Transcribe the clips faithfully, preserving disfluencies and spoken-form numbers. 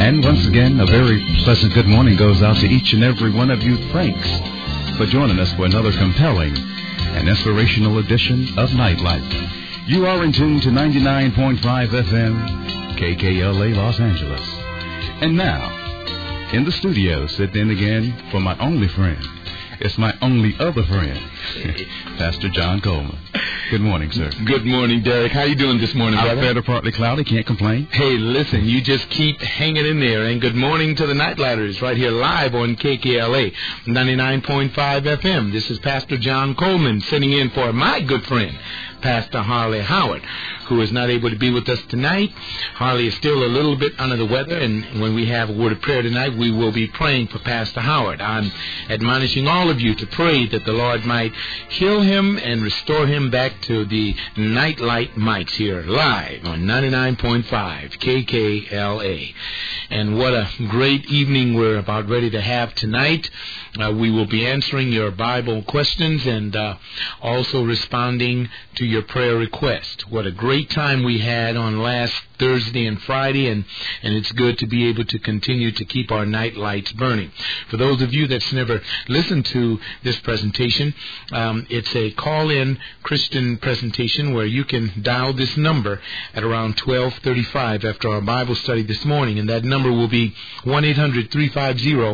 And once again, a very pleasant good morning goes out to each and every one of you. Thanks for joining us for another compelling and inspirational edition of Nightlight. You are in tune to ninety-nine point five F M, K K L A Los Angeles. And now, in the studio, sitting in again for my only friend. It's my only other friend, Pastor John Coleman. Good morning, sir. Good morning, Derek. How you doing this morning, brother? I'm better, partly cloudy. Can't complain. Hey, listen, you just keep hanging in there. And good morning to the Nightlighters right here live on K K L A ninety-nine point five F M. This is Pastor John Coleman sitting in for my good friend, Pastor Harley Howard, who is not able to be with us tonight. Harley is still a little bit under the weather, and when we have a word of prayer tonight, we will be praying for Pastor Howard. I'm admonishing all of you to pray that the Lord might heal him and restore him back to the Nightlight mics here live on ninety-nine point five K K L A. And what a great evening we're about ready to have tonight. Uh, we will be answering your Bible questions and uh, also responding to your prayer request. What a great time we had on last Thursday and Friday, and, and it's good to be able to continue to keep our night lights burning. For those of you that's never listened to this presentation, um, it's a call-in Christian presentation where you can dial this number at around twelve thirty-five after our Bible study this morning, and that number will be one eight hundred three five zero.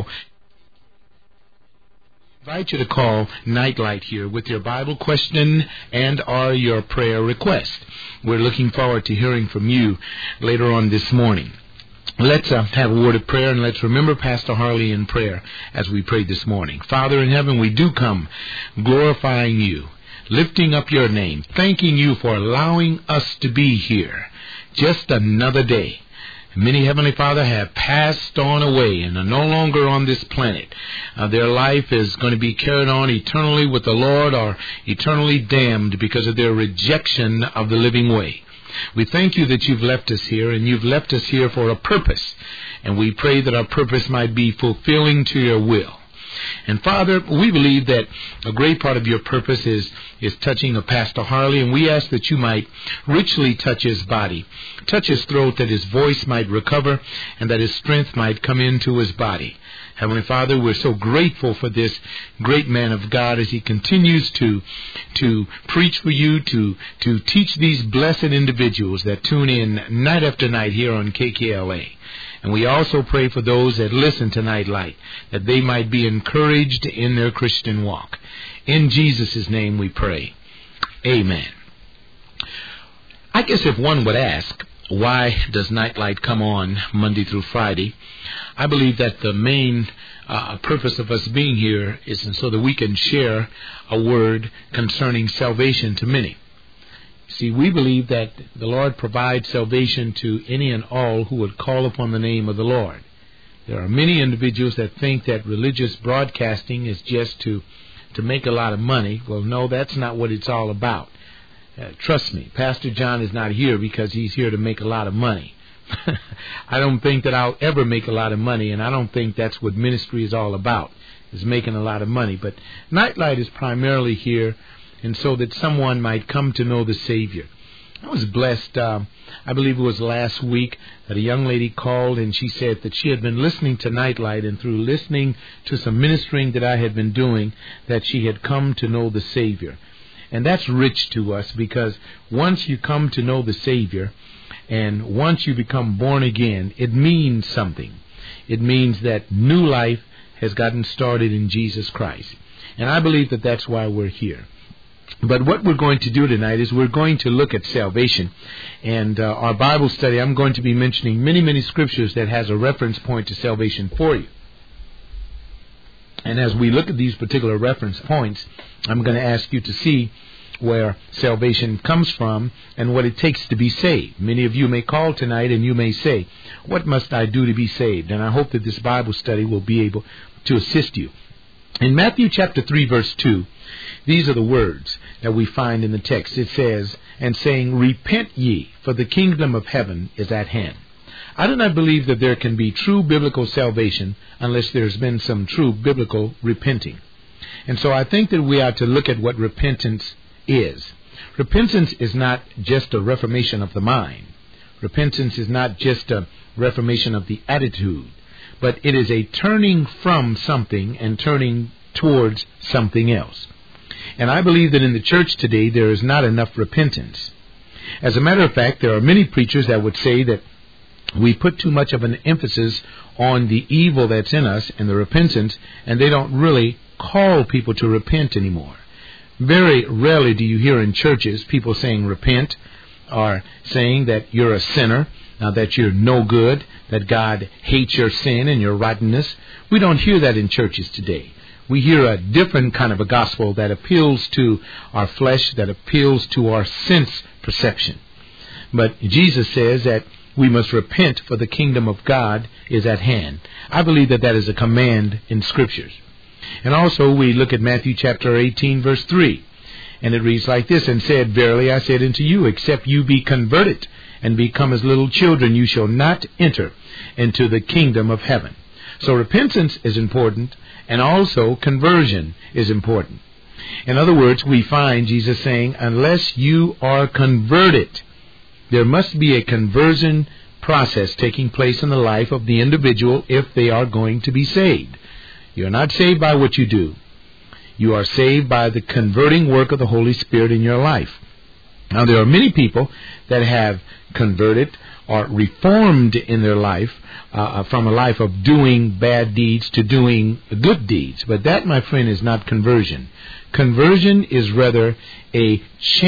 I invite you to call Nightlight here with your Bible question and or your prayer request. We're looking forward to hearing from you later on this morning. Let's uh, have a word of prayer, and let's remember Pastor Harley in prayer as we pray this morning. Father in heaven, we do come glorifying you, lifting up your name, thanking you for allowing us to be here just another day. Many, Heavenly Father, have passed on away and are no longer on this planet. Uh, their life is going to be carried on eternally with the Lord or eternally damned because of their rejection of the living way. We thank you that you've left us here, and you've left us here for a purpose. And we pray that our purpose might be fulfilling to your will. And Father, we believe that a great part of your purpose is, is touching of Pastor Harley, and we ask that you might richly touch his body, touch his throat, that his voice might recover, and that his strength might come into his body. Heavenly Father, we're so grateful for this great man of God as he continues to to preach for you, to, to teach these blessed individuals that tune in night after night here on K K L A. And we also pray for those that listen to Nightlight, that they might be encouraged in their Christian walk. In Jesus' name we pray. Amen. I guess if one would ask, why does Nightlight come on Monday through Friday? I believe that the main uh, purpose of us being here is so that we can share a word concerning salvation to many. See, we believe that the Lord provides salvation to any and all who would call upon the name of the Lord. There are many individuals that think that religious broadcasting is just to, to make a lot of money. Well, no, that's not what it's all about. Uh, trust me, Pastor John is not here because he's here to make a lot of money. I don't think that I'll ever make a lot of money, and I don't think that's what ministry is all about, is making a lot of money. But Nightlight is primarily here and so that someone might come to know the Savior. I was blessed, uh, I believe it was last week, that a young lady called and she said that she had been listening to Nightlight, and through listening to some ministering that I had been doing, that she had come to know the Savior. And that's rich to us, because once you come to know the Savior and once you become born again, it means something. It means that new life has gotten started in Jesus Christ. And I believe that that's why we're here. But what we're going to do tonight is we're going to look at salvation. And uh, our Bible study, I'm going to be mentioning many, many scriptures that has a reference point to salvation for you. And as we look at these particular reference points, I'm going to ask you to see where salvation comes from and what it takes to be saved. Many of you may call tonight and you may say, what must I do to be saved? And I hope that this Bible study will be able to assist you. In Matthew chapter three, verse two, these are the words that we find in the text. It says, and saying, repent ye, for the kingdom of heaven is at hand. I do not believe that there can be true biblical salvation unless there's been some true biblical repenting. And so I think that we are to look at what repentance is. Repentance is not just a reformation of the mind. Repentance is not just a reformation of the attitude, but it is a turning from something and turning towards something else. And I believe that in the church today there is not enough repentance. As a matter of fact, there are many preachers that would say that we put too much of an emphasis on the evil that's in us and the repentance, and they don't really call people to repent anymore. Very rarely do you hear in churches people saying repent, or saying that you're a sinner, uh, that you're no good, that God hates your sin and your rottenness. We don't hear that in churches today. We hear a different kind of a gospel that appeals to our flesh, that appeals to our sense perception. But Jesus says that we must repent, for the kingdom of God is at hand. I believe that that is a command in Scriptures. And also we look at Matthew chapter eighteen, verse three. And it reads like this, and said, Verily I said unto you, except you be converted and become as little children, you shall not enter into the kingdom of heaven. So repentance is important, and also conversion is important. In other words, we find Jesus saying, unless you are converted, there must be a conversion process taking place in the life of the individual if they are going to be saved. You're not saved by what you do. You are saved by the converting work of the Holy Spirit in your life. Now, there are many people that have converted or reformed in their life uh, from a life of doing bad deeds to doing good deeds. But that, my friend, is not conversion. Conversion is rather a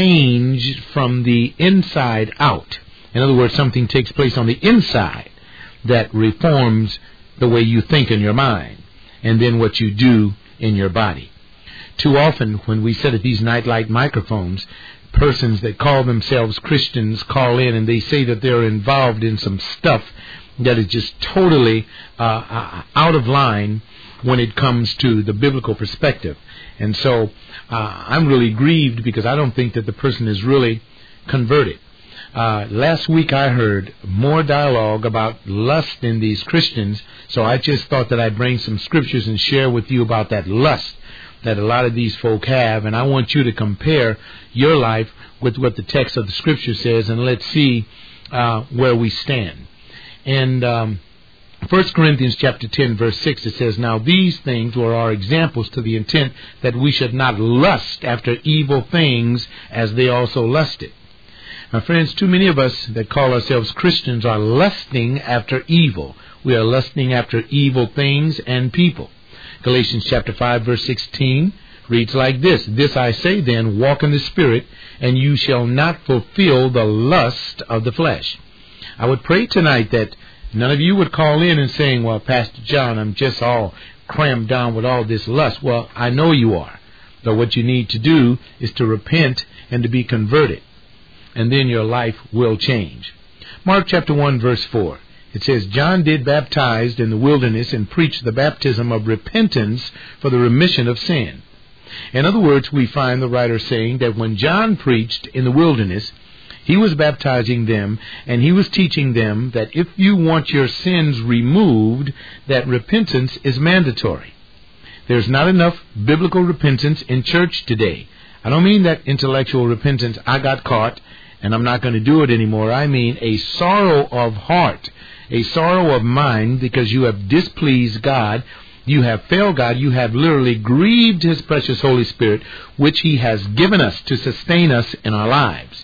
change from the inside out. In other words, something takes place on the inside that reforms the way you think in your mind and then what you do in your body. Too often when we sit at these nightlight microphones, persons that call themselves Christians call in and they say that they're involved in some stuff that is just totally uh, out of line when it comes to the biblical perspective. And so uh, I'm really grieved because I don't think that the person is really converted. Uh, last week I heard more dialogue about lust in these Christians, so I just thought that I'd bring some scriptures and share with you about that lust that a lot of these folk have, and I want you to compare your life with what the text of the Scripture says, and let's see uh, where we stand. And um, First Corinthians chapter ten, verse six, it says, Now these things were our examples to the intent that we should not lust after evil things as they also lusted. My friends, too many of us that call ourselves Christians are lusting after evil. We are lusting after evil things and people. Galatians chapter five, verse sixteen reads like this, This I say then, walk in the Spirit, and you shall not fulfill the lust of the flesh. I would pray tonight that none of you would call in and saying, Well, Pastor John, I'm just all crammed down with all this lust. Well, I know you are. But what you need to do is to repent and to be converted. And then your life will change. Mark chapter one, verse four. It says, John did baptize in the wilderness and preached the baptism of repentance for the remission of sin. In other words, we find the writer saying that when John preached in the wilderness, he was baptizing them and he was teaching them that if you want your sins removed, that repentance is mandatory. There's not enough biblical repentance in church today. I don't mean that intellectual repentance, I got caught and I'm not going to do it anymore. I mean a sorrow of heart, a sorrow of mind because you have displeased God, you have failed God, you have literally grieved His precious Holy Spirit, which He has given us to sustain us in our lives.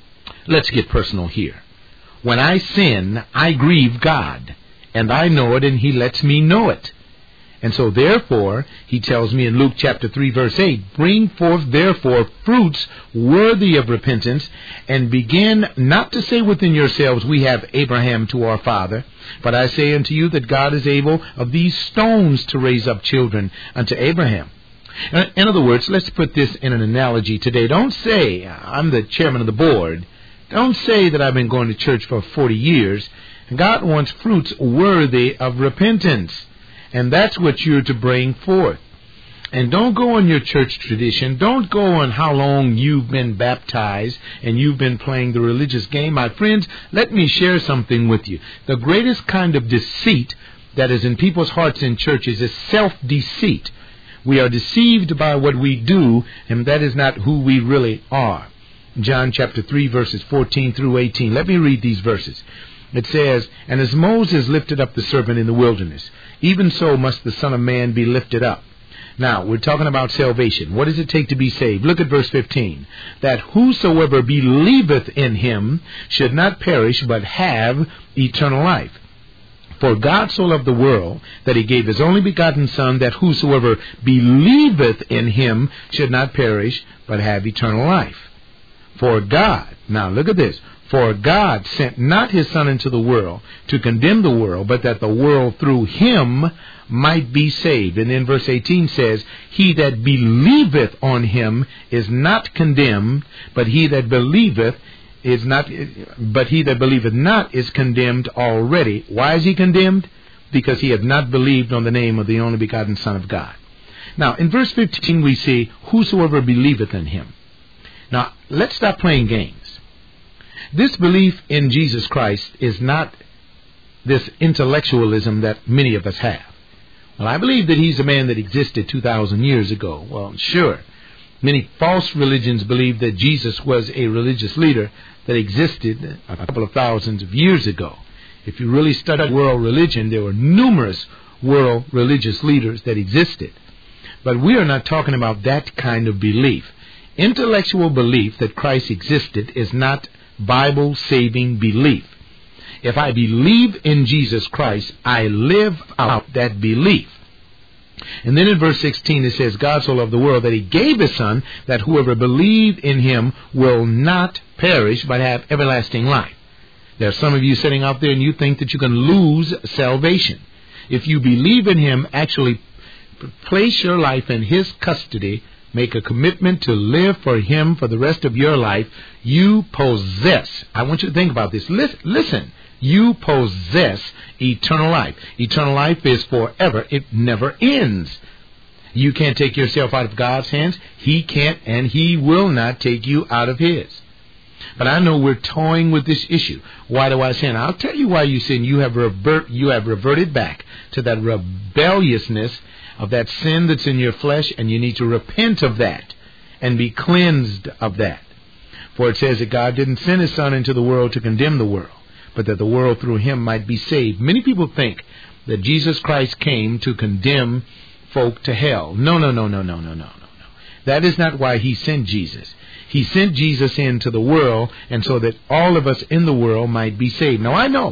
Let's get personal here. When I sin, I grieve God, and I know it, and He lets me know it. And so therefore, He tells me in Luke chapter three, verse eight, Bring forth therefore fruits worthy of repentance, and begin not to say within yourselves, We have Abraham to our father. But I say unto you that God is able of these stones to raise up children unto Abraham. In other words, let's put this in an analogy today. Don't say, I'm the chairman of the board. Don't say that I've been going to church for forty years. God wants fruits worthy of repentance. And that's what you're to bring forth. And don't go on your church tradition. Don't go on how long you've been baptized and you've been playing the religious game. My friends, let me share something with you. The greatest kind of deceit that is in people's hearts in churches is self-deceit. We are deceived by what we do, and that is not who we really are. John chapter three, verses fourteen through eighteen. Let me read these verses. It says, "And as Moses lifted up the serpent in the wilderness, even so must the Son of Man be lifted up." Now, we're talking about salvation. What does it take to be saved? Look at verse fifteen. "That whosoever believeth in him should not perish, but have eternal life. For God so loved the world that he gave his only begotten Son, that whosoever believeth in him should not perish, but have eternal life. For God," now look at this, "for God sent not his Son into the world to condemn the world, but that the world through him might be saved." And then verse eighteen says, "He that believeth on him is not condemned, but he that believeth is not, but he that believeth not is condemned already." Why is he condemned? Because he hath not believed on the name of the only begotten Son of God. Now, in verse fifteen we see, "Whosoever believeth in him." Now, let's stop playing games. This belief in Jesus Christ is not this intellectualism that many of us have. Well, I believe that he's a man that existed two thousand years ago. Well, sure. Many false religions believe that Jesus was a religious leader that existed a couple of thousands of years ago. If you really study world religion, there were numerous world religious leaders that existed. But we are not talking about that kind of belief. Intellectual belief that Christ existed is not Bible-saving belief. If I believe in Jesus Christ, I live out that belief. And then in verse sixteen it says, "God so loved the world that he gave his Son, that whoever believed in him will not perish, but have everlasting life." There are some of you sitting out there and you think that you can lose salvation. If you believe in him, actually place your life in his custody, make a commitment to live for him for the rest of your life, you possess, I want you to think about this, listen, listen. You possess eternal life. Eternal life is forever. It never ends. You can't take yourself out of God's hands. He can't, and he will not take you out of his. But I know we're toying with this issue. Why do I sin? I'll tell you why you sin. You have revert, you have reverted back to that rebelliousness of that sin that's in your flesh, and you need to repent of that and be cleansed of that. For it says that God didn't send his Son into the world to condemn the world, but that the world through him might be saved. Many people think that Jesus Christ came to condemn folk to hell. No, no, no, no, no, no, no, no, no. That is not why he sent Jesus. He sent Jesus into the world, and so that all of us in the world might be saved. Now, I know,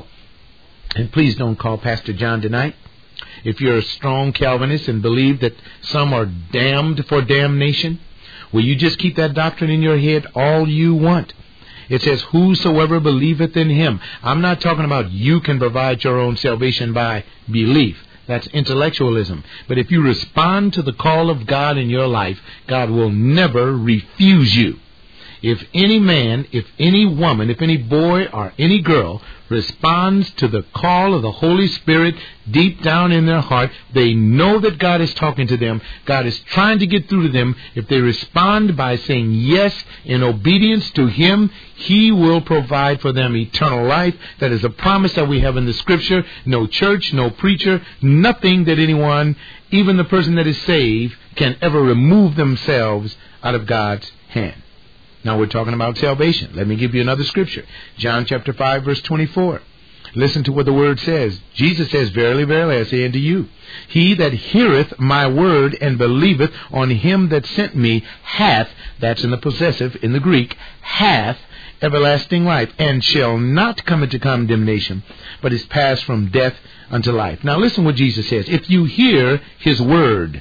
and please don't call Pastor John tonight, if you're a strong Calvinist and believe that some are damned for damnation, will you just keep that doctrine in your head all you want? It says, "Whosoever believeth in him." I'm not talking about you can provide your own salvation by belief. That's intellectualism. But if you respond to the call of God in your life, God will never refuse you. If any man, if any woman, if any boy or any girl responds to the call of the Holy Spirit deep down in their heart, they know that God is talking to them. God is trying to get through to them. If they respond by saying yes in obedience to him, he will provide for them eternal life. That is a promise that we have in the Scripture. No church, no preacher, nothing that anyone, even the person that is saved, can ever remove themselves out of God's hand. Now we're talking about salvation. Let me give you another scripture. John chapter five, verse twenty-four. Listen to what the word says. Jesus says, "Verily, verily, I say unto you, he that heareth my word and believeth on him that sent me hath," that's in the possessive in the Greek, "hath everlasting life, and shall not come into condemnation, but is passed from death unto life." Now listen what Jesus says. If you hear his word.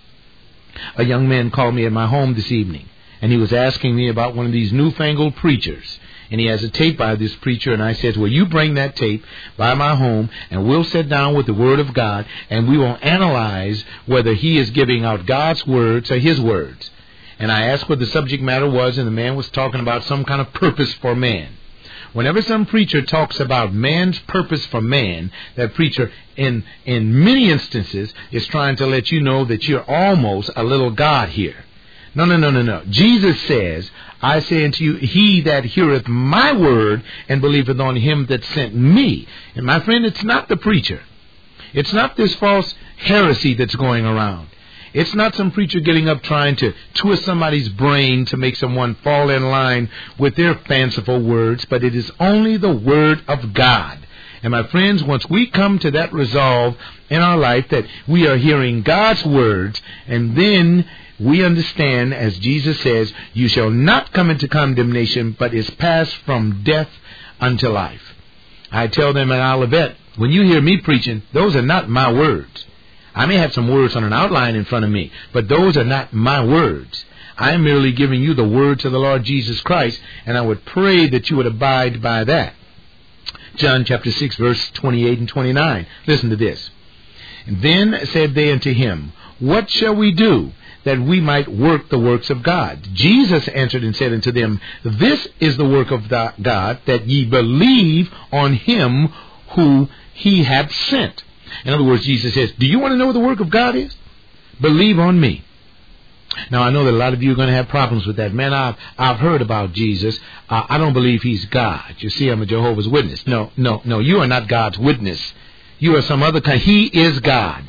A young man called me at my home this evening, and he was asking me about one of these newfangled preachers. And he has a tape by this preacher, and I said, "Well, you bring that tape by my home, and we'll sit down with the Word of God, and we will analyze whether he is giving out God's words or his words." And I asked what the subject matter was, and the man was talking about some kind of purpose for man. Whenever some preacher talks about man's purpose for man, that preacher, in, in many instances, is trying to let you know that you're almost a little God here. No, no, no, no, no. Jesus says, "I say unto you, he that heareth my word and believeth on him that sent me." And my friend, it's not the preacher. It's not this false heresy that's going around. It's not some preacher getting up trying to twist somebody's brain to make someone fall in line with their fanciful words, but it is only the Word of God. And my friends, once we come to that resolve in our life that we are hearing God's words, and then we understand, as Jesus says, you shall not come into condemnation, but is passed from death unto life. I tell them at Olivet, when you hear me preaching, those are not my words. I may have some words on an outline in front of me, but those are not my words. I am merely giving you the words of the Lord Jesus Christ, and I would pray that you would abide by that. John chapter six, verse twenty-eight and twenty-nine. Listen to this. Then said they unto him, what shall we do that we might work the works of God? Jesus answered and said unto them, this is the work of God, that ye believe on him who he hath sent. In other words, Jesus says, do you want to know what the work of God is? Believe on me. Now, I know that a lot of you are going to have problems with that. Man, I've, I've heard about Jesus. Uh, I don't believe he's God. You see, I'm a Jehovah's Witness. No, no, no, you are not God's witness. You are some other kind. He is God.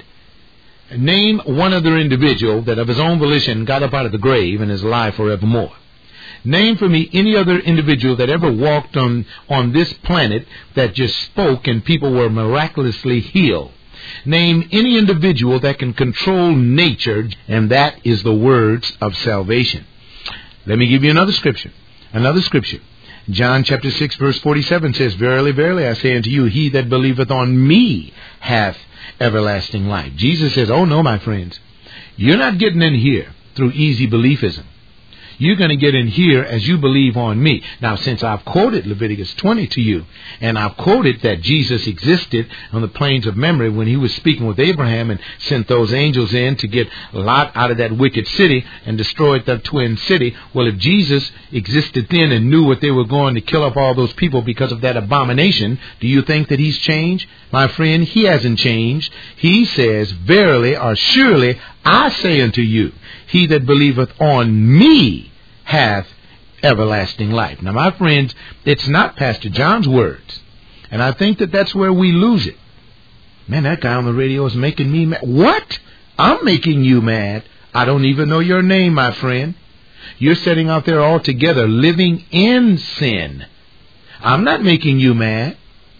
Name one other individual that of his own volition got up out of the grave and is alive forevermore. Name for me any other individual that ever walked on, on this planet that just spoke and people were miraculously healed. Name any individual that can control nature, and that is the words of salvation. Let me give you another scripture. Another scripture. John chapter six, verse forty-seven says, verily, verily, I say unto you, he that believeth on me hath everlasting life. Jesus says, oh no, my friends, you're not getting in here through easy beliefism. You're going to get in here as you believe on me. Now, since I've quoted Leviticus twenty to you, and I've quoted that Jesus existed on the plains of Mamre when he was speaking with Abraham and sent those angels in to get Lot out of that wicked city and destroyed that twin city. Well, if Jesus existed then and knew what they were going to kill up all those people because of that abomination, do you think that he's changed? My friend, he hasn't changed. He says, verily or surely I say unto you, he that believeth on me hath everlasting life. Now, my friends, it's not Pastor John's words. And I think that that's where we lose it. Man, that guy on the radio is making me mad. What? I'm making you mad. I don't even know your name, my friend. You're sitting out there all together living in sin. I'm not making you mad.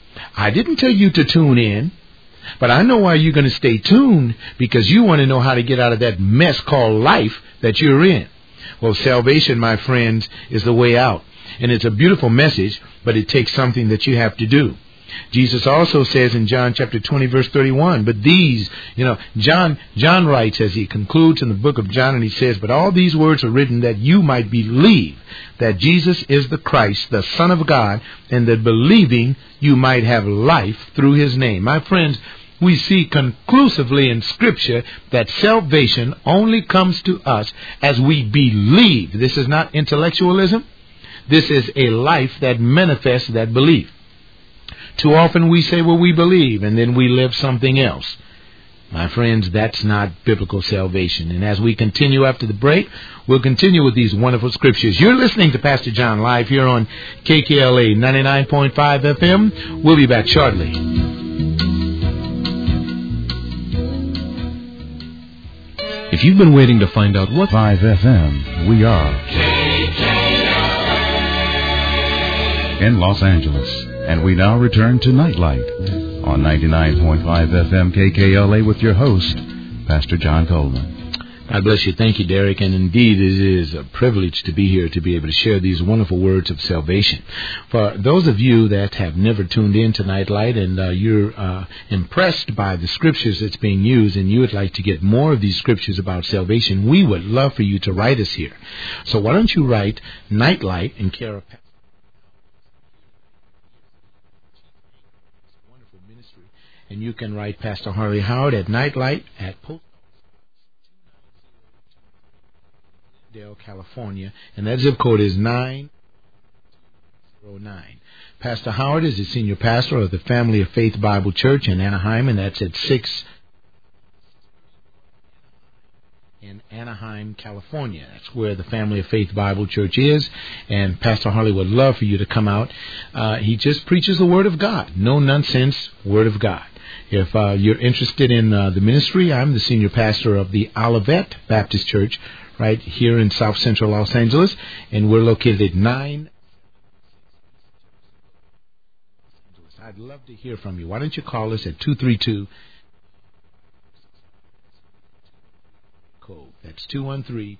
I didn't tell you to tune in. But I know why you're going to stay tuned, because you want to know how to get out of that mess called life that you're in. Well, salvation, my friends, is the way out. And it's a beautiful message, but it takes something that you have to do. Jesus also says in John chapter twenty, verse thirty-one, but these, you know, John, John writes as he concludes in the book of John, and he says, but all these words are written that you might believe that Jesus is the Christ, the Son of God, and that believing you might have life through his name. My friends, we see conclusively in Scripture that salvation only comes to us as we believe. This is not intellectualism. This is a life that manifests that belief. Too often we say what we believe and then we live something else. My friends, that's not biblical salvation. And as we continue after the break, we'll continue with these wonderful scriptures. You're listening to Pastor John live here on K K L A ninety-nine point five F M. We'll be back shortly. If you've been waiting to find out what five F M, we are K K L A in Los Angeles. And we now return to Nightlight on ninety-nine point five F M K K L A with your host, Pastor John Coleman. God bless you. Thank you, Derek. And indeed, it is a privilege to be here to be able to share these wonderful words of salvation. For those of you that have never tuned in to Nightlight and uh, you're uh, impressed by the scriptures that's being used and you would like to get more of these scriptures about salvation, we would love for you to write us here. So why don't you write Nightlight in care of wonderful ministry, and you can write Pastor Harley Howard at Nightlight at Post Dale, California, and that zip code is nine zero nine. Pastor Howard is the senior pastor of the Family of Faith Bible Church in Anaheim, and that's at six in Anaheim, California. That's where the Family of Faith Bible Church is, and Pastor Harley would love for you to come out. Uh, he just preaches the Word of God, no nonsense Word of God. If uh, you're interested in uh, the ministry, I'm the senior pastor of the Olivet Baptist Church right here in South Central Los Angeles, and we're located at nine. I'd love to hear from you. Why don't you call us at two three two code. That's two one three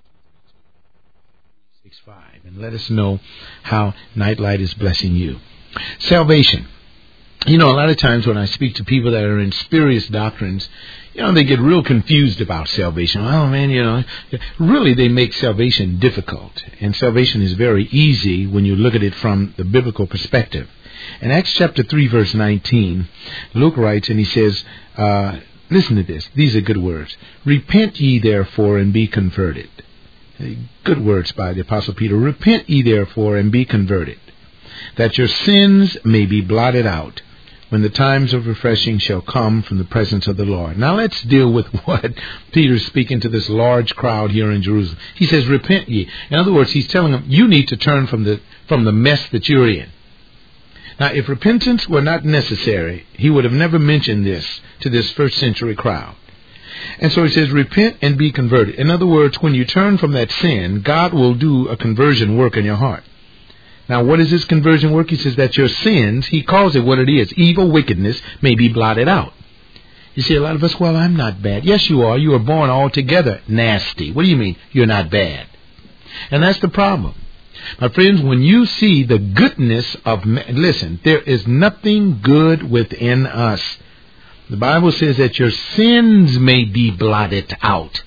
six five, and let us know how Nightlight is blessing you. Salvation. You know, a lot of times when I speak to people that are in spurious doctrines, you know, they get real confused about salvation. Oh, man, you know, really they make salvation difficult. And salvation is very easy when you look at it from the biblical perspective. In Acts chapter three, verse nineteen, Luke writes, and he says, uh, listen to this. These are good words. Repent ye therefore and be converted. Good words by the Apostle Peter. Repent ye therefore and be converted, that your sins may be blotted out, when the times of refreshing shall come from the presence of the Lord. Now let's deal with what Peter's speaking to this large crowd here in Jerusalem. He says, repent ye. In other words, he's telling them, you need to turn from the from the mess that you're in. Now, if repentance were not necessary, he would have never mentioned this to this first century crowd. And so he says, repent and be converted. In other words, when you turn from that sin, God will do a conversion work in your heart. Now, what is this conversion work? He says that your sins, he calls it what it is, evil, wickedness, may be blotted out. You see, a lot of us, well, I'm not bad. Yes, you are. You were born altogether nasty. What do you mean you're not bad? And that's the problem. My friends, when you see the goodness of man, listen, there is nothing good within us. The Bible says that your sins may be blotted out.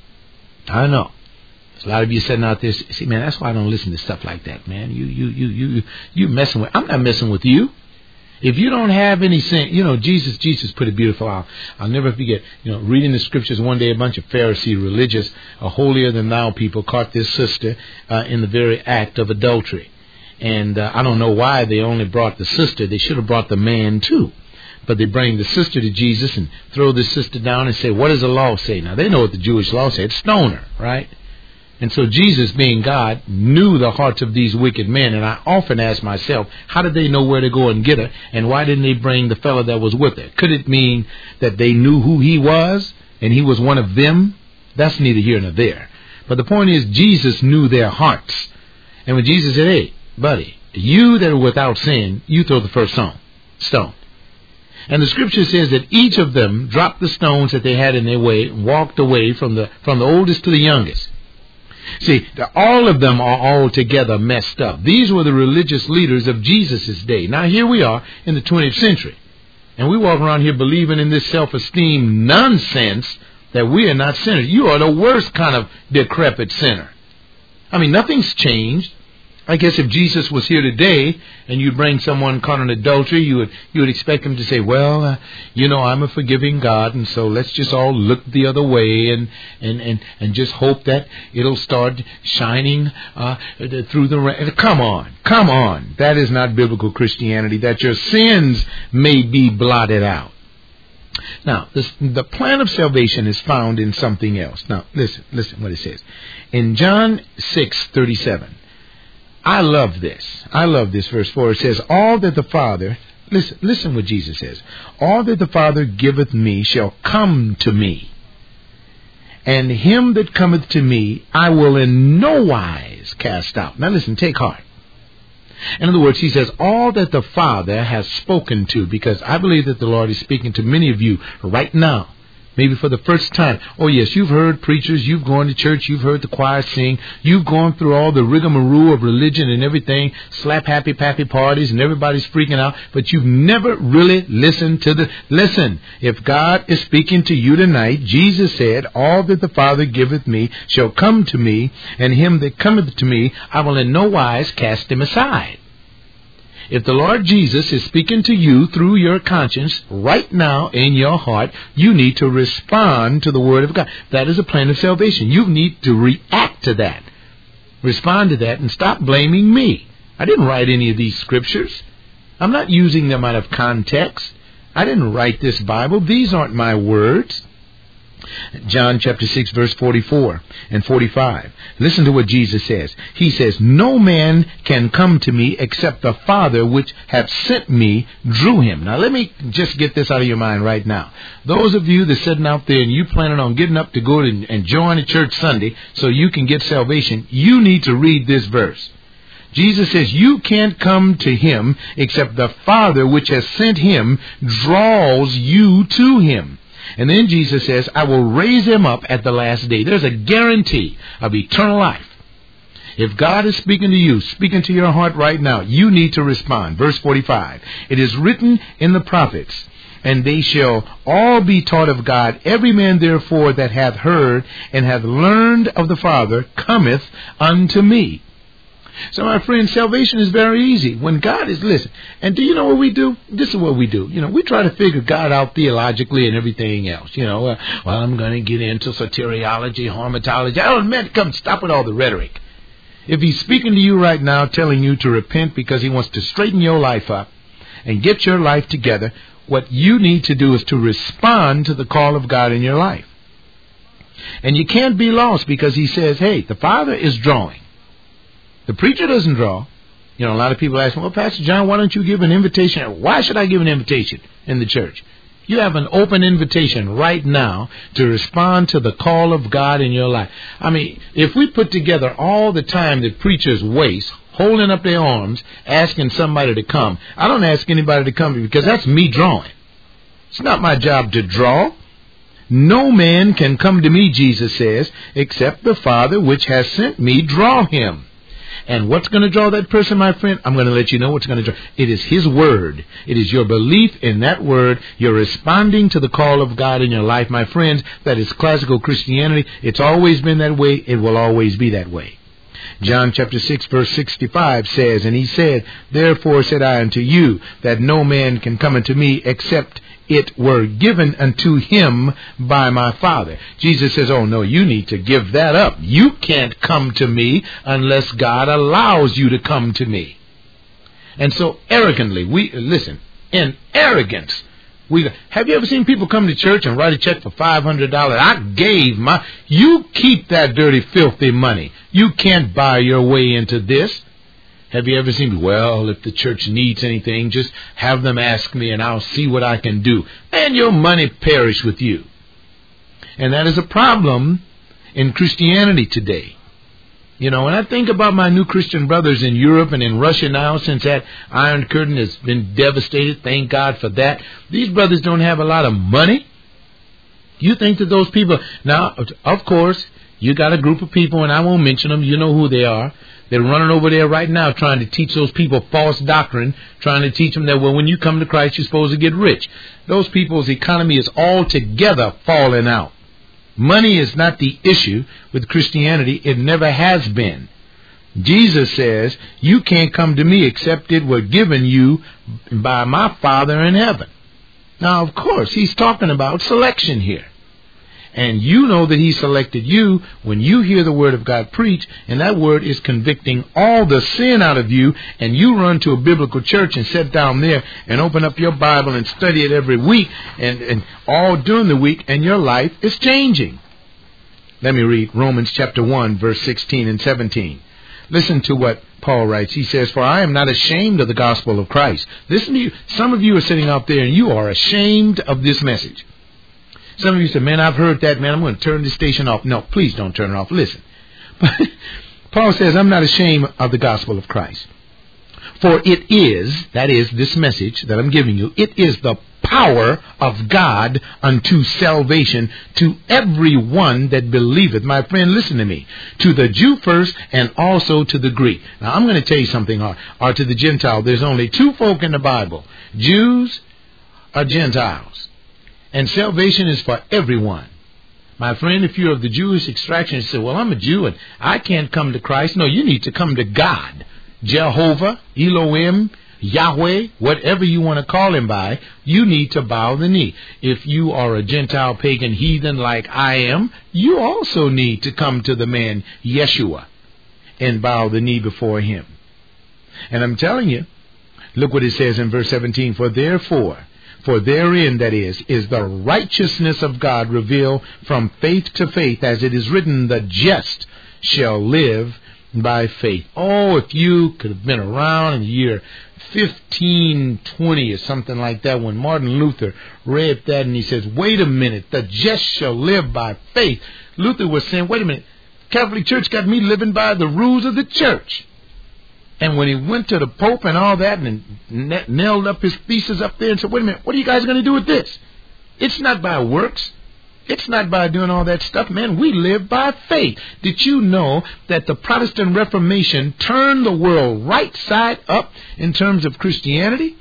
I know. A lot of you sitting out there, see, man, that's why I don't listen to stuff like that, man. You, you, you, you, you messing with. I'm not messing with you. If you don't have any sin, you know, Jesus, Jesus put it beautiful. I'll, I'll never forget. You know, reading the scriptures one day, a bunch of Pharisee religious, uh, holier than thou people caught this sister uh, in the very act of adultery, and uh, I don't know why they only brought the sister. They should have brought the man too. But they bring the sister to Jesus and throw the sister down and say, "What does the law say?" Now they know what the Jewish law said: stone her, right? And so Jesus, being God, knew the hearts of these wicked men. And I often ask myself, how did they know where to go and get her? And why didn't they bring the fellow that was with her? Could it mean that they knew who he was and he was one of them? That's neither here nor there. But the point is, Jesus knew their hearts. And when Jesus said, hey, buddy, you that are without sin, you throw the first stone. stone. And the scripture says that each of them dropped the stones that they had in their way and walked away from the, from the oldest to the youngest. See, all of them are altogether messed up. These were the religious leaders of Jesus' day. Now here we are in the twentieth century. And we walk around here believing in this self-esteem nonsense that we are not sinners. You are the worst kind of decrepit sinner. I mean, nothing's changed. I guess if Jesus was here today and you bring someone caught in adultery, you would you would expect him to say, well, uh, you know, I'm a forgiving God, and so let's just all look the other way and and, and, and just hope that it'll start shining uh, through the rain. Come on, come on. That is not biblical Christianity, that your sins may be blotted out. Now, this, the plan of salvation is found in something else. Now, listen, listen what it says. In John six thirty-seven, I love this. I love this verse four. It says, all that the Father, listen, listen what Jesus says. All that the Father giveth me shall come to me. And him that cometh to me, I will in no wise cast out. Now listen, take heart. In other words, he says, all that the Father has spoken to, because I believe that the Lord is speaking to many of you right now. Maybe for the first time. Oh, yes, you've heard preachers, you've gone to church, you've heard the choir sing, you've gone through all the rigmarole of religion and everything, slap happy pappy parties, and everybody's freaking out, but you've never really listened to the... Listen, if God is speaking to you tonight, Jesus said, all that the Father giveth me shall come to me, and him that cometh to me, I will in no wise cast him aside. If the Lord Jesus is speaking to you through your conscience right now in your heart, you need to respond to the Word of God. That is a plan of salvation. You need to react to that. Respond to that and stop blaming me. I didn't write any of these scriptures. I'm not using them out of context. I didn't write this Bible. These aren't my words. John chapter six, verse forty-four and forty-five. Listen to what Jesus says. He says, no man can come to me except the Father which hath sent me drew him. Now let me just get this out of your mind right now. Those of you that's sitting out there and you planning on getting up to go and, and join a church Sunday so you can get salvation, you need to read this verse. Jesus says, you can't come to him except the Father which has sent him draws you to him. And then Jesus says, I will raise him up at the last day. There's a guarantee of eternal life. If God is speaking to you, speaking to your heart right now, you need to respond. Verse forty-five, it is written in the prophets, and they shall all be taught of God. Every man therefore that hath heard and hath learned of the Father cometh unto me. So, my friend, salvation is very easy. When God is, listen, and do you know what we do? This is what we do. You know, we try to figure God out theologically and everything else. You know, uh, well, I'm going to get into soteriology, harmatology. Oh, man, come stop with all the rhetoric. If he's speaking to you right now, telling you to repent because he wants to straighten your life up and get your life together, what you need to do is to respond to the call of God in your life. And you can't be lost because he says, hey, the Father is drawing. The preacher doesn't draw. You know, a lot of people ask me, well, Pastor John, why don't you give an invitation? Why should I give an invitation in the church? You have an open invitation right now to respond to the call of God in your life. I mean, if we put together all the time that preachers waste holding up their arms, asking somebody to come, I don't ask anybody to come because that's me drawing. It's not my job to draw. No man can come to me, Jesus says, except the Father which has sent me draw him. And what's going to draw that person, my friend? I'm going to let you know what's going to draw. It is his word. It is your belief in that word. You're responding to the call of God in your life, my friends. That is classical Christianity. It's always been that way. It will always be that way. John chapter six, verse sixty-five says, and he said, therefore said I unto you, that no man can come unto me except it were given unto him by my Father. Jesus says, oh no, you need to give that up. You can't come to me unless God allows you to come to me. And so arrogantly, we, listen, in arrogance, we, have you ever seen people come to church and write a check for five hundred dollars? I gave my, you keep that dirty, filthy money. You can't buy your way into this. Have you ever seen, well, if the church needs anything, just have them ask me and I'll see what I can do. And your money perish with you. And that is a problem in Christianity today. You know, when I think about my new Christian brothers in Europe and in Russia now, since that Iron Curtain has been devastated, thank God for that. These brothers don't have a lot of money. You think that those people, now, of course, you got a group of people, and I won't mention them, you know who they are. They're running over there right now trying to teach those people false doctrine, trying to teach them that, well, when you come to Christ, you're supposed to get rich. Those people's economy is altogether falling out. Money is not the issue with Christianity. It never has been. Jesus says, you can't come to me except it were given you by my Father in heaven. Now, of course, he's talking about selection here. And you know that he selected you when you hear the word of God preached, and that word is convicting all the sin out of you, and you run to a biblical church and sit down there and open up your Bible and study it every week and, and all during the week, and your life is changing. Let me read Romans chapter one, verse sixteen and seventeen. Listen to what Paul writes. He says, for I am not ashamed of the gospel of Christ. Listen to you. Some of you are sitting out there and you are ashamed of this message. Some of you say, man, I've heard that, man. I'm going to turn the station off. No, please don't turn it off. Listen. Paul says, I'm not ashamed of the gospel of Christ. For it is, that is, this message that I'm giving you, it is the power of God unto salvation to every one that believeth. My friend, listen to me. To the Jew first and also to the Greek. Now, I'm going to tell you something, or, or to the Gentile. There's only two folk in the Bible, Jews or Gentiles. And salvation is for everyone. My friend, if you're of the Jewish extraction and say, well, I'm a Jew and I can't come to Christ. No, you need to come to God. Jehovah, Elohim, Yahweh, whatever you want to call him by, you need to bow the knee. If you are a Gentile pagan heathen like I am, you also need to come to the man Yeshua and bow the knee before him. And I'm telling you, look what it says in verse seventeen, for therefore, For therein, that is, is the righteousness of God revealed from faith to faith, as it is written, the just shall live by faith. Oh, if you could have been around in the year fifteen twenty or something like that when Martin Luther read that and he says, wait a minute, the just shall live by faith. Luther was saying, wait a minute, Catholic Church got me living by the rules of the church. And when he went to the Pope and all that and nailed up his thesis up there and said, wait a minute, what are you guys going to do with this? It's not by works. It's not by doing all that stuff, man. We live by faith. Did you know that the Protestant Reformation turned the world right side up in terms of Christianity?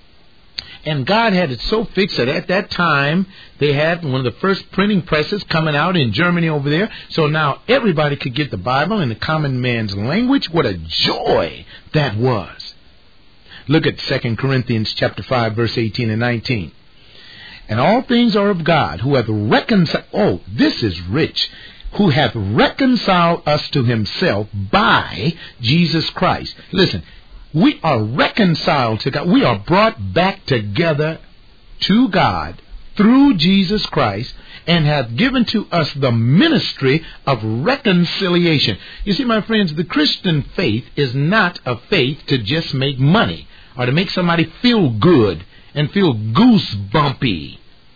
And God had it so fixed that at that time they had one of the first printing presses coming out in Germany over there. So now everybody could get the Bible in the common man's language. What a joy that was. Look at Second Corinthians chapter five, verse eighteen and nineteen. And all things are of God, who hath reconciled, oh, this is rich, who hath reconciled us to himself by Jesus Christ. Listen, we are reconciled to God. We are brought back together to God through Jesus Christ, and hath given to us the ministry of reconciliation. You see, my friends, the Christian faith is not a faith to just make money or to make somebody feel good and feel goosebumpy.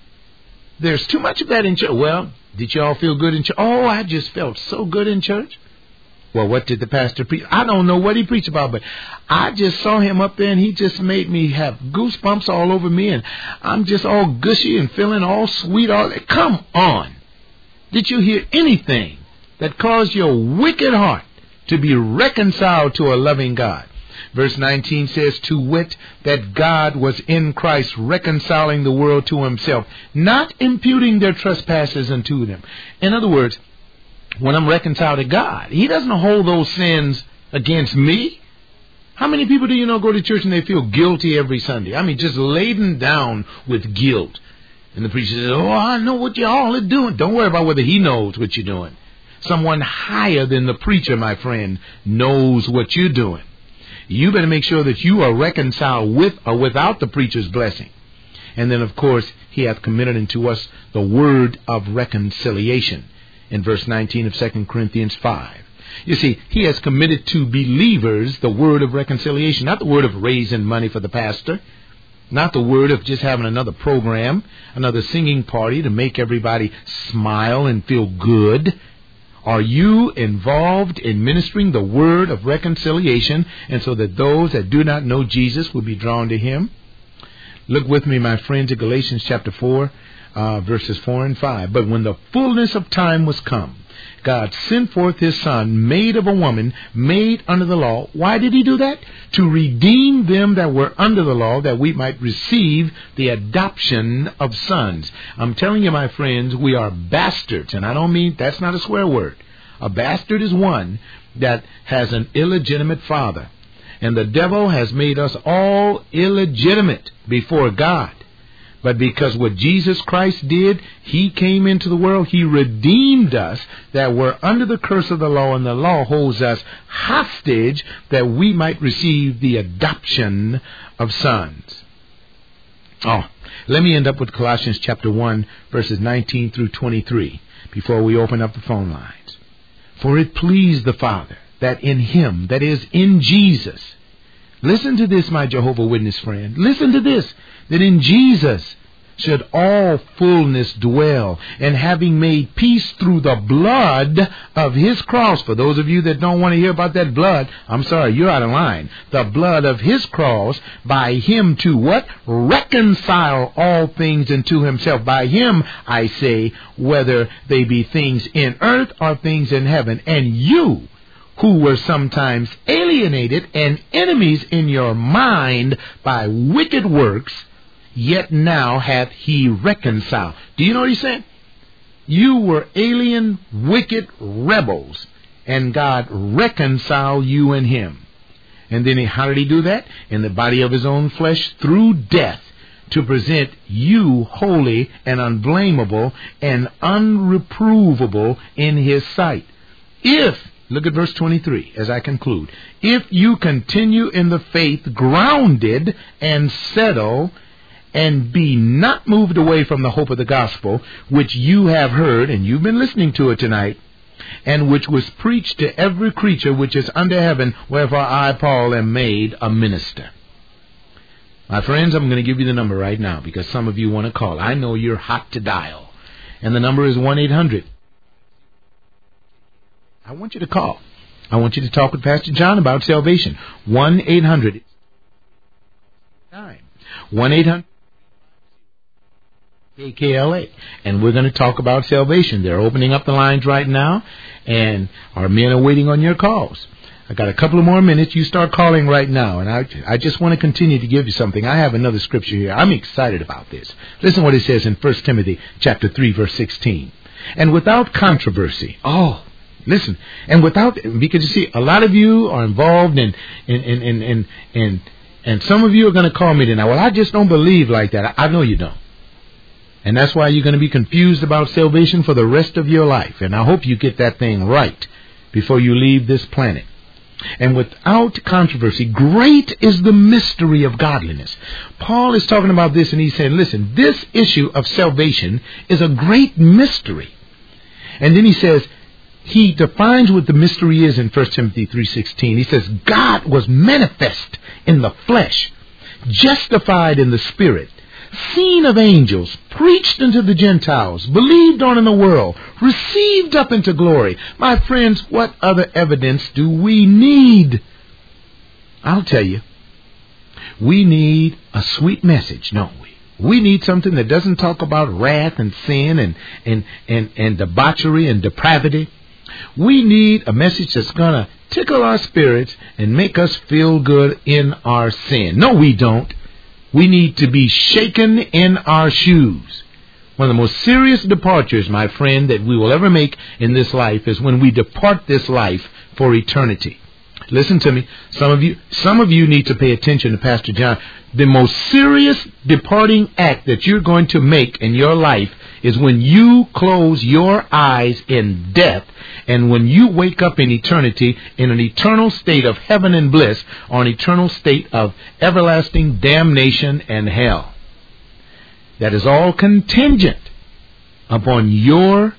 There's too much of that in church. Well, did you all feel good in church? Oh, I just felt so good in church. Well, what did the pastor preach? I don't know what he preached about, but I just saw him up there and he just made me have goosebumps all over me, and I'm just all gushy and feeling all sweet. All that. Come on. Did you hear anything that caused your wicked heart to be reconciled to a loving God? Verse nineteen says, to wit, that God was in Christ reconciling the world to himself, not imputing their trespasses unto them. In other words, when I'm reconciled to God, he doesn't hold those sins against me. How many people do you know go to church and they feel guilty every Sunday? I mean, just laden down with guilt. And the preacher says, oh, I know what you all are doing. Don't worry about whether he knows what you're doing. Someone higher than the preacher, my friend, knows what you're doing. You better make sure that you are reconciled with or without the preacher's blessing. And then, of course, he hath committed unto us the word of reconciliation in verse nineteen of Second Corinthians five. You see, he has committed to believers the word of reconciliation, not the word of raising money for the pastor, not the word of just having another program, another singing party to make everybody smile and feel good. Are you involved in ministering the word of reconciliation, and so that those that do not know Jesus will be drawn to him? Look with me, my friends, at Galatians chapter four, uh, verses four and five. But when the fullness of time was come, God sent forth his Son, made of a woman, made under the law. Why did he do that? To redeem them that were under the law, that we might receive the adoption of sons. I'm telling you, my friends, we are bastards. And I don't mean, that's not a swear word. A bastard is one that has an illegitimate father. And the devil has made us all illegitimate before God. But because what Jesus Christ did, he came into the world, he redeemed us that were under the curse of the law, and the law holds us hostage that we might receive the adoption of sons. Oh, let me end up with Colossians chapter one, verses nineteen through twenty-three, before we open up the phone lines. For it pleased the Father that in him, that is, in Jesus, listen to this, my Jehovah Witness friend, listen to this, that in Jesus should all fullness dwell, and having made peace through the blood of his cross. For those of you that don't want to hear about that blood, I'm sorry, you're out of line. The blood of his cross, by him to what? Reconcile all things unto himself. By him, I say, whether they be things in earth or things in heaven. And you, who were sometimes alienated and enemies in your mind by wicked works, yet now hath he reconciled. Do you know what he's saying? You were alien, wicked rebels, and God reconciled you and him. And then he, how did he do that? In the body of his own flesh, through death, to present you holy and unblameable and unreprovable in his sight. If, look at verse twenty-three as I conclude, if you continue in the faith, grounded and settled, and be not moved away from the hope of the gospel, which you have heard, and you've been listening to it tonight, and which was preached to every creature which is under heaven, wherefore I, Paul, am made a minister. My friends, I'm going to give you the number right now, because some of you want to call. I know you're hot to dial. And the number is one eight hundred. I want you to call. I want you to talk with Pastor John about salvation. one eight hundred. one eight hundred. K K L A. And we're going to talk about salvation. They're opening up the lines right now, and our men are waiting on your calls. I got a couple of more minutes. You start calling right now, and I, I just want to continue to give you something. I have another scripture here. I'm excited about this. Listen what it says in First Timothy chapter three, verse sixteen. And without controversy. Oh, listen. And without, because you see, a lot of you are involved in, in, in, in, in, in and some of you are going to call me tonight. Well, I just don't believe like that. I, I know you don't. And that's why you're going to be confused about salvation for the rest of your life. And I hope you get that thing right before you leave this planet. And without controversy, great is the mystery of godliness. Paul is talking about this, and he's saying, listen, this issue of salvation is a great mystery. And then he says, he defines what the mystery is in First Timothy three sixteen. He says, God was manifest in the flesh, justified in the spirit, seen of angels, preached unto the Gentiles, believed on in the world, received up into glory. My friends, what other evidence do we need? I'll tell you. We need a sweet message, don't we? We need something that doesn't talk about wrath and sin and, and, and, and debauchery and depravity. We need a message that's going to tickle our spirits and make us feel good in our sin. No, we don't. We need to be shaken in our shoes. One of the most serious departures, my friend, that we will ever make in this life is when we depart this life for eternity. Listen to me. Some of you, some of you need to pay attention to Pastor John. The most serious departing act that you're going to make in your life is when you close your eyes in death, and when you wake up in eternity in an eternal state of heaven and bliss, or an eternal state of everlasting damnation and hell. That is all contingent upon your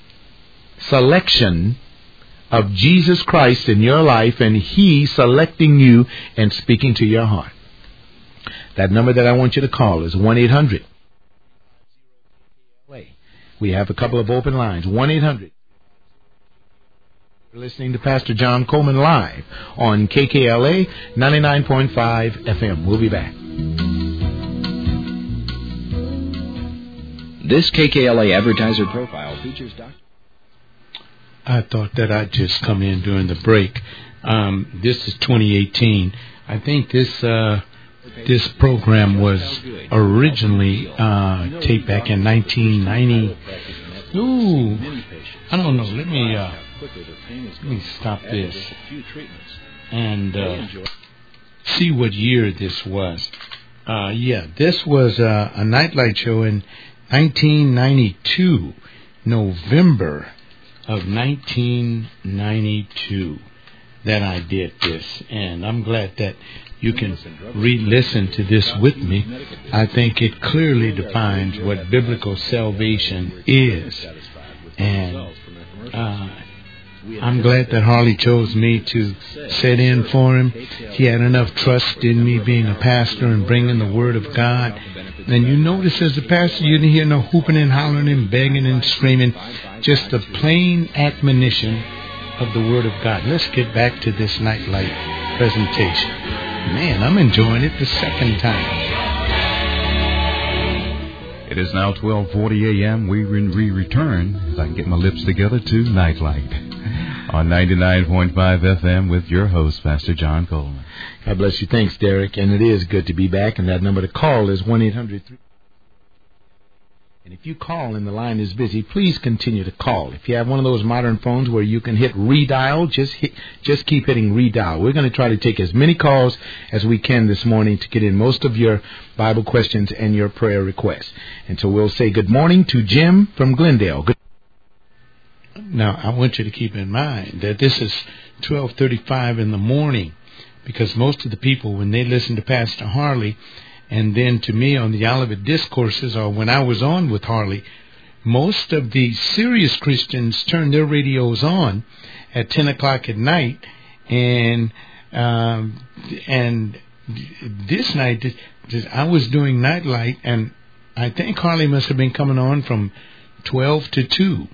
selection of Jesus Christ in your life, and He selecting you and speaking to your heart. That number that I want you to call is one eight hundred. We have a couple of open lines. one eight hundred. You're listening to Pastor John Coleman live on K K L A ninety-nine point five F M. We'll be back. This K K L A advertiser profile features Doctor I thought that I'd just come in during the break. Um, this is twenty eighteen. I think this uh, this program was originally uh, taped back in nineteen ninety. Ooh, I don't know. Let me uh, let me stop this and uh, see what year this was. Uh, yeah, this was uh, a nightlight show in nineteen ninety-two, November of nineteen ninety-two, that I did this, and I'm glad that you can re-listen to this with me. I think it clearly defines what biblical salvation is, and uh, I'm glad that Harley chose me to sit in for him. He had enough trust in me being a pastor and bringing the Word of God. And you notice as a pastor, you didn't hear no hooping and hollering and begging and screaming. Just a plain admonition of the Word of God. Let's get back to this nightlight presentation. Man, I'm enjoying it the second time. It is now twelve forty a.m. We re- return, if I can get my lips together, to Nightlight on ninety-nine point five F M with your host, Pastor John Coleman. God bless you. Thanks, Derek. And it is good to be back. And that number to call is one eight hundred three. And if you call and the line is busy, please continue to call. If you have one of those modern phones where you can hit redial, just hit, just keep hitting redial. We're going to try to take as many calls as we can this morning to get in most of your Bible questions and your prayer requests. And so we'll say good morning to Jim from Glendale. Good. Now, I want you to keep in mind that this is twelve thirty-five in the morning, because most of the people, when they listen to Pastor Harley, And then to me on the Olivet Discourses, or when I was on with Harley, most of the serious Christians turned their radios on at ten o'clock at night, and um, and this night I was doing Nightlight, and I think Harley must have been coming on from twelve to two.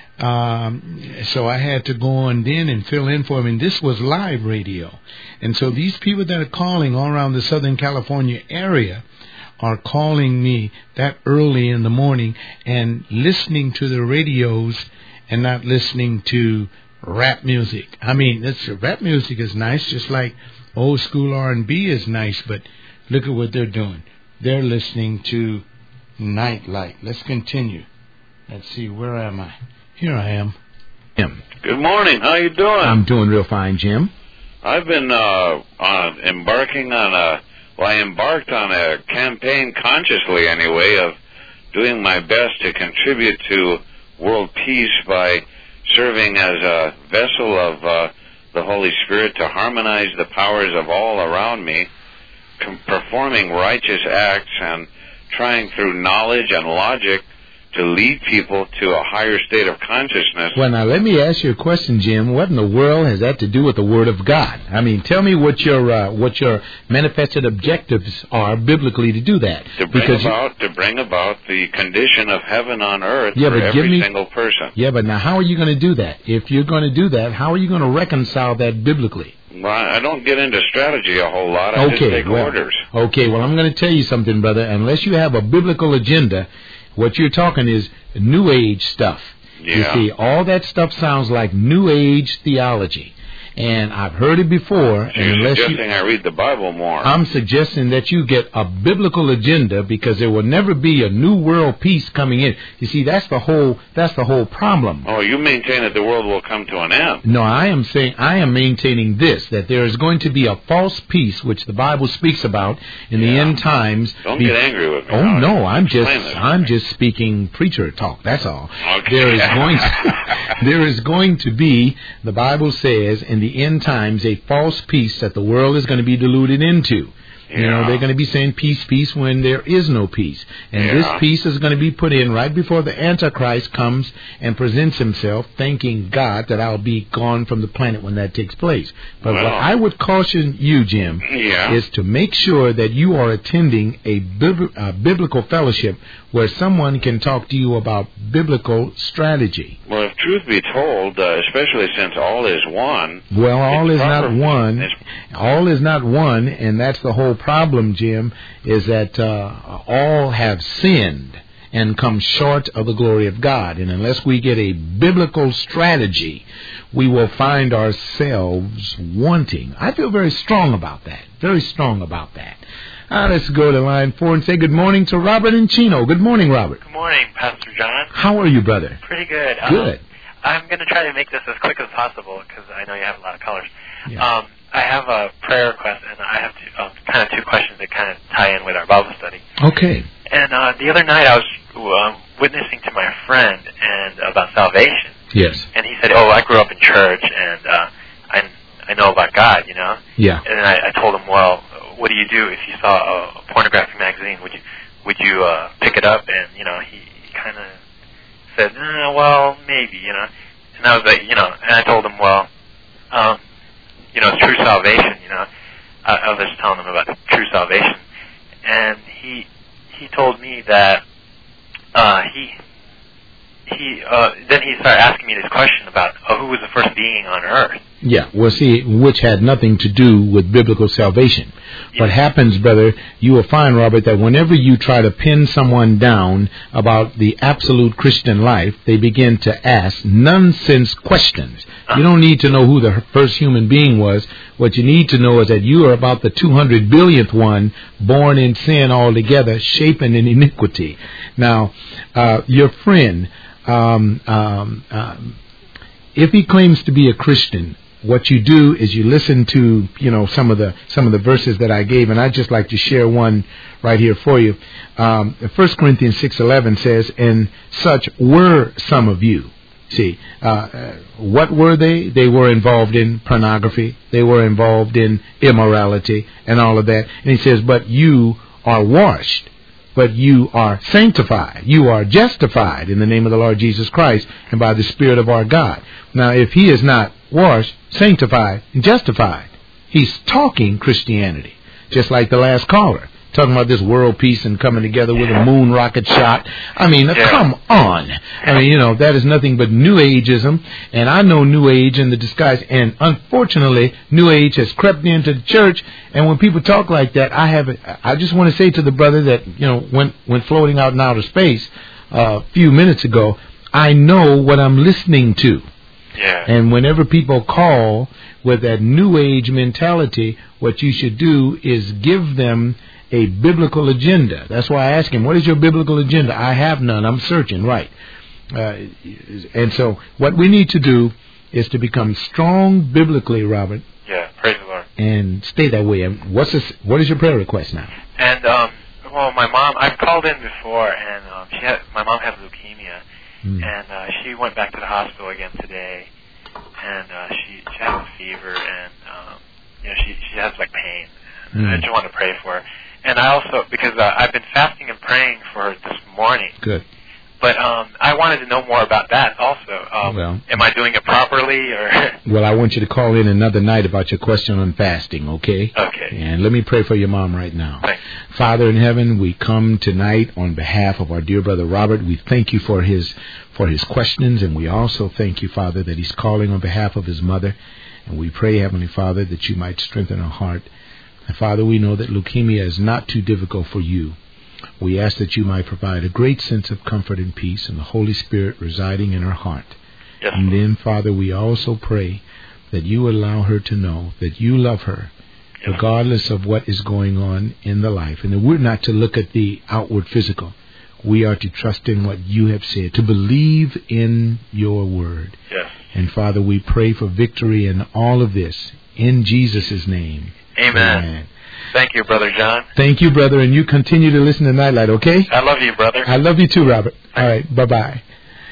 Um, so I had to go on then and fill in for him, and this was live radio. And so these people that are calling all around the Southern California area are calling me that early in the morning and listening to the radios and not listening to rap music. I mean, that's, rap music is nice, just like old school R and B is nice, but look at what they're doing. They're listening to Nightlight. Let's continue. Let's see, where am I? Here I am. Jim. Good morning. How you doing? I'm doing real fine, Jim. I've been uh, on embarking on a, well, I embarked on a campaign, consciously anyway, of doing my best to contribute to world peace by serving as a vessel of uh, the Holy Spirit to harmonize the powers of all around me, com- performing righteous acts and trying through knowledge and logic to lead people to a higher state of consciousness. Well, now, let me ask you a question, Jim. What in the world has that to do with the Word of God? I mean, tell me what your uh, what your manifested objectives are biblically to do that. To bring because about you, to bring about the condition of heaven on earth yeah, for but every give me, single person. Yeah, but now how are you going to do that? If you're going to do that, how are you going to reconcile that biblically? Well, I don't get into strategy a whole lot. I okay, just take well, orders. Okay, well, I'm going to tell you something, brother. Unless you have a biblical agenda, what you're talking is New Age stuff. Yeah. You see, all that stuff sounds like New Age theology. And I've heard it before. So and you're unless suggesting you, I read the Bible more. I'm suggesting that you get a biblical agenda, because there will never be a new world peace coming in. You see, that's the whole that's the whole problem. Oh, you maintain that the world will come to an end. No, I am saying I am maintaining this, that there is going to be a false peace, which the Bible speaks about in yeah. the end times. Don't be- get angry with me. Oh now. no, I'm just I'm me. just speaking preacher talk. That's all. Okay. There is going to, there is going to be, the Bible says, in the end times, a false peace that the world is going to be deluded into. Yeah. You know, they're going to be saying peace, peace when there is no peace. And yeah. this peace is going to be put in right before the Antichrist comes and presents himself, thanking God that I'll be gone from the planet when that takes place. But well, what I would caution you, Jim, yeah. is to make sure that you are attending a, bib- a biblical fellowship where someone can talk to you about biblical strategy. Well, if truth be told, uh, especially since all is one... Well, all is proper, not one. All is not one, and that's the whole problem, Jim, is that uh, all have sinned and come short of the glory of God. And unless we get a biblical strategy, we will find ourselves wanting. I feel very strong about that. Very strong about that. Uh, let's go to line four and say good morning to Robert and Chino. Good morning, Robert. Good morning, Pastor John. How are you, brother? Pretty good. Good. Um, I'm going to try to make this as quick as possible because I know you have a lot of callers. Yeah. Um, I have a prayer request, and I have two, um, kind of two questions that kind of tie in with our Bible study. Okay. And uh, the other night I was um, witnessing to my friend and about salvation. Yes. And he said, oh, I grew up in church, and uh, I, I know about God, you know? Yeah. And I, I told him, well, what do you do if you saw a, a pornographic magazine? Would you would you uh, pick it up? And, you know, he, he kind of said, eh, well, maybe, you know. And I was like, you know, and I told him, well, um, you know, true salvation, you know. I, I was just telling him about true salvation. And he he told me that uh, he, he uh, then he started asking me this question about uh, who was the first being on earth. Yeah, well, see, which had nothing to do with biblical salvation. Yeah. What happens, brother, you will find, Robert, that whenever you try to pin someone down about the absolute Christian life, they begin to ask nonsense questions. Uh-huh. You don't need to know who the first human being was. What you need to know is that you are about the two hundred billionth one, born in sin altogether, shapen in iniquity. Now, uh, your friend, um, um, um, if he claims to be a Christian, what you do is you listen to, you know, some of the some of the verses that I gave, and I'd just like to share one right here for you. Um, First Corinthians six eleven says, "And such were some of you." See, uh, what were they? They were involved in pornography. They were involved in immorality and all of that. And he says, "But you are washed, but you are sanctified. You are justified in the name of the Lord Jesus Christ and by the Spirit of our God. Now, if he is not washed, sanctified, and justified, he's talking Christianity, just like the last caller, talking about this world peace and coming together with a moon rocket shot. I mean, yeah. come on. I mean, you know, that is nothing but New Ageism, and I know New Age in the disguise, and unfortunately, New Age has crept into the church, and when people talk like that, I have, I just want to say to the brother that, you know, went, went floating out in outer space uh, a few minutes ago, I know what I'm listening to. Yeah. And whenever people call with that New Age mentality, what you should do is give them a biblical agenda. That's why I ask him, what is your biblical agenda? I have none. I'm searching, right. Uh, and so what we need to do is to become strong biblically, Robert. Yeah, praise the Lord. And stay that way. And what's this, what is your prayer request now? And, um, well, my mom, I've called in before, and um, she had, my mom had leukemia, mm. and uh, she went back to the hospital again today, and uh, she, she has a fever, and, um, you know, she, she has, like, pain. And mm. I just want to pray for her. And I also, because uh, I've been fasting and praying for her this morning. Good. But um, I wanted to know more about that also. Um, well, am I doing it properly? Or well, I want you to call in another night about your question on fasting, okay? Okay. And let me pray for your mom right now. Thanks. Father in heaven, we come tonight on behalf of our dear brother Robert. We thank you for his for his questions, and we also thank you, Father, that he's calling on behalf of his mother. And we pray, Heavenly Father, that you might strengthen her heart. And Father, we know that leukemia is not too difficult for you. We ask that you might provide a great sense of comfort and peace and the Holy Spirit residing in her heart. Yes. And then, Father, we also pray that you allow her to know that you love her, yes. regardless of what is going on in the life. And that we're not to look at the outward physical. We are to trust in what you have said, to believe in your word. Yes. And Father, we pray for victory in all of this, in Jesus' name. Amen. Amen. Thank you, Brother John. Thank you, brother, and you continue to listen to Nightlight, okay? I love you, brother. I love you too, Robert. All right, bye-bye.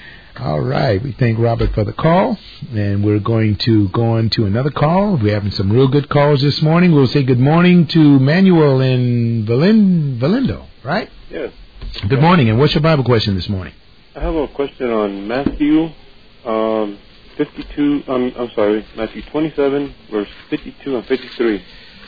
All right, we thank Robert for the call, and we're going to go on to another call. We're having some real good calls this morning. We'll say good morning to Manuel in Valin- Valindo, right? Yes. Good morning, and what's your Bible question this morning? I have a question on Matthew um, fifty-two, um, I'm sorry, Matthew twenty-seven, verse fifty-two and fifty-three.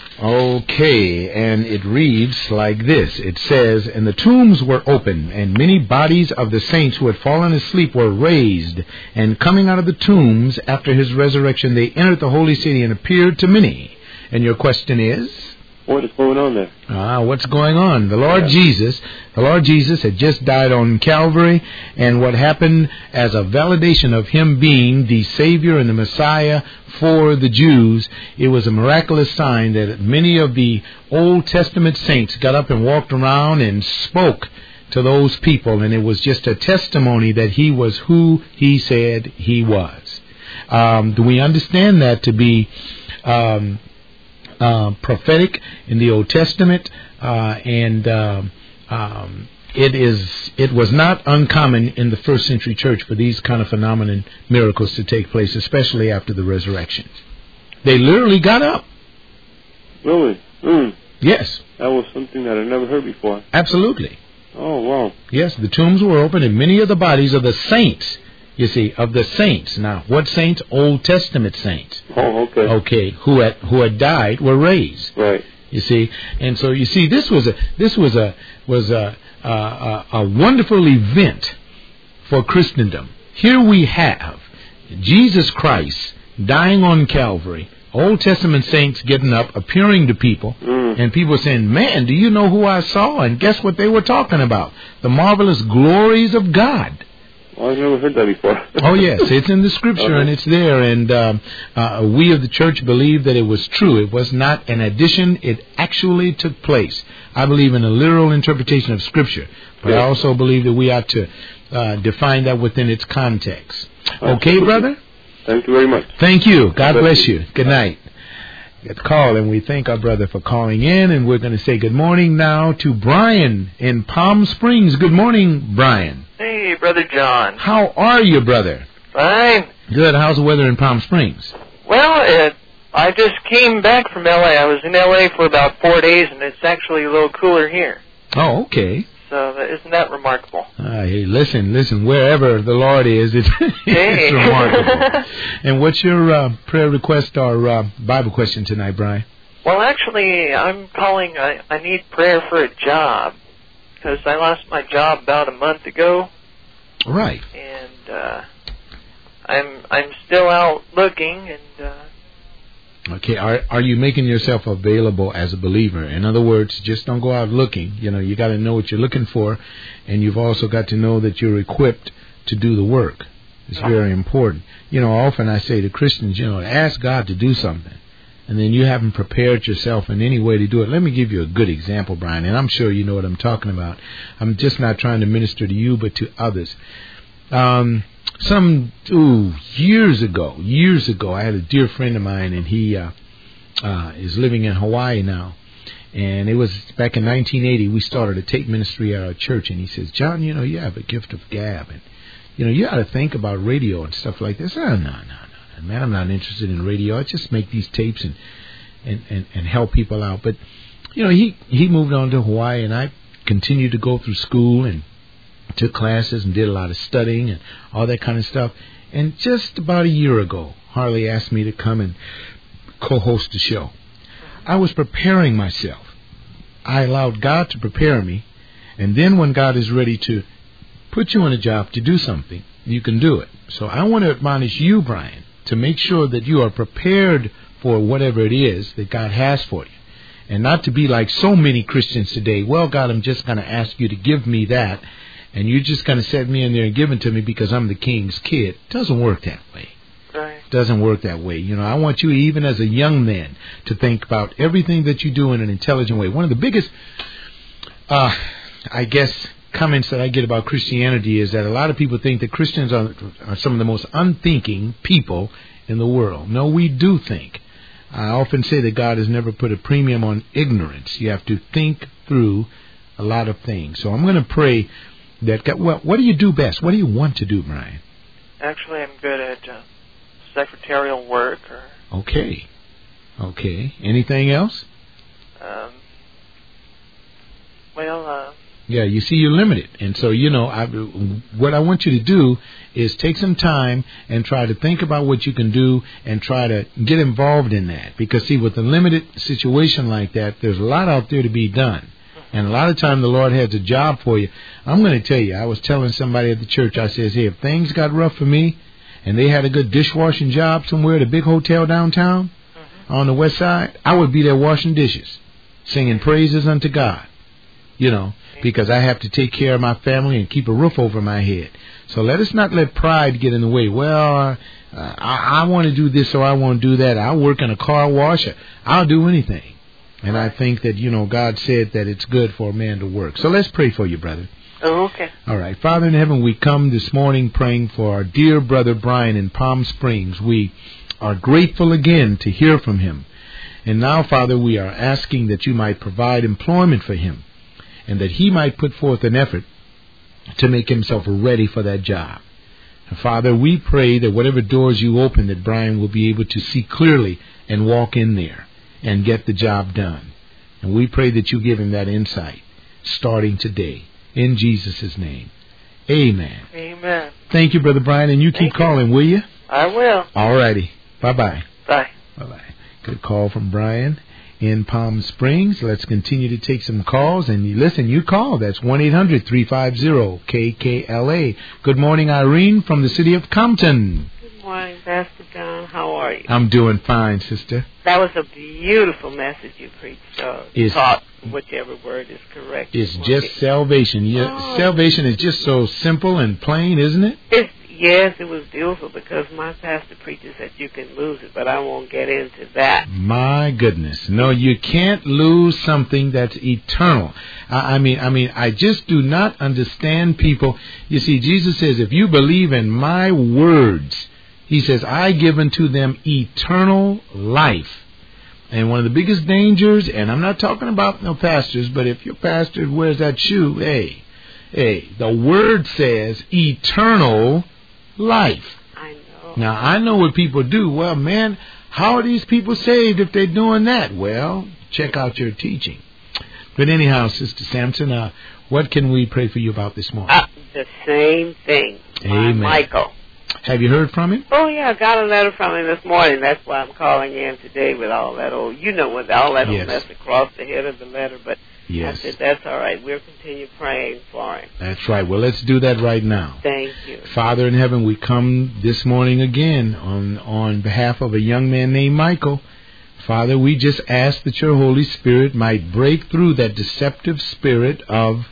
Okay, and it reads like this. It says, and the tombs were open, and many bodies of the saints who had fallen asleep were raised. And coming out of the tombs after his resurrection, they entered the holy city and appeared to many. And your question is? What is going on there? Ah, what's going on? The Lord yeah. Jesus, the Lord Jesus had just died on Calvary, and what happened as a validation of him being the Savior and the Messiah for the Jews, it was a miraculous sign that many of the Old Testament saints got up and walked around and spoke to those people, and it was just a testimony that he was who he said he was. Um, do we understand that to be Um, Uh, prophetic in the Old Testament, uh, and uh, um, it is it was not uncommon in the first century church for these kind of phenomenon miracles to take place, especially after the resurrection. They literally got up. Really? Mm. Yes. That was something that I never heard before. Absolutely. Oh, wow. Yes, the tombs were open, and many of the bodies of the saints, you see, of the saints. Now, what saints? Old Testament saints. Oh, okay. Okay, who had who had died were raised. Right. You see, and so you see, this was a this was a was a a, a wonderful event for Christendom. Here we have Jesus Christ dying on Calvary. Old Testament saints getting up, appearing to people, mm. and people saying, "Man, do you know who I saw?" And guess what they were talking about? The marvelous glories of God. Well, I've never heard that before. Oh, yes. It's in the Scripture, okay. and it's there. And um, uh, we of the church believe that it was true. It was not an addition. It actually took place. I believe in a literal interpretation of Scripture. But yes. I also believe that we ought to uh, define that within its context. Okay, brother? Thank you very much. Thank you. God bless you. Good night. Get the call, and we thank our brother for calling in. And we're going to say good morning now to Brian in Palm Springs. Good morning, Brian. Hey, Brother John. How are you, brother? Fine. Good. How's the weather in Palm Springs? Well, it I just came back from L A. I was in L A for about four days, and it's actually a little cooler here. Oh, okay. So that, isn't that remarkable? Uh, hey, listen, listen. Wherever the Lord is, it's, hey. it's remarkable. And what's your uh, prayer request or uh, Bible question tonight, Brian? Well, actually, I'm calling. I, I need prayer for a job because I lost my job about a month ago. Right. And uh, I'm I'm still out looking and. Uh, Okay, are are you making yourself available as a believer? In other words, just don't go out looking. You know, you got to know what you're looking for, and you've also got to know that you're equipped to do the work. It's very important. You know, often I say to Christians, you know, ask God to do something, and then you haven't prepared yourself in any way to do it. Let me give you a good example, Brian, and I'm sure you know what I'm talking about. I'm just not trying to minister to you, but to others. Um... Some ooh, years ago, years ago, I had a dear friend of mine, and he uh, uh, is living in Hawaii now. And it was back in nineteen eighty, we started a tape ministry at our church. And he says, John, you know, you have a gift of gab. And, you know, you ought to think about radio and stuff like this. Oh, no, no, no, man, I'm not interested in radio. I just make these tapes and, and, and, and help people out. But, you know, he, he moved on to Hawaii, and I continued to go through school and took classes and did a lot of studying and all that kind of stuff. And just about a year ago, Harley asked me to come and co-host the show. I was preparing myself. I allowed God to prepare me. And then when God is ready to put you on a job to do something, you can do it. So I want to admonish you, Brian, to make sure that you are prepared for whatever it is that God has for you. And not to be like so many Christians today. Well, God, I'm just going to ask you to give me that. And you're just going to set me in there and give it to me because I'm the king's kid. It doesn't work that way. Right. It doesn't work that way. You know, I want you, even as a young man, to think about everything that you do in an intelligent way. One of the biggest, uh, I guess, comments that I get about Christianity is that a lot of people think that Christians are, are some of the most unthinking people in the world. No, we do think. I often say that God has never put a premium on ignorance. You have to think through a lot of things. So I'm going to pray that God, well, what do you do best? What do you want to do, Brian? Actually, I'm good at uh, secretarial work. Or okay, okay. Anything else? Um. Well. Uh, yeah, you see, you're limited, and so you know, I, what I want you to do is take some time and try to think about what you can do and try to get involved in that. Because see, with a limited situation like that, there's a lot out there to be done. And a lot of time the Lord has a job for you. I'm going to tell you, I was telling somebody at the church, I says, hey, if things got rough for me and they had a good dishwashing job somewhere at a big hotel downtown mm-hmm. on the west side, I would be there washing dishes, singing praises unto God, you know, because I have to take care of my family and keep a roof over my head. So let us not let pride get in the way. Well, uh, I, I want to do this or I want to do that. I'll work in a car wash. I'll do anything. And I think that, you know, God said that it's good for a man to work. So let's pray for you, brother. Oh, okay. All right. Father in heaven, we come this morning praying for our dear brother Brian in Palm Springs. We are grateful again to hear from him. And now, Father, we are asking that you might provide employment for him and that he might put forth an effort to make himself ready for that job. And Father, we pray that whatever doors you open, that Brian will be able to see clearly and walk in there and get the job done. And we pray that you give him that insight starting today. In Jesus' name. Amen. Amen. Thank you, Brother Brian. And you keep Thank calling, you. will you? I will. All righty. Bye-bye. Bye. Bye-bye. Good call from Brian in Palm Springs. Let's continue to take some calls. And you listen, you call. That's one eight hundred three five zero K K L A. Good morning, Irene from the city of Compton. Good morning, Pastor John. How are you? I'm doing fine, sister. That was a beautiful message you preached. Uh, it's, taught whichever word is correct. It's just it. salvation. Yeah, oh. Salvation is just so simple and plain, isn't it? It's, yes, it was beautiful because my pastor preaches that you can lose it, but I won't get into that. My goodness. No, you can't lose something that's eternal. I, I mean, I mean, I just do not understand people. You see, Jesus says, if you believe in my words, he says, I give unto them eternal life. And one of the biggest dangers, and I'm not talking about no pastors, but if your pastor wears that shoe, hey, hey, the word says eternal life. I know. Now, I know what people do. Well, man, How are these people saved if they're doing that? Well, check out your teaching. But anyhow, Sister Sampson, uh, what can we pray for you about this morning? Uh, the same thing. Amen. Michael. Have you heard from him? Oh, yeah, I got a letter from him this morning. That's why I'm calling in today with all that old, you know, with all that Yes. old mess across the head of the letter. But Yes. I said, that's all right. We'll continue praying for him. That's right. Well, let's do that right now. Thank you. Father in heaven, we come this morning again on, on behalf of a young man named Michael. Father, we just ask that your Holy Spirit might break through that deceptive spirit of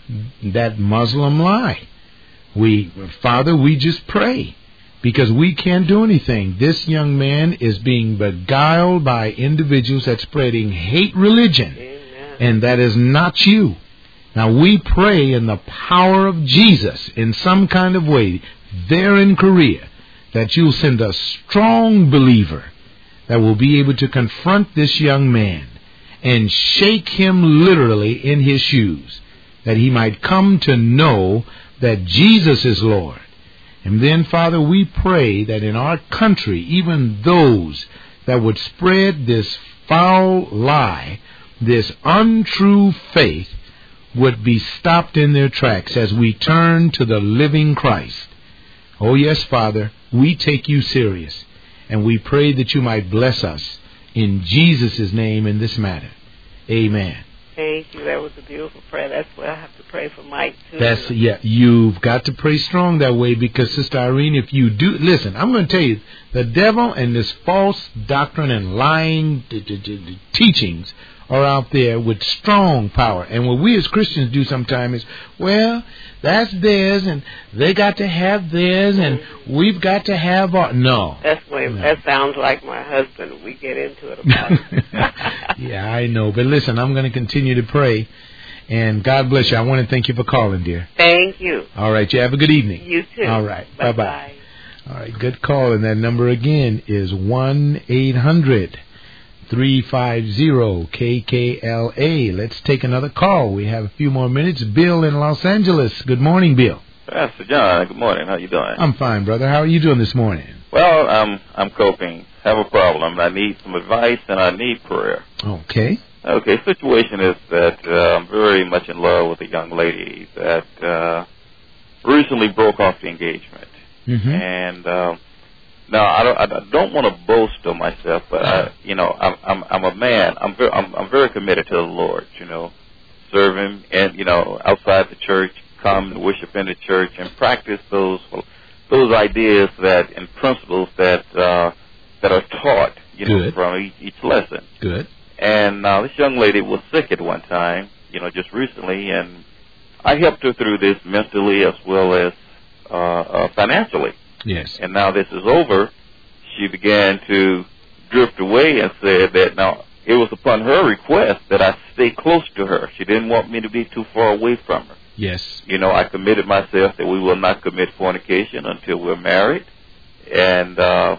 that Muslim lie. We, Father, we just pray because we can't do anything. This young man is being beguiled by individuals that spreading hate religion, Amen. and that is not you. Now we pray in the power of Jesus in some kind of way there in Korea that you'll send a strong believer that will be able to confront this young man and shake him literally in his shoes, that he might come to know that Jesus is Lord. And then, Father, we pray that in our country, even those that would spread this foul lie, this untrue faith, would be stopped in their tracks as we turn to the living Christ. Oh, yes, Father, we take you serious. And we pray that you might bless us in Jesus' name in this matter. Amen. Thank you. That was a beautiful prayer. That's where I have to pray for Mike, too. That's, yeah, you've got to pray strong that way because, Sister Irene, if you do, listen, I'm going to tell you, the devil and this false doctrine and lying d- d- d- teachings are out there with strong power. And what we as Christians do sometimes is, well, that's theirs, and they got to have theirs, and we've got to have our... No. That's way, no. That sounds like my husband. We get into it about it. Yeah, I know. But listen, I'm going to continue to pray, and God bless you. I want to thank you for calling, dear. Thank you. All right. You have a good evening. You too. All right. Bye-bye. Bye-bye. All right. Good call. And that number again is one eight hundred three five zero K K L A. Let's take another call. We have a few more minutes. Bill in Los Angeles. Good morning, Bill. Pastor John, good morning. How you doing? I'm fine, brother. How are you doing this morning? Well, I'm I'm coping. Have a problem. I need some advice and I need prayer. Okay. Okay. Situation is that uh, I'm very much in love with a young lady that uh, recently broke off the engagement, Mm-hmm. and uh, now I don't I don't want to boast of myself, but I, you know I'm I'm I'm a man. I'm very I'm, I'm very committed to the Lord. You know, serve Him, and you know outside the church, come and worship in the church and practice those those ideas that and principles that uh, that are taught, you know, Good. from each, each lesson. Good. And uh, this young lady was sick at one time, you know, just recently, and I helped her through this mentally as well as uh, uh, financially. Yes. And now this is over, she began to drift away and said that now it was upon her request that I stay close to her. She didn't want me to be too far away from her. Yes. You know, I committed myself that we will not commit fornication until we're married. And, uh,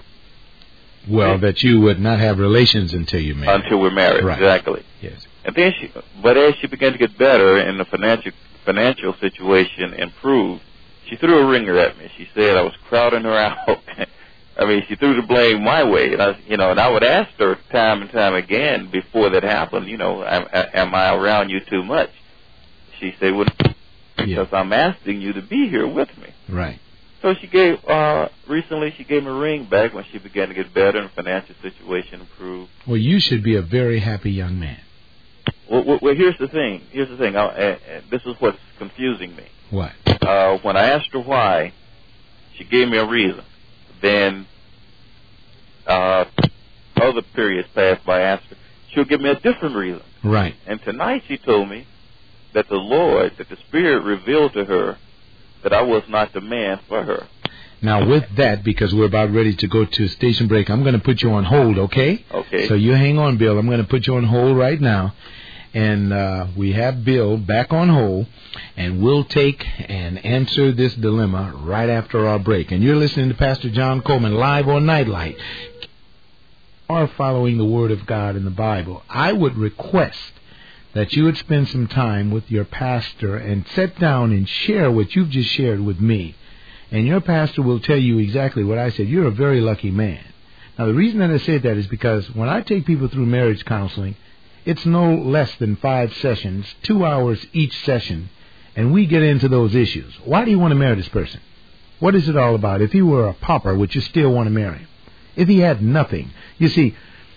Well, that you would not have relations until you marry. until we're married, Right. exactly. Yes. And then she, but as she began to get better and the financial financial situation improved, she threw a ringer at me. She said I was crowding her out. I mean, she threw the blame my way, and I, you know, and I would ask her time and time again before that happened, you know, am, am I around you too much? She said, well, because I'm asking you to be here with me. Right. So she gave, uh, recently she gave me a ring back when she began to get better and the financial situation improved. Well, you should be a very happy young man. Well, well, well here's the thing. Here's the thing. I, uh, this is what's confusing me. What? Uh, when I asked her why, she gave me a reason. Then, uh, other periods passed by, I asked her, she'll give me a different reason. Right. And tonight she told me that the Lord, that the Spirit revealed to her that I was not the man for her. Now, with that, because we're about ready to go to station break, I'm going to put you on hold, okay? Okay. So you hang on, Bill. I'm going to put you on hold right now. And uh, we have Bill back on hold, and we'll take and answer this dilemma right after our break. And you're listening to Pastor John Coleman live on Nightlight. Are following the Word of God in the Bible. I would request that you would spend some time with your pastor and sit down and share what you've just shared with me. And your pastor will tell you exactly what I said. You're a very lucky man, Now, the reason that I say that is because when I take people through marriage counseling, it's no less than five sessions, two hours each session, and we get into those issues. Why do you want to marry this person? What is it all about? If he were a pauper, would you still want to marry him? If he had nothing. You see,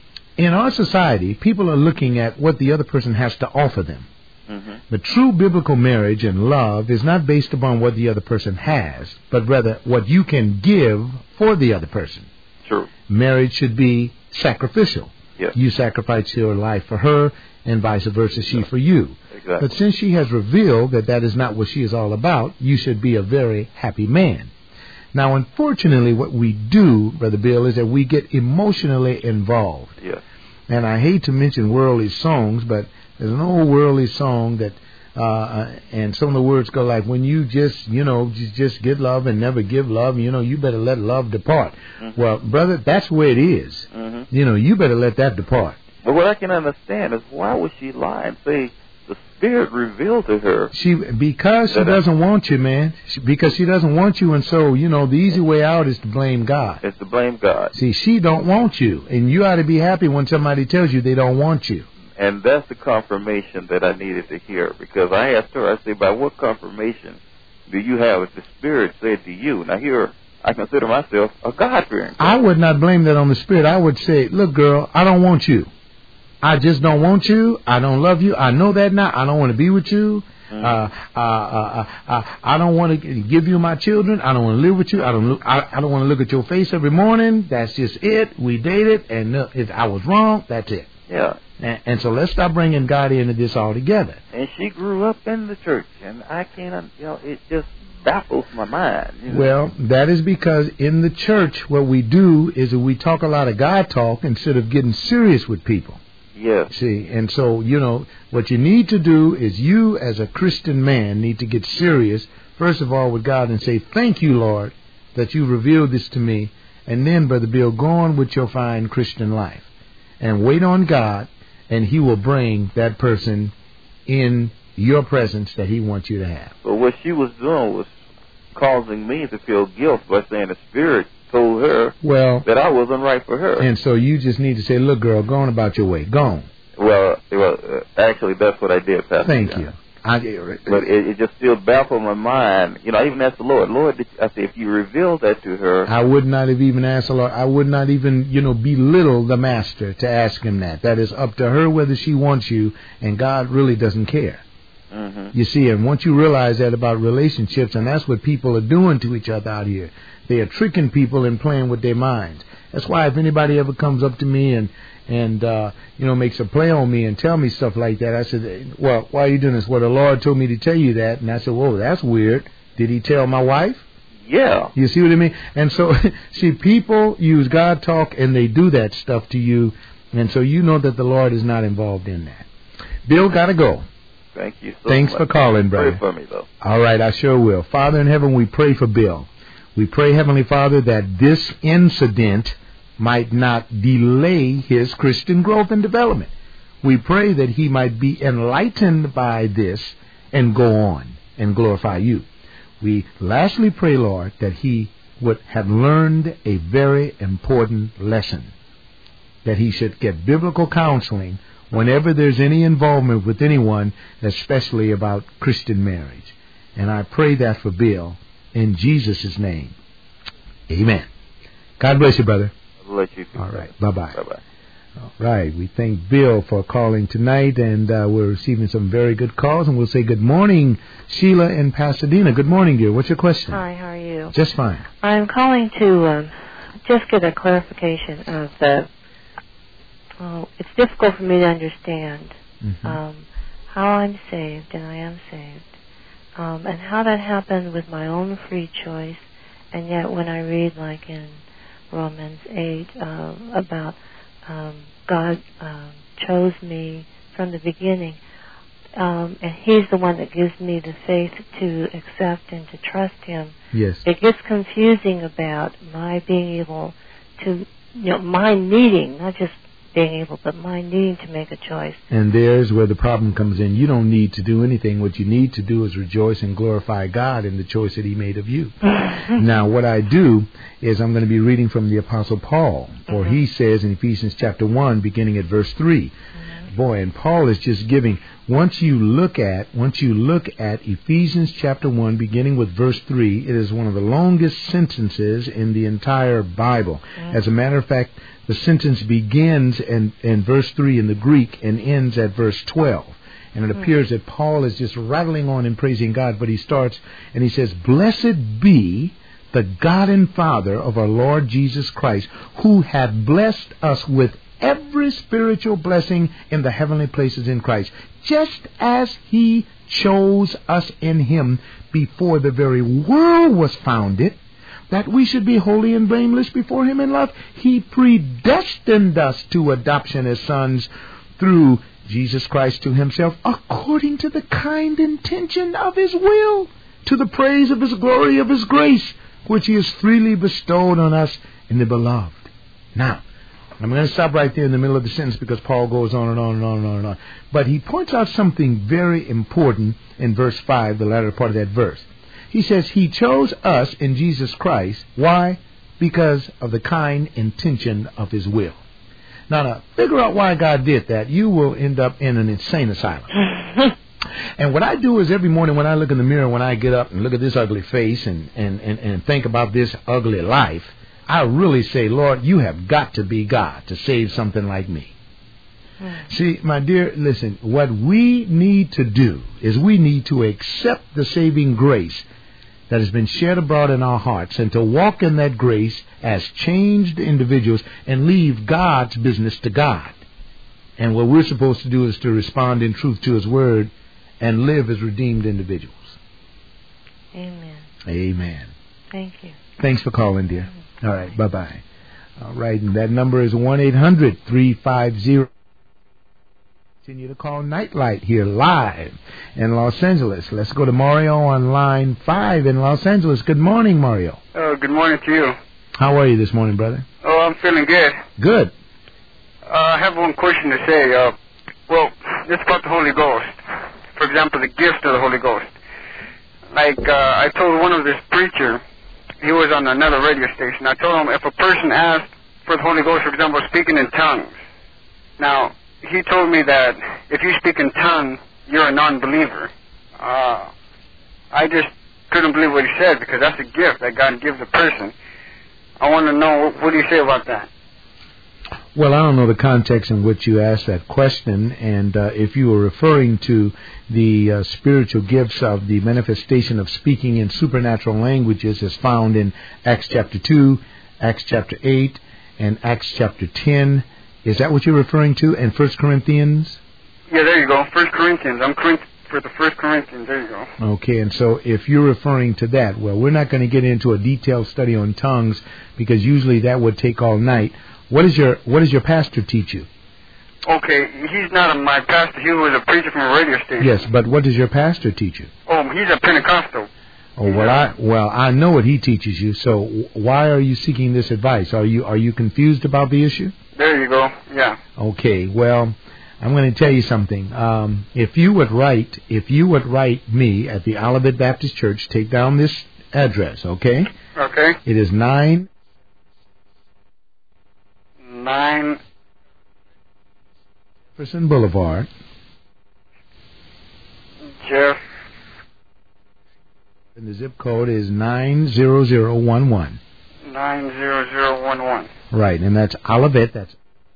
in our society, people are looking at what the other person has to offer them. Mm-hmm. But true biblical marriage and love is not based upon what the other person has, but rather what you can give for the other person. True. Marriage should be sacrificial. Yes. You sacrifice your life for her, and vice versa, she for you. Exactly. But since she has revealed that that is not what she is all about, you should be a very happy man. Now, unfortunately, what we do, Brother Bill, is that we get emotionally involved. Yes. And I hate to mention worldly songs, but there's an old worldly song that, uh, and some of the words go like, when you just, you know, just, just get love and never give love, you know, you better let love depart. Mm-hmm. Well, brother, that's where it is. Mm-hmm. You know, you better let that depart. But what I can understand is why would she lie and say the Spirit revealed to her? She Because she doesn't want you, man. She, because she doesn't want you, and so, you know, the easy way out is to blame God. It's to blame God. See, she don't want you, and you ought to be happy when somebody tells you they don't want you. And that's the confirmation that I needed to hear, because I asked her, I said, by what confirmation do you have if the Spirit said to you? Now here, I consider myself a God-fearing person. I would not blame that on the Spirit. I would say, look, girl, I don't want you. I just don't want you. I don't love you. I know that now. I don't want to be with you. Mm-hmm. Uh, uh, uh, uh, I don't want to give you my children. I don't want to live with you. I don't look, I, I don't want to look at your face every morning. That's just it. We dated, and uh, if I was wrong, that's it. Yeah. And, and so let's stop bringing God into this altogether. And she grew up in the church, and I can't, you know, it just baffles my mind. You know? Well, that is because in the church, what we do is that we talk a lot of God talk instead of getting serious with people. Yes. See, and so, you know, what you need to do is you as a Christian man need to get serious, first of all, with God and say, thank you, Lord, that you revealed this to me. And then, Brother Bill, go on with your fine Christian life and wait on God, and He will bring that person in your presence that He wants you to have. But what she was doing was causing me to feel guilt by saying the Spirit told her well, that I wasn't right for her. And so you just need to say, look, girl, go on about your way. Go on. Well, well uh, actually, that's what I did, Pastor. Thank John. you. I, but it, it just still baffled my mind. You know, I even asked the Lord, Lord, did you, I said, if you revealed that to her. I would not have even asked the Lord. I would not even, you know, belittle the Master to ask Him that. That is up to her whether she wants you, and God really doesn't care. Mm-hmm. You see, and once you realize that about relationships, and that's what people are doing to each other out here, they are tricking people and playing with their minds. That's why if anybody ever comes up to me and and uh, you know makes a play on me and tell me stuff like that, I said, well, why are you doing this? Well, the Lord told me to tell you that, and I said, whoa, that's weird. Did He tell my wife? Yeah. You see what I mean? And so, see, people use God talk and they do that stuff to you, and so you know that the Lord is not involved in that. Bill, gotta go. Thank you so Thanks much. for calling, brother. Pray for me, though. All right, I sure will. Father in heaven, we pray for Bill. We pray, Heavenly Father, that this incident might not delay his Christian growth and development. We pray that he might be enlightened by this and go on and glorify you. We lastly pray, Lord, that he would have learned a very important lesson, that he should get biblical counseling whenever there's any involvement with anyone, especially about Christian marriage. And I pray that for Bill in Jesus' name. Amen. God bless you, brother. I'll let you do All that. right. Bye-bye. Bye-bye. All right. We thank Bill for calling tonight, and uh, we're receiving some very good calls, and we'll say good morning, Sheila in Pasadena. Good morning, dear. What's your question? Hi, how are you? Just fine. I'm calling to um, just get a clarification of the, oh, it's difficult for me to understand mm-hmm. um, how I'm saved, and I am saved, um, and how that happened with my own free choice, and yet when I read, like in Romans eight, uh, about um, God um, chose me from the beginning, um, and He's the one that gives me the faith to accept and to trust Him. Yes. It gets confusing about my being able to, you know, my needing, not just being able, but my needing to make a choice. And there's where the problem comes in. You don't need to do anything. What you need to do is rejoice and glorify God in the choice that He made of you. Now, what I do is I'm going to be reading from the Apostle Paul, for mm-hmm. he says in Ephesians chapter one, beginning at verse three. Mm-hmm. Boy, and Paul is just giving. Once you look at, once you look at Ephesians chapter one, beginning with verse three, it is one of the longest sentences in the entire Bible. Mm-hmm. As a matter of fact, the sentence begins in, in verse three in the Greek and ends at verse twelve. And it mm-hmm. appears that Paul is just rattling on and praising God, but he starts and he says, "Blessed be the God and Father of our Lord Jesus Christ, who hath blessed us with every spiritual blessing in the heavenly places in Christ, just as He chose us in Him before the very world was founded, that we should be holy and blameless before Him in love. He predestined us to adoption as sons through Jesus Christ to Himself, according to the kind intention of His will, to the praise of His glory, of His grace, which He has freely bestowed on us in the Beloved." Now, I'm going to stop right there in the middle of the sentence because Paul goes on and on and on and on and on. But he points out something very important in verse five, the latter part of that verse. He says, He chose us in Jesus Christ. Why? Because of the kind intention of His will. Now, to figure out why God did that, you will end up in an insane asylum. And what I do is every morning when I look in the mirror, when I get up and look at this ugly face and, and, and, and think about this ugly life, I really say, Lord, you have got to be God to save something like me. Mm. See, my dear, listen, what we need to do is we need to accept the saving grace that has been shed abroad in our hearts and to walk in that grace as changed individuals and leave God's business to God. And what we're supposed to do is to respond in truth to His Word and live as redeemed individuals. Amen. Amen. Thank you. Thanks for calling, dear. All right, bye-bye. All right, and that number is one eight hundred three five zero. Continue to call Nightlight here live in Los Angeles. Let's go to Mario on line five in Los Angeles. Good morning, Mario. Oh, good morning to you. How are you this morning, brother? Oh, I'm feeling good. Good. Uh, I have one question to say. Uh, well, it's about the Holy Ghost. For example, the gift of the Holy Ghost. Like, uh, I told one of this preacher, he was on another radio station. I told him if a person asked for the Holy Ghost, for example, speaking in tongues. Now, he told me that if you speak in tongues, you're a non-believer. Uh, I just couldn't believe what he said because that's a gift that God gives a person. I want to know, what do you say about that? Well, I don't know the context in which you asked that question, and uh, if you were referring to the uh, spiritual gifts of the manifestation of speaking in supernatural languages as found in Acts chapter two, Acts chapter eight, and Acts chapter ten, is that what you're referring to in First Corinthians? Yeah, there you go, First Corinthians. I'm Corinth- for the First Corinthians, there you go. Okay, and so if you're referring to that, well, we're not going to get into a detailed study on tongues because usually that would take all night. What is your What does your pastor teach you? Okay, he's not a, my pastor. He was a preacher from a radio station. Yes, but what does your pastor teach you? Oh, he's a Pentecostal. Oh, well, I well I know what he teaches you. So why are you seeking this advice? Are you Are you confused about the issue? There you go. Yeah. Okay. Well, I'm going to tell you something. Um, if you would write, if you would write me at the Olivet Baptist Church, take down this address. Okay. Okay. It is nine. Nine. Jefferson Boulevard. Jeff. And the zip code is nine zero zero one one. Nine zero zero one one. Right, and that's Olivet. That's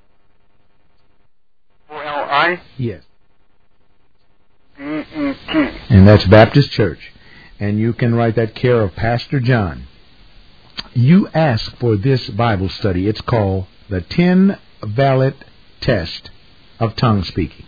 O L I. Yes. B E T. And that's Baptist Church, and you can write that care of Pastor John. You ask for this Bible study. It's called the ten Valid Test of Tongue Speaking.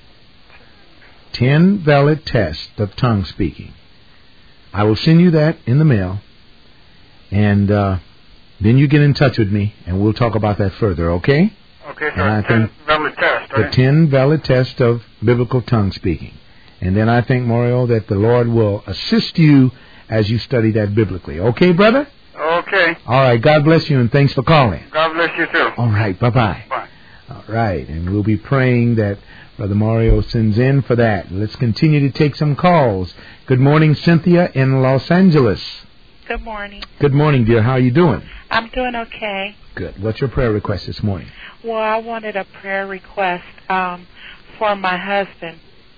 ten Valid Test of Tongue Speaking. I will send you that in the mail, and uh, then you get in touch with me, and we'll talk about that further, okay? Okay, so and ten valid test, right? The ten valid test of biblical tongue speaking. And then I think, Mario, that the Lord will assist you as you study that biblically. Okay, brother? Okay. All right, God bless you, and thanks for calling. God bless you, too. All right, bye-bye. Bye. All All right, and we'll be praying that Brother Mario sends in for that. Let's continue to take some calls. Good morning, Cynthia in Los Angeles. Good morning. Good morning, dear. How are you doing? I'm doing okay. Good. What's your prayer request this morning? Well, I wanted a prayer request um, for my husband.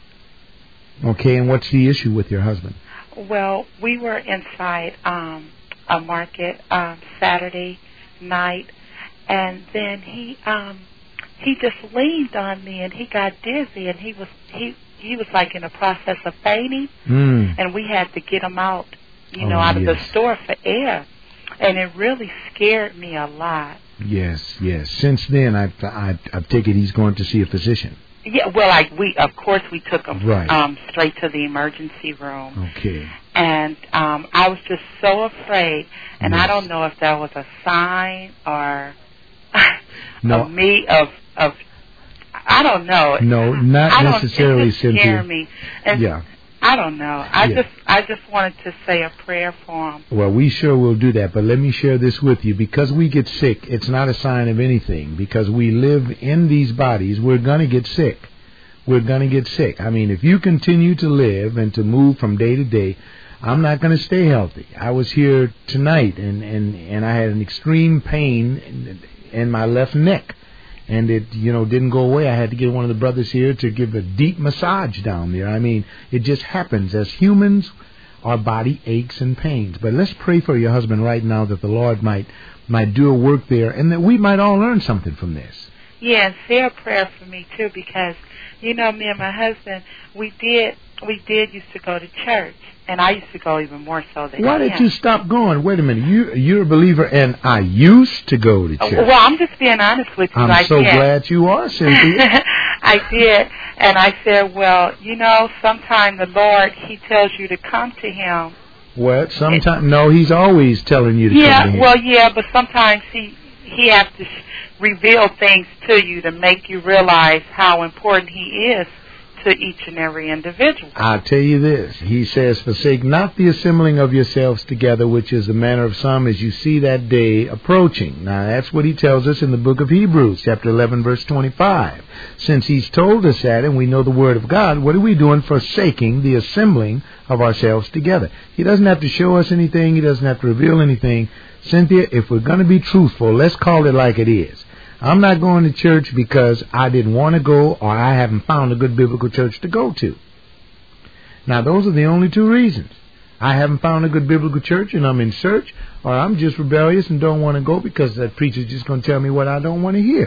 Okay, and what's the issue with your husband? Well, we were inside um, a market um, Saturday night, and then he um, he just leaned on me, and he got dizzy, and he was he he was like in the process of fainting, mm. and we had to get him out, you know, oh, out of yes. the store for air, and it really scared me a lot. Yes, yes. Since then, I've I've, I've taken he's going to see a physician. Yeah, well, like we, of course, we took him right. um, straight to the emergency room. Okay. And um, I was just so afraid, and yes. I don't know if that was a sign or no. of me of of I don't know. No, not I don't, necessarily, it just Cynthia. Scare me. And yeah. I don't know. I yeah. just I just wanted to say a prayer for him. Well, we sure will do that, but let me share this with you. Because we get sick, it's not a sign of anything. Because we live in these bodies, we're going to get sick. We're going to get sick. I mean, if you continue to live and to move from day to day, I'm not going to stay healthy. I was here tonight, and, and, and I had an extreme pain in, in my left neck. And it, you know, didn't go away. I had to get one of the brothers here to give a deep massage down there. I mean, it just happens. As humans, our body aches and pains. But let's pray for your husband right now that the Lord might might do a work there and that we might all learn something from this. Yeah, and say a prayer for me, too, because, you know, me and my husband, we did, we did used to go to church. And I used to go even more so than Why him. did you stop going? Wait a minute. You, you're a believer, and I used to go to church. Well, I'm just being honest with you. I'm I so did. glad you are, Cynthia. I did. And I said, well, you know, sometimes the Lord, He tells you to come to Him. Well, sometimes, no, He's always telling you to yeah, come to Him. Well, yeah, but sometimes He, he has to sh- reveal things to you to make you realize how important He is to each and every individual. I'll tell you this. He says, forsake not the assembling of yourselves together, which is the manner of some, as you see that day approaching. Now, that's what he tells us in the book of Hebrews, chapter eleven, verse twenty-five. Since he's told us that, and we know the word of God, what are we doing forsaking the assembling of ourselves together? He doesn't have to show us anything. He doesn't have to reveal anything. Cynthia, if we're going to be truthful, let's call it like it is. I'm not going to church because I didn't want to go or I haven't found a good biblical church to go to. Now, those are the only two reasons. I haven't found a good biblical church and I'm in search, or I'm just rebellious and don't want to go because that preacher's just going to tell me what I don't want to hear.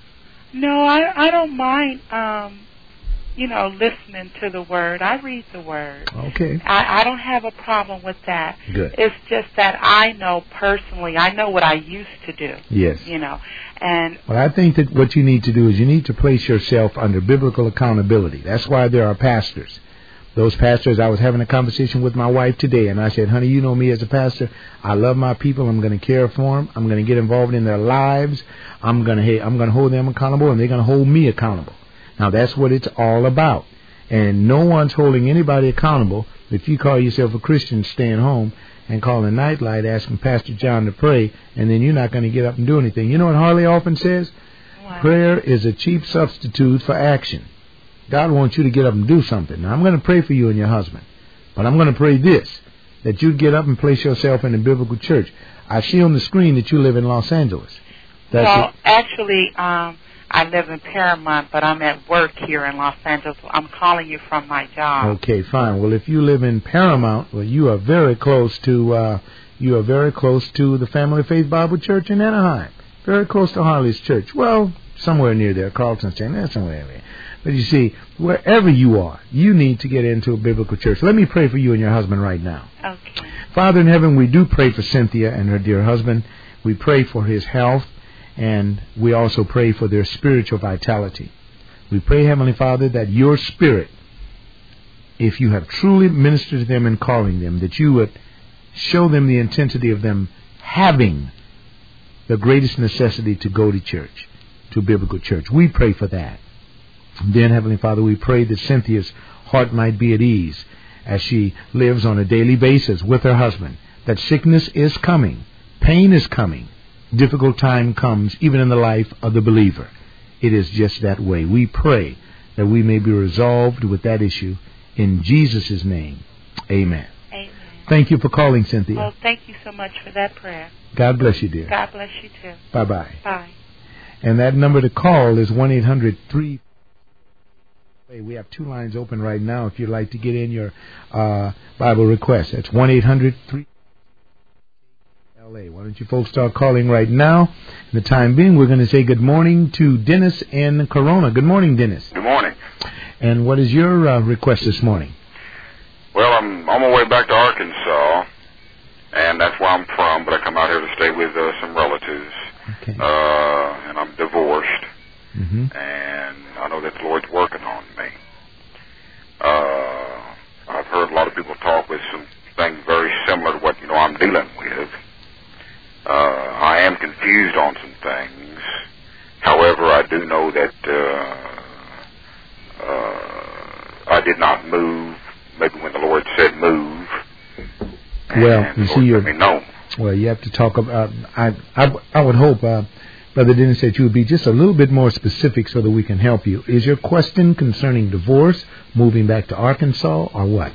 No, I, I don't mind, um, you know, listening to the Word. I read the Word. Okay. I, I don't have a problem with that. Good. It's just that I know personally, I know what I used to do. Yes. You know, and... Well, I think that what you need to do is you need to place yourself under biblical accountability. That's why there are pastors. Those pastors, I was having a conversation with my wife today, and I said, honey, you know me as a pastor. I love my people. I'm going to care for them. I'm going to get involved in their lives. I'm going to hey, I'm going to hold them accountable, and they're going to hold me accountable. Now, that's what it's all about. And no one's holding anybody accountable if you call yourself a Christian staying home and calling Nightlight asking Pastor John to pray, and then you're not going to get up and do anything. You know what Harley often says? Wow. Prayer is a cheap substitute for action. God wants you to get up and do something. Now, I'm going to pray for you and your husband, but I'm going to pray this, that you get up and place yourself in a biblical church. I see on the screen that you live in Los Angeles. That's well, it. actually, um, I live in Paramount, but I'm at work here in Los Angeles. I'm calling you from my job. Okay, fine. Well, if you live in Paramount, well, you are very close to uh, you are very close to the Family Faith Bible Church in Anaheim. Very close to Harley's church. Well, somewhere near there. Carlton's saying that's somewhere there. But you see, wherever you are, you need to get into a biblical church. Let me pray for you and your husband right now. Okay. Father in heaven, we do pray for Cynthia and her dear husband. We pray for his health. And we also pray for their spiritual vitality. We pray, Heavenly Father, that your Spirit, if you have truly ministered to them and calling them, that you would show them the intensity of them having the greatest necessity to go to church, to biblical church. We pray for that. And then, Heavenly Father, we pray that Cynthia's heart might be at ease as she lives on a daily basis with her husband, that sickness is coming, pain is coming, difficult time comes even in the life of the believer. it is just that way. We pray that we may be resolved with that issue in Jesus' name. Amen. Amen. Thank you for calling, Cynthia. Well, thank you so much for that prayer. God bless you, dear. God bless you, too. Bye-bye. Bye. And that number to call is one eight hundred three. We have two lines open right now if you'd like to get in your uh, Bible request. That's one eight hundred three L A. Why don't you folks start calling right now? In the time being, we're going to say good morning to Dennis in Corona. Good morning, Dennis. Good morning. And what is your uh, request this morning? Well, I'm on my way back to Arkansas, and that's where I'm from, but I come out here to stay with uh, some relatives. Okay. Uh, and I'm divorced, mm-hmm. and I know that the Lord's working on me. Uh, I've heard a lot of people talk with some things very similar to what, you know, I'm dealing with. Uh, I am confused on some things. However, I do know that uh, uh, I did not move, maybe when the Lord said move. Well, you see, you're... Let me know. Well, you have to talk about. I I, I would hope, uh, Brother Dennis, that you would be just a little bit more specific so that we can help you. Is your question concerning divorce, moving back to Arkansas, or what?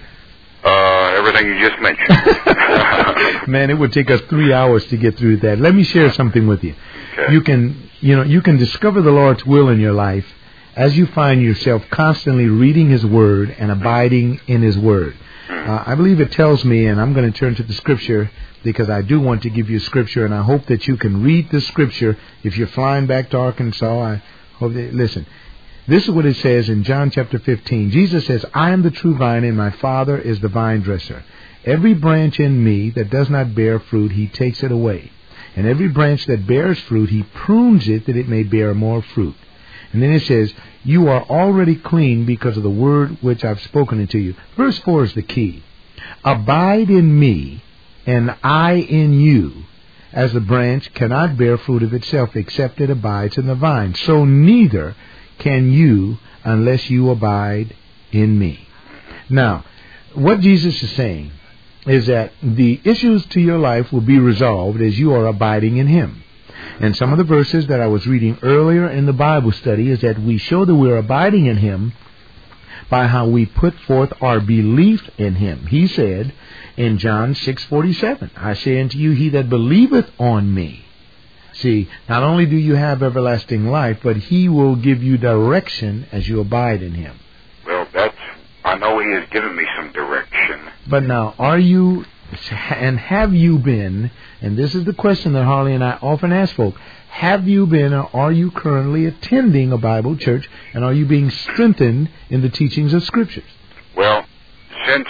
Uh, everything you just mentioned. Man, it would take us three hours to get through that. Let me share something with you. Okay. You can, you know, you can discover the Lord's will in your life as you find yourself constantly reading His Word and abiding in His Word. Uh, I believe it tells me, and I'm going to turn to the Scripture because I do want to give you Scripture, and I hope that you can read the Scripture. If you're flying back to Arkansas, I hope that, listen, this is what it says in John chapter fifteen. Jesus says, I am the true vine, and my Father is the vine dresser. Every branch in me that does not bear fruit, He takes it away. And every branch that bears fruit, He prunes it that it may bear more fruit. And then it says, you are already clean because of the word which I've spoken unto you. Verse four is the key. Abide in me, and I in you, as the branch cannot bear fruit of itself except it abides in the vine. So neither can you unless you abide in me. Now, what Jesus is saying is that the issues to your life will be resolved as you are abiding in Him. And some of the verses that I was reading earlier in the Bible study is that we show that we're abiding in Him by how we put forth our belief in Him. He said in John six forty-seven, I say unto you, he that believeth on me. See, not only do you have everlasting life, but He will give you direction as you abide in Him. Well, that's, I know He has given me some direction. But now, are you, and have you been, and this is the question that Harley and I often ask folk, have you been or are you currently attending a Bible church, and are you being strengthened in the teachings of Scriptures? Well, since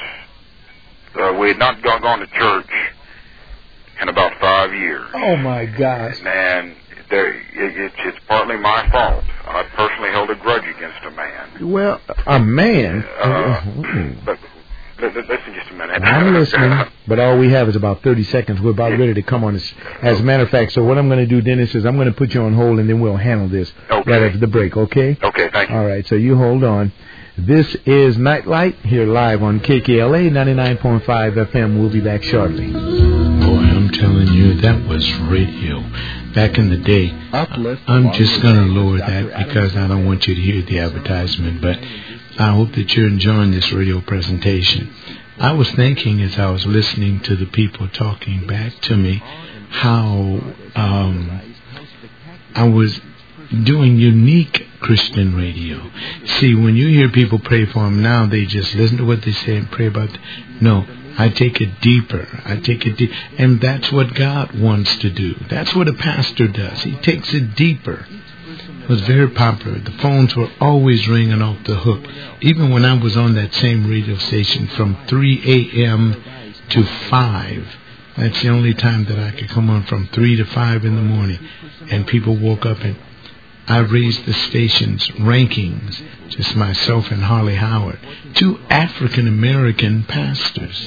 uh, we had not gone, gone to church in about five years. Oh, my gosh. And there, it, it's, it's partly my fault. I personally held a grudge against a man. Well, a man? Uh, but listen just a minute. I'm listening, but all we have is about thirty seconds. We're about ready to come on this. As a matter of fact, so what I'm going to do, Dennis, is I'm going to put you on hold, and then we'll handle this okay. right after the break, okay? Okay, thank you. All right, so you hold on. This is Nightlight here live on K K L A ninety-nine point five F M. We'll be back shortly. Boy, I'm telling you, that was radio. Back in the day, Uplift, I'm just going to lower that because I don't want you to hear the advertisement, but I hope that you're enjoying this radio presentation. I was thinking as I was listening to the people talking back to me how um, I was doing unique Christian radio. See, when you hear people pray for them now, they just listen to what they say and pray about. No, I take it deeper. I take it deep. And that's what God wants to do. That's what a pastor does. He takes it deeper. It was very popular. The phones were always ringing off the hook. Even when I was on that same radio station from three a.m. to five. That's the only time that I could come on, from three to five in the morning. And people woke up, and I raised the station's rankings, just myself and Harley Howard, two African-American pastors.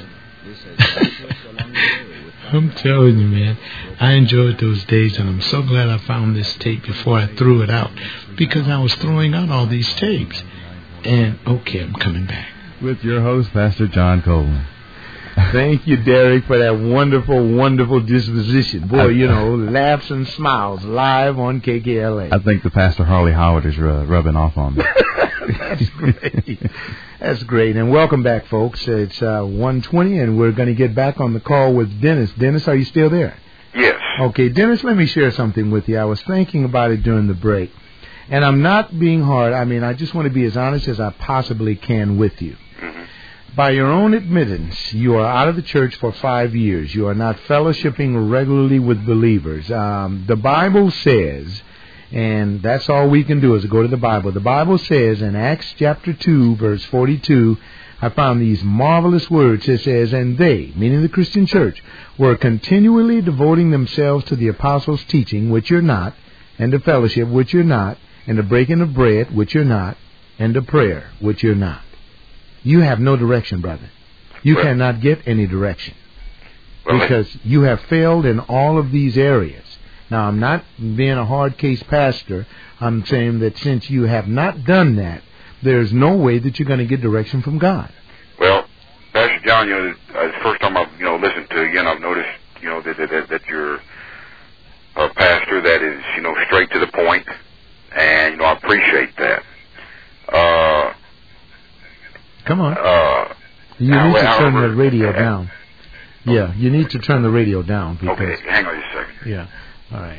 I'm telling you, man, I enjoyed those days, and I'm so glad I found this tape before I threw it out, because I was throwing out all these tapes. And, okay, I'm coming back. With your host, Pastor John Coleman. Thank you, Derek, for that wonderful, wonderful disposition. Boy, I, you know, laughs and smiles live on K K L A. I think the Pastor Harley Howard is uh, rubbing off on me. That's great. That's great. And welcome back, folks. It's uh, one twenty, and we're going to get back on the call with Dennis. Dennis, are you still there? Yes. Okay, Dennis, let me share something with you. I was thinking about it during the break, and I'm not being hard. I mean, I just want to be as honest as I possibly can with you. Mm-hmm. By your own admittance, you are out of the church for five years. You are not fellowshipping regularly with believers. Um, the Bible says, and that's all we can do is go to the Bible. The Bible says in Acts chapter two, verse forty-two, I found these marvelous words. It says, and they, meaning the Christian church, were continually devoting themselves to the apostles' teaching, which you're not, and to fellowship, which you're not, and to breaking of bread, which you're not, and to prayer, which you're not. You have no direction, brother. You well, cannot get any direction well, because you have failed in all of these areas. Now, I'm not being a hard case pastor. I'm saying that since you have not done that, there's no way that you're going to get direction from God. Well, Pastor John, you know, uh, the first time I've you know listened to you, and I've noticed you know that that, that you're a pastor that is you know straight to the point, and you know I appreciate that. Uh, Come on. Uh, you need to turn the radio down. Yeah, you need to turn the radio down. Because, okay, hang on just a second. Yeah, all right.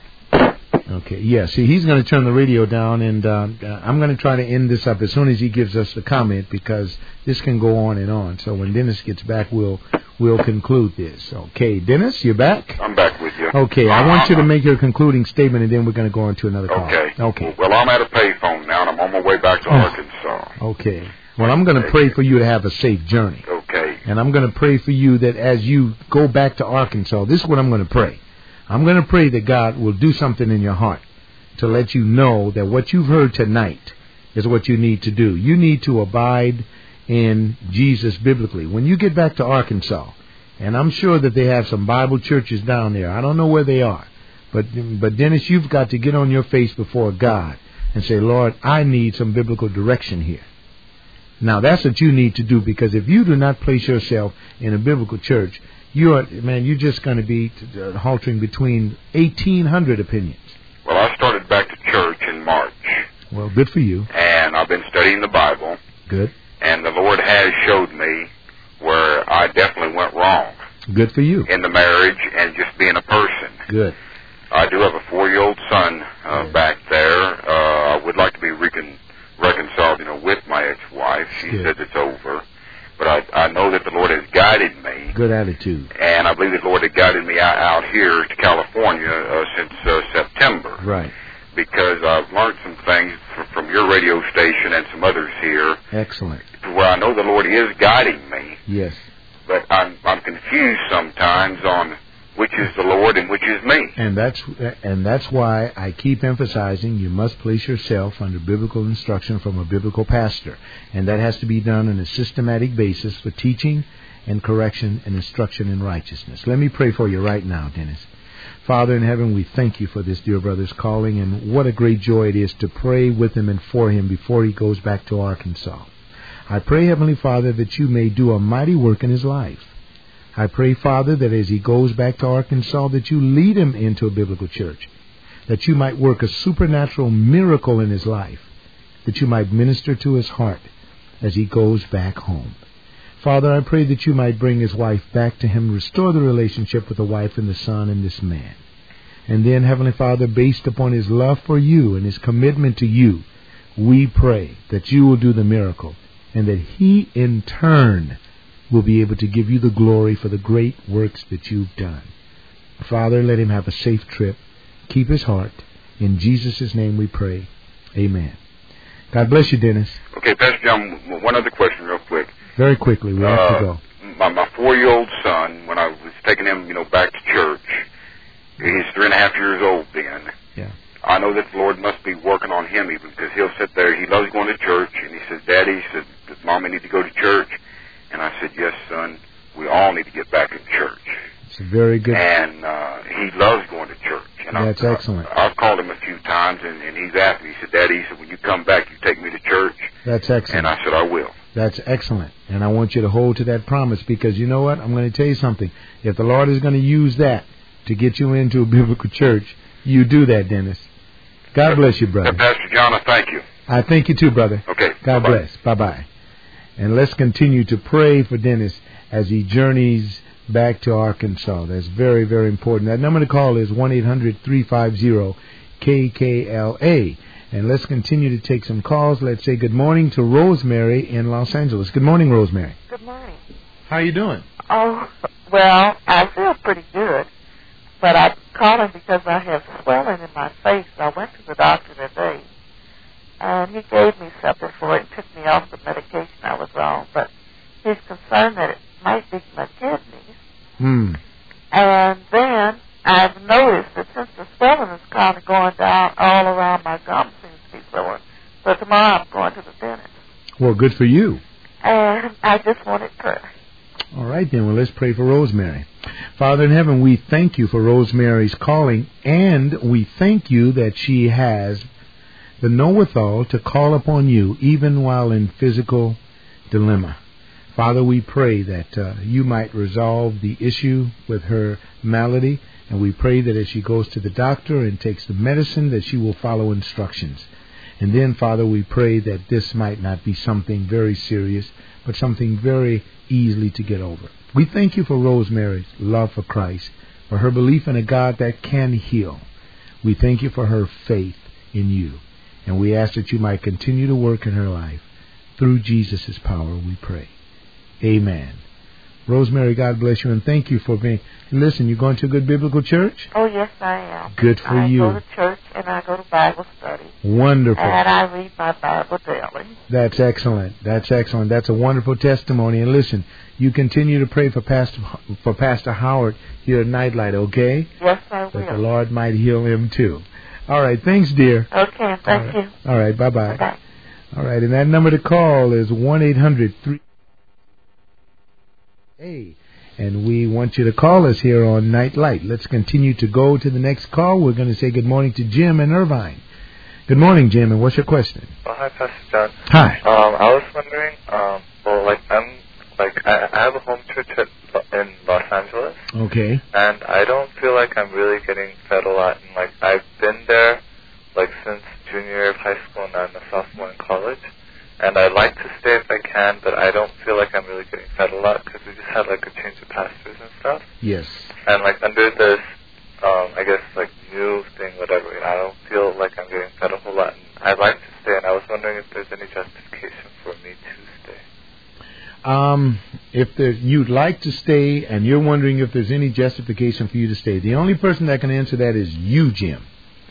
Okay, yeah, see, he's going to turn the radio down, and uh, I'm going to try to end this up as soon as he gives us the comment, because this can go on and on. So when Dennis gets back, we'll we'll conclude this. Okay, Dennis, you're back? I'm back with you. Okay, I want you to make your concluding statement, and then we're going to go on to another call. Okay. Okay. Well, I'm at a payphone now, and I'm on my way back to Arkansas. Okay. Well, I'm going to pray for you to have a safe journey. Okay. And I'm going to pray for you that as you go back to Arkansas, this is what I'm going to pray. I'm going to pray that God will do something in your heart to let you know that what you've heard tonight is what you need to do. You need to abide in Jesus biblically. When you get back to Arkansas, and I'm sure that they have some Bible churches down there. I don't know where they are. But, but Dennis, you've got to get on your face before God and say, Lord, I need some biblical direction here. Now, that's what you need to do, because if you do not place yourself in a biblical church, you are, man, you're just going to be uh, halting between eighteen hundred opinions. Well, I started back to church in March. Well, good for you. And I've been studying the Bible. Good. And the Lord has showed me where I definitely went wrong. Good for you. In the marriage and just being a person. Good. I do have a four-year-old son uh, yeah. back there. Uh, I would like to be recon- reconciled, you know, with my ex-wife. She Good. says it's over. But I, I know that the Lord has guided me. Good attitude. And I believe that the Lord has guided me out, out here to California uh, since uh, September. Right. Because I've learned some things f- from your radio station and some others here. Excellent. To where I know the Lord is guiding me. Yes. But I'm, I'm confused sometimes on which is the Lord and which is me. And that's and that's why I keep emphasizing you must place yourself under biblical instruction from a biblical pastor. And that has to be done on a systematic basis for teaching and correction and instruction in righteousness. Let me pray for you right now, Dennis. Father in heaven, we thank you for this dear brother's calling, and what a great joy it is to pray with him and for him before he goes back to Arkansas. I pray, Heavenly Father, that you may do a mighty work in his life. I pray, Father, that as he goes back to Arkansas, that you lead him into a biblical church, that you might work a supernatural miracle in his life, that you might minister to his heart as he goes back home. Father, I pray that you might bring his wife back to him, restore the relationship with the wife and the son and this man. And then, Heavenly Father, based upon his love for you and his commitment to you, we pray that you will do the miracle and that he in turn will be able to give you the glory for the great works that you've done. Father, let him have a safe trip. Keep his heart. In Jesus' name we pray. Amen. God bless you, Dennis. Okay, Pastor John, one other question real quick. Very quickly, we have uh, to go. My, my four-year-old son, when I was taking him, you know, back to church, he's three and a half years old then. Yeah. I know that the Lord must be working on him even, because he'll sit there. He loves going to church, and he says, Daddy, he said, does Mommy need to go to church? And I said, yes, son, we all need to get back in church. It's very good. And uh, he loves going to church. And That's I've, excellent. I've called him a few times, and, and he's asked me, he said, Daddy, he said, when you come back, you take me to church. That's excellent. And I said, I will. That's excellent. And I want you to hold to that promise, because you know what? I'm going to tell you something. If the Lord is going to use that to get you into a biblical church, you do that, Dennis. God bless you, brother. Pastor John, I thank you. I thank you too, brother. Okay. God Bye-bye. bless. Bye-bye. And let's continue to pray for Dennis as he journeys back to Arkansas. That's very, very important. That number to call is one eight hundred three five zero K K L A. And let's continue to take some calls. Let's say good morning to Rosemary in Los Angeles. Good morning, Rosemary. Good morning. How are you doing? Oh, well, I feel pretty good, but I'm calling because I have swelling in my face. I went to the doctor today, and he gave me something for it and took me off the medication I was on, but he's concerned that it might be my kidneys. Hmm. And then I've noticed that since the swelling is kind of going down all around my gums seems to be swelling, so tomorrow I'm going to the dentist. Well, good for you. And I just wanted prayer. All right, then. Well, let's pray for Rosemary. Father in heaven, we thank you for Rosemary's calling, and we thank you that she has the know-withal to call upon you even while in physical dilemma. Father, we pray that uh, you might resolve the issue with her malady, and we pray that as she goes to the doctor and takes the medicine, that she will follow instructions. And then, Father, we pray that this might not be something very serious, but something very easily to get over. We thank you for Rosemary's love for Christ, for her belief in a God that can heal. We thank you for her faith in you, and we ask that you might continue to work in her life. Through Jesus' power, we pray. Amen. Rosemary, God bless you, and thank you for being... Listen, you going to a good biblical church? Oh, yes, I am. Good for I you. I go to church, and I go to Bible study. Wonderful. And I read my Bible daily. That's excellent. That's excellent. That's a wonderful testimony. And listen, you continue to pray for Pastor for Pastor Howard here at Nightlight, okay? Yes, I will. That the Lord might heal him, too. All right. Thanks, dear. Okay, thank All right. you. All right. Bye-bye. Bye-bye. All right. And that number to call is one eight hundred three Hey. And we want you to call us here on Nightlight. Let's continue to go to the next call. We're going to say good morning to Jim in Irvine. Good morning, Jim, and what's your question? Oh, hi, Pastor John. Hi. Um, I was wondering, um, well, like, I'm, like, I, I have a home church at, in Los Angeles. Okay. And I don't feel like I'm really getting fed a lot. And, like, I've been there, like, since junior year of high school, and I'm a sophomore in college. And I'd like to stay if I can, but I don't feel like I'm really getting fed a lot because we just had, like, a change of pastors and stuff. Yes. And, like, under this, um, I guess, like, new thing, whatever, I don't feel like I'm getting fed a whole lot. And I'd like to stay, and I was wondering if there's any justification for me to stay. Um, if there, you'd like to stay, and you're wondering if there's any justification for you to stay, the only person that can answer that is you, Jim.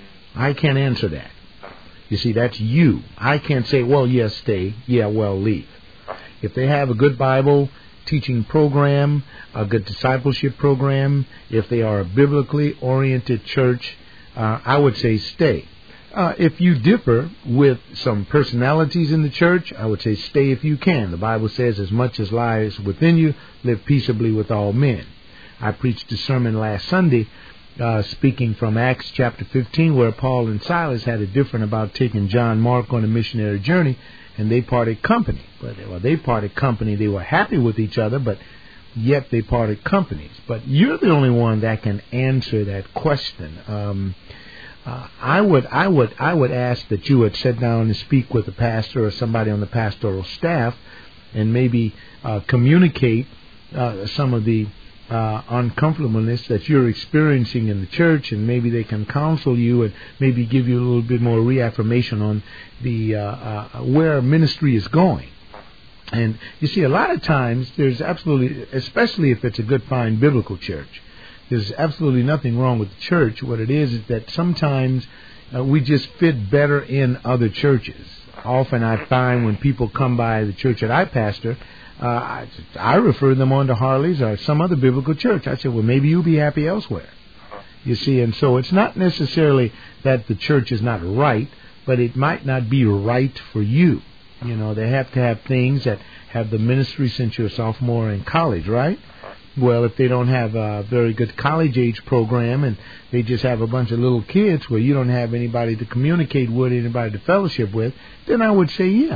I can't answer that. You see, that's you. I can't say, well, yes, stay. Yeah, well, leave. If they have a good Bible teaching program, a good discipleship program, if they are a biblically oriented church, uh, I would say stay. Uh, if you differ with some personalities in the church, I would say stay if you can. The Bible says, as much as lies within you, live peaceably with all men. I preached a sermon last Sunday Uh, speaking from Acts chapter fifteen, where Paul and Silas had a different about taking John Mark on a missionary journey, and they parted company. But they, well, they parted company. They were happy with each other, but yet they parted companies. But you're the only one that can answer that question. Um, uh, I would, I would, I would ask that you would sit down and speak with a pastor or somebody on the pastoral staff, and maybe uh, communicate uh, some of the Uh, uncomfortableness that you're experiencing in the church, and maybe they can counsel you and maybe give you a little bit more reaffirmation on the uh, uh, where ministry is going. And you see, a lot of times there's absolutely, especially if it's a good, fine biblical church, there's absolutely nothing wrong with the church. What it is is that sometimes uh, we just fit better in other churches. Often I find when people come by the church that I pastor, Uh, I, I refer them on to Harley's or some other biblical church. I said, well, maybe you'll be happy elsewhere. You see, and so it's not necessarily that the church is not right, but it might not be right for you. You know, they have to have things that have the ministry since you're a sophomore in college, right? Well, if they don't have a very good college-age program and they just have a bunch of little kids where you don't have anybody to communicate with, anybody to fellowship with, then I would say, yeah.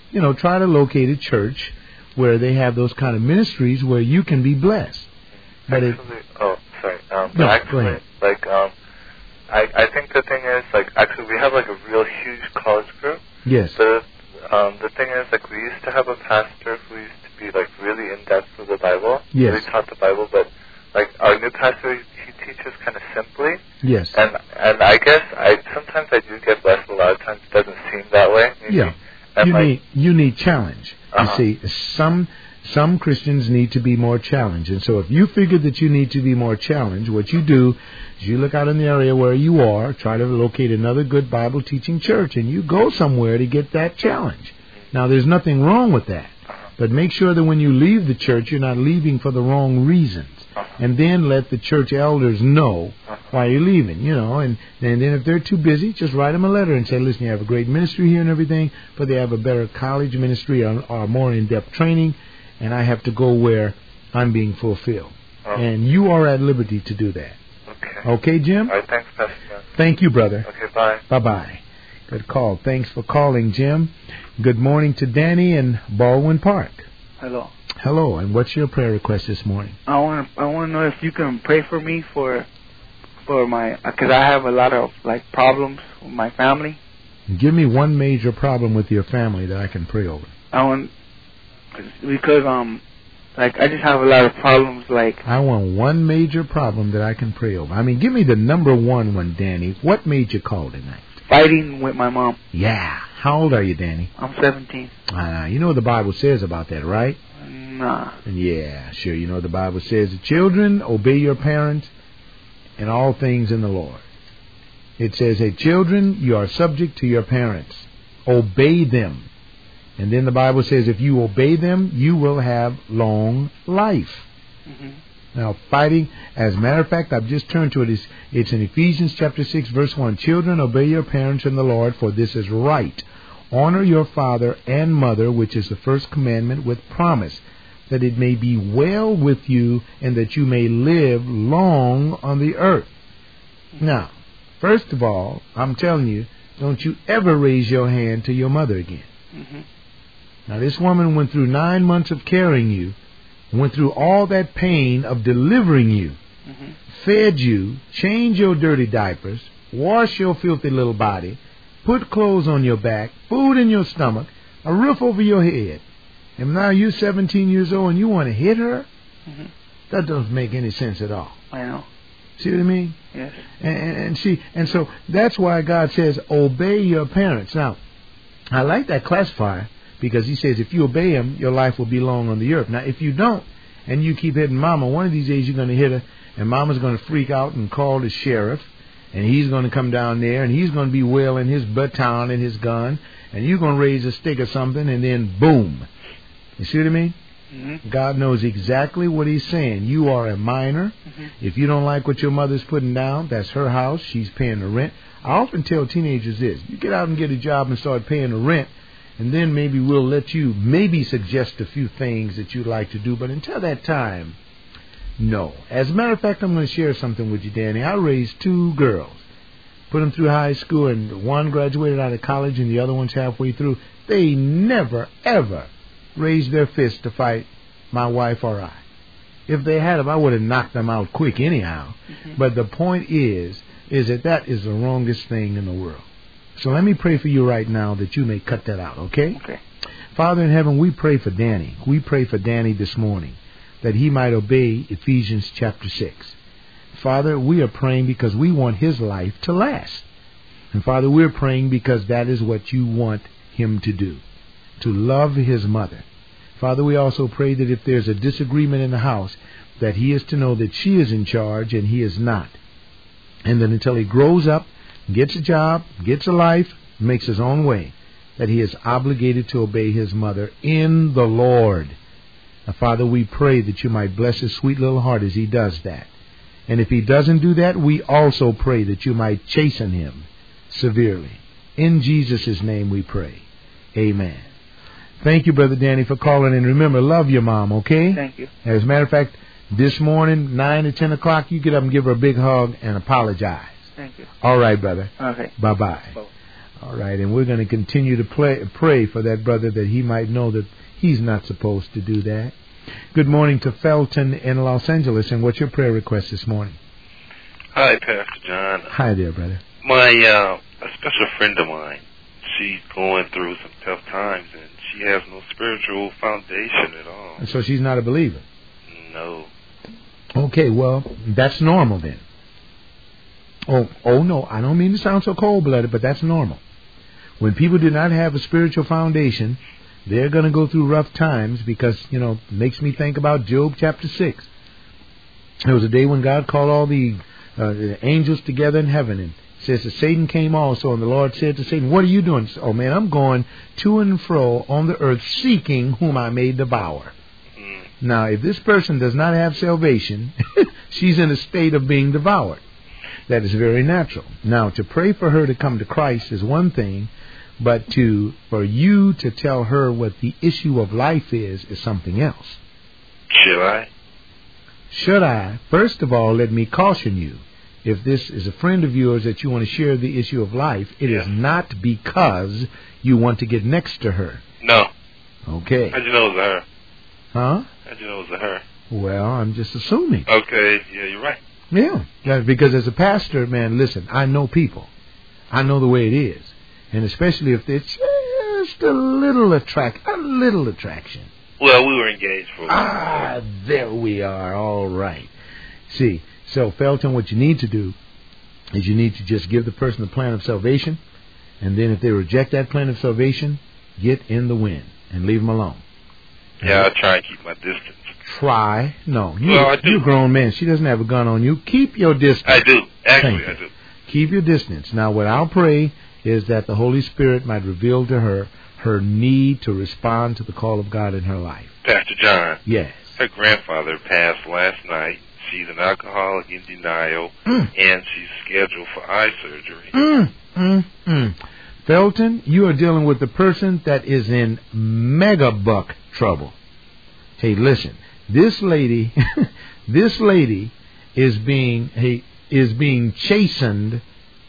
you know, try to locate a church where they have those kind of ministries where you can be blessed. But actually, it, oh, sorry. Um, no, actually, go ahead. like, um, I, I think the thing is, like, actually, we have, like, a real huge college group. Yes. But um, the thing is, like, we used to have a pastor who used to be, like, really in-depth with the Bible. Yes. Really taught the Bible, but, like, our new pastor, he teaches kind of simply. Yes. And and I guess I sometimes I do get blessed, but a lot of times it doesn't seem that way. Maybe. Yeah. And you like, need you need challenge. Uh-huh. You see, some some Christians need to be more challenged, and so if you figure that you need to be more challenged, what you do is you look out in the area where you are, try to locate another good Bible teaching church, and you go somewhere to get that challenge. Now, there's nothing wrong with that, but make sure that when you leave the church, you're not leaving for the wrong reasons. And then let the church elders know why you're leaving, you know. And, and then if they're too busy, just write them a letter and say, listen, you have a great ministry here and everything, but they have a better college ministry or, or more in-depth training, and I have to go where I'm being fulfilled. Oh. And you are at liberty to do that. Okay. Okay, Jim? All right, thanks, Pastor John. Thank you, brother. Okay, bye. Bye-bye. Good call. Thanks for calling, Jim. Good morning to Danny in Baldwin Park. Hello. Hello, and what's your prayer request this morning? I want I want to know if you can pray for me for for my because I have a lot of like problems with my family. Give me one major problem with your family that I can pray over. I want because um like I just have a lot of problems like I want one major problem that I can pray over. I mean, give me the number one one, Danny. What made you call tonight? Fighting with my mom. Yeah. How old are you, Danny? I'm seventeen. Uh, you know what the Bible says about that, right? Nah. Yeah, sure. You know what the Bible says. Children, obey your parents in all things in the Lord. It says, hey, children, you are subject to your parents. Obey them. And then the Bible says, if you obey them, you will have long life. Mm-hmm. Now, fighting, as a matter of fact, I've just turned to it. It's, it's in Ephesians chapter six, verse one. Children, obey your parents in the Lord, for this is right. Honor your father and mother, which is the first commandment, with promise, that it may be well with you and that you may live long on the earth. Now, first of all, I'm telling you, don't you ever raise your hand to your mother again. Mm-hmm. Now, this woman went through nine months of carrying you, went through all that pain of delivering you, mm-hmm. fed you, changed your dirty diapers, washed your filthy little body, put clothes on your back, food in your stomach, a roof over your head. And now you're seventeen years old and you want to hit her? Mm-hmm. That doesn't make any sense at all. I know. See what I mean? Yes. And, and, and see, and so that's why God says, obey your parents. Now, I like that classifier because he says if you obey him, your life will be long on the earth. Now, if you don't, and you keep hitting mama, one of these days you're going to hit her, and mama's going to freak out and call the sheriff, and he's going to come down there, and he's going to be wailing his baton and his gun, and you're going to raise a stick or something, and then boom. You see what I mean? Mm-hmm. God knows exactly what he's saying. You are a minor. Mm-hmm. If you don't like what your mother's putting down, that's her house. She's paying the rent. I often tell teenagers this. You get out and get a job and start paying the rent, and then maybe we'll let you maybe suggest a few things that you'd like to do. But until that time, no. As a matter of fact, I'm going to share something with you, Danny. I raised two girls. Put them through high school, and one graduated out of college, and the other one's halfway through. They never, ever raised their fist to fight my wife or I. If they had them, I would have knocked them out quick anyhow. Mm-hmm. But the point is, is that that is the wrongest thing in the world. So let me pray for you right now that you may cut that out, okay? Okay. Father in heaven, we pray for Danny. We pray for Danny this morning that he might obey Ephesians chapter six. Father, we are praying because we want his life to last. And Father, we're praying because that is what you want him to do, to love his mother. Father, we also pray that if there's a disagreement in the house, that he is to know that she is in charge and he is not. And that until he grows up, gets a job, gets a life, makes his own way, that he is obligated to obey his mother in the Lord. Now, Father, we pray that you might bless his sweet little heart as he does that. And if he doesn't do that, we also pray that you might chasten him severely. In Jesus' name we pray. Amen. Thank you, Brother Danny, for calling. And remember, love your mom, okay? Thank you. As a matter of fact, this morning, nine to ten o'clock, you get up and give her a big hug and apologize. Thank you. All right, brother. Okay. Bye-bye. Bye. All right, and we're going to continue to play, pray for that brother that he might know that he's not supposed to do that. Good morning to Felton in Los Angeles, and what's your prayer request this morning? Hi, Pastor John. Hi there, brother. My uh, a special friend of mine, she's going through some tough times, and she has no spiritual foundation at all. And so she's not a believer? No. Okay, well, that's normal then. Oh, oh no, I don't mean to sound so cold-blooded, but that's normal. When people do not have a spiritual foundation, they're going to go through rough times because, you know, it makes me think about Job chapter six. There was a day when God called all the, uh, the angels together in heaven, and says that Satan came also, and the Lord said to Satan, what are you doing? Oh man, I'm going to and fro on the earth seeking whom I may devour. Mm. Now, if this person does not have salvation, she's in a state of being devoured. That is very natural. Now, to pray for her to come to Christ is one thing, but to for you to tell her what the issue of life is is something else. Should I? Should I? First of all, let me caution you. If this is a friend of yours that you want to share the issue of life, it yeah. is not because you want to get next to her. No. Okay. How'd you know it was her? Huh? How'd you know it was her? Well, I'm just assuming. Okay, yeah, you're right. Yeah, yeah, because as a pastor, man, listen, I know people. I know the way it is. And especially if it's just a little attract, a little attraction. Well, we were engaged for a while. Ah, there we are. All right. See, so Felton, what you need to do is you need to just give the person the plan of salvation, and then if they reject that plan of salvation, get in the wind and leave them alone. Yeah, I'll try and keep my distance. Try? No. You, well, I do. You're a grown man. She doesn't have a gun on you. Keep your distance. I do. Actually, I do. Keep your distance. Now, what I'll pray is that the Holy Spirit might reveal to her her need to respond to the call of God in her life. Pastor John. Yes. Her grandfather passed last night. She's an alcoholic in denial, mm. and she's scheduled for eye surgery. Mm, mm, mm. Felton, you are dealing with the person that is in mega buck trouble. Hey, listen. This lady, this lady is being hey, is being chastened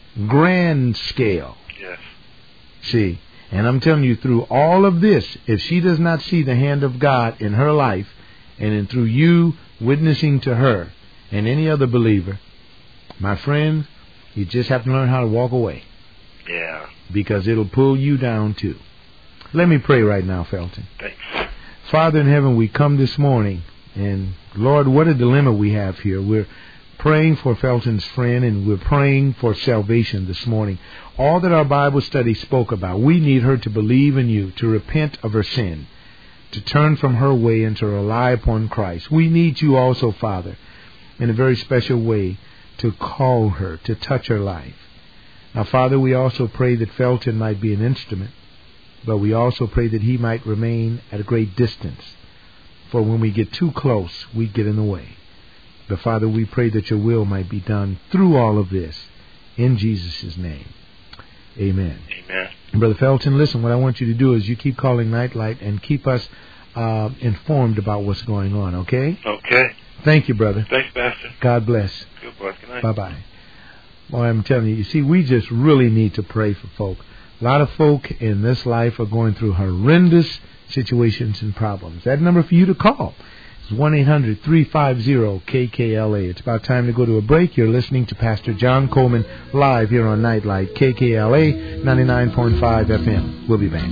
grand scale. Yes. See, and I'm telling you, through all of this, if she does not see the hand of God in her life, and in through you witnessing to her and any other believer, my friend, you just have to learn how to walk away. Yeah. Because it'll pull you down too. Let me pray right now, Felton. Thanks. Father in heaven, we come this morning, and Lord, what a dilemma we have here. We're praying for Felton's friend, and we're praying for salvation this morning. All that our Bible study spoke about, we need her to believe in you, to repent of her sin, to turn from her way and to rely upon Christ. We need you also, Father, in a very special way, to call her, to touch her life. Now, Father, we also pray that Felton might be an instrument, but we also pray that he might remain at a great distance. For when we get too close, we get in the way. But Father, we pray that your will might be done through all of this. In Jesus' name. Amen. Amen. Brother Felton, listen, what I want you to do is you keep calling Nightlight and keep us uh, informed about what's going on, okay? Okay. Thank you, brother. Thanks, Pastor. God bless. Good bless. Good night. Bye-bye. Well, I'm telling you, you see, we just really need to pray for folk. A lot of folk in this life are going through horrendous situations and problems. That number for you to call is one eight hundred three five zero K K L A. It's about time to go to a break. You're listening to Pastor John Coleman live here on Nightlight, K K L A ninety-nine point five F M. We'll be back.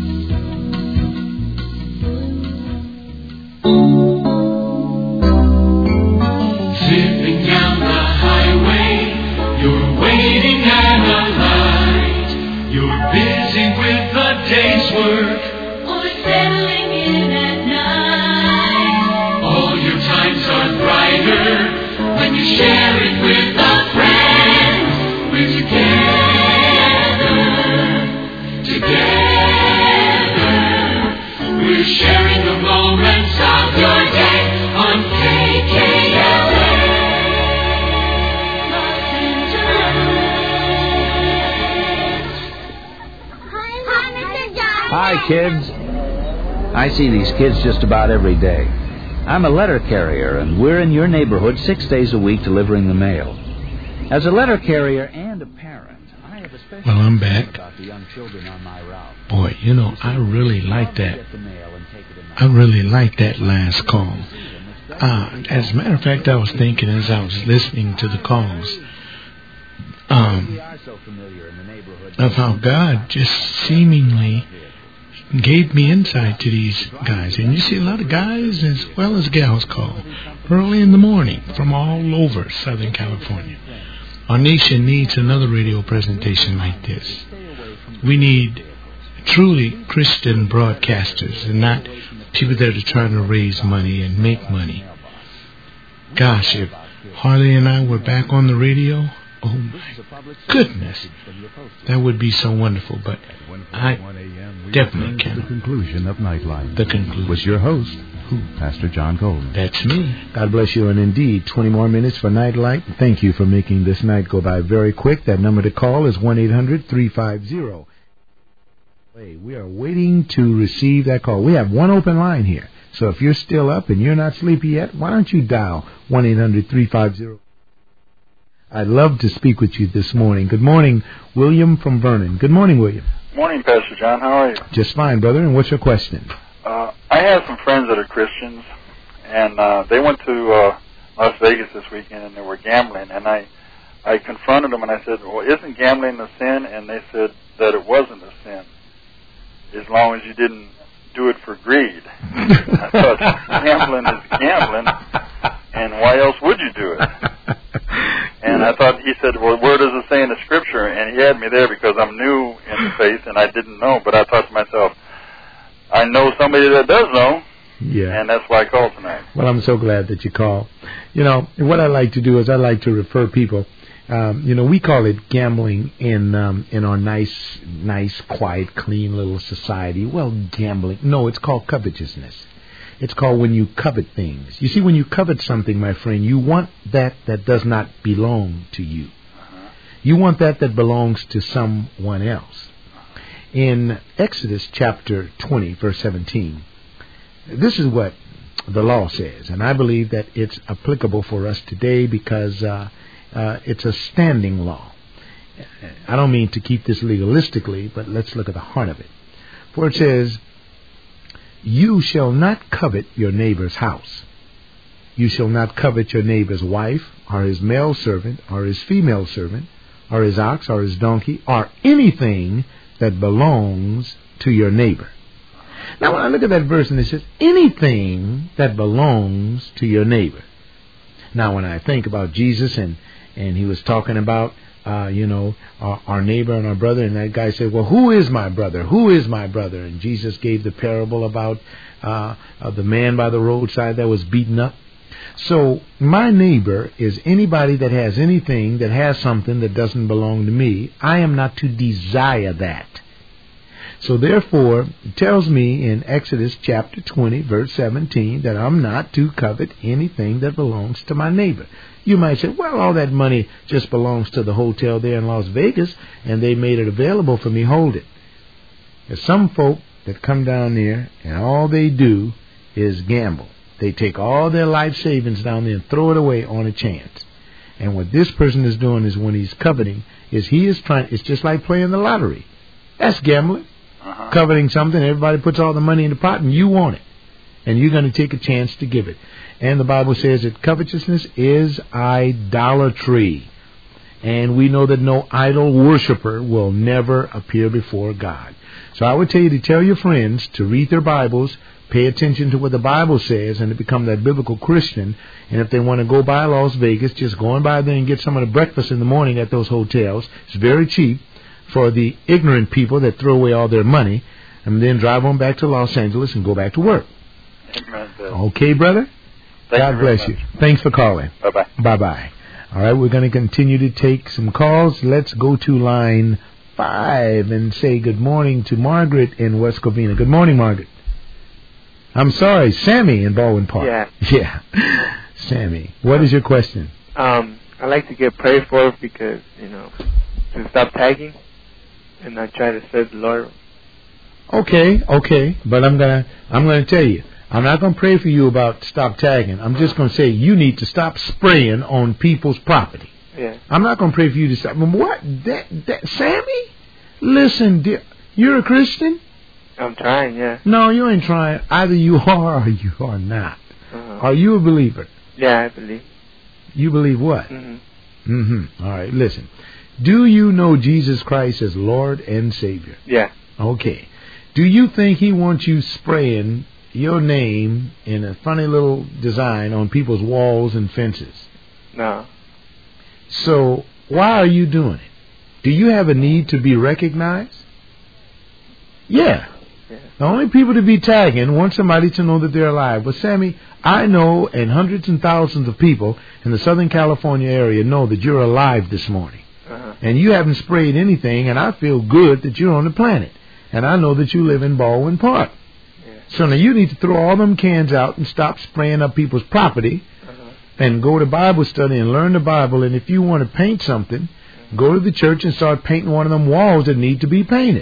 Zipping down the highway, you're waiting at a light. You're busy with the day's work, or settling in at night. All your times are brighter when you share it with a friend. We're together, together. We're sharing the moments of your day on K K L A. Hi, kids. I see these kids just about every day. I'm a letter carrier, and we're in your neighborhood six days a week delivering the mail. As a letter carrier and a parent, I have especially well, I'm back. about the young children on my route. Boy, you know, I really like that. I really like that last call. Uh, as a matter of fact, I was thinking as I was listening to the calls um, of how God just seemingly gave me insight to these guys. And you see a lot of guys as well as gals call early in the morning from all over Southern California. Our nation needs another radio presentation like this. We need truly Christian broadcasters and not people that are trying to raise money and make money. Gosh, if Harley and I were back on the radio, oh my goodness, that would be so wonderful. But I definitely can. The conclusion of Nightlife. The conclusion. With your host, who? Pastor John Golden. That's me. God bless you, and indeed, twenty more minutes for Nightlight. Thank you for making this night go by very quick. That number to call is one eight hundred three five zero. We are waiting to receive that call. We have one open line here. So if you're still up and you're not sleepy yet, why don't you dial one eight hundred three five zero. I'd love to speak with you this morning. Good morning, William from Vernon. Good morning, William. Morning, Pastor John. How are you? Just fine, brother. And what's your question? Uh, I have some friends that are Christians, and uh, they went to uh, Las Vegas this weekend, and they were gambling. And I, I confronted them, and I said, well, isn't gambling a sin? And they said that it wasn't a sin, as long as you didn't do it for greed. I thought, gambling is gambling, and why else would you do it? And I thought, he said, well, where does it say in the Scripture? And he had me there because I'm new in the faith, and I didn't know. But I thought to myself, I know somebody that does know, yeah, and that's why I called tonight. Well, I'm so glad that you called. You know, what I like to do is I like to refer people. Um, you know, we call it gambling in um, in our nice, nice, quiet, clean little society. Well, gambling. No, it's called covetousness. It's called when you covet things. You see, when you covet something, my friend, you want that that does not belong to you. Uh-huh. You want that that belongs to someone else. In Exodus chapter twenty, verse seventeen, this is what the law says, and I believe that it's applicable for us today because uh, uh, it's a standing law. I don't mean to keep this legalistically, but let's look at the heart of it. For it says, you shall not covet your neighbor's house. You shall not covet your neighbor's wife, or his male servant, or his female servant, or his ox, or his donkey, or anything that belongs to your neighbor. Now, when I look at that verse and it says, anything that belongs to your neighbor. Now, when I think about Jesus and, and he was talking about, uh, you know, our, our neighbor and our brother, and that guy said, well, who is my brother? Who is my brother? And Jesus gave the parable about uh, of the man by the roadside that was beaten up. So my neighbor is anybody that has anything, that has something that doesn't belong to me. I am not to desire that. So therefore, it tells me in Exodus chapter twenty, verse seventeen, that I'm not to covet anything that belongs to my neighbor. You might say, well, all that money just belongs to the hotel there in Las Vegas, and they made it available for me. Hold it. There's some folk that come down there, and all they do is gamble. They take all their life savings down there and throw it away on a chance. And what this person is doing is when he's coveting, is he is trying, it's just like playing the lottery. That's gambling. Uh-huh. Coveting something, everybody puts all the money in the pot and you want it. And you're going to take a chance to give it. And the Bible says that covetousness is idolatry. And we know that no idol worshiper will never appear before God. So I would tell you to tell your friends to read their Bibles, pay attention to what the Bible says, and to become that biblical Christian. And if they want to go by Las Vegas, just go on by there and get some of the breakfast in the morning at those hotels. It's very cheap for the ignorant people that throw away all their money, and then drive on back to Los Angeles and go back to work. Amen. Okay, brother? Thank God you bless much. you. Thanks for calling. Bye-bye. Bye-bye. All right, we're going to continue to take some calls. Let's go to line five and say good morning to Margaret in West Covina. Good morning, Margaret. I'm sorry, Sammy in Baldwin Park. Yeah. Yeah. Sammy, what is your question? Um, I like to get prayed for because, you know, to stop tagging, and I try to serve the Lord. Okay, okay, but I'm gonna I'm gonna tell you, I'm not gonna pray for you about stop tagging. I'm just gonna say you need to stop spraying on people's property. Yeah. I'm not going to pray for you to stop. What? That, that, Sammy? Listen, dear, you're a Christian? I'm trying, yeah. No, you ain't trying. Either you are or you are not. Uh-huh. Are you a believer? Yeah, I believe. You believe what? Mm-hmm. Mm-hmm. All right, listen. Do you know Jesus Christ as Lord and Savior? Yeah. Okay. Do you think He wants you spraying your name in a funny little design on people's walls and fences? No. So why are you doing it? Do you have a need to be recognized? Yeah. Yeah. The only people to be tagging want somebody to know that they're alive. But Sammy, I know, and hundreds and thousands of people in the Southern California area know that you're alive this morning. Uh-huh. And you haven't sprayed anything, and I feel good that you're on the planet. And I know that you live in Baldwin Park. Yeah. So now you need to throw all them cans out and stop spraying up people's property, Uh-huh. and go to Bible study and learn the Bible. And if you want to paint something, go to the church and start painting one of them walls that need to be painted.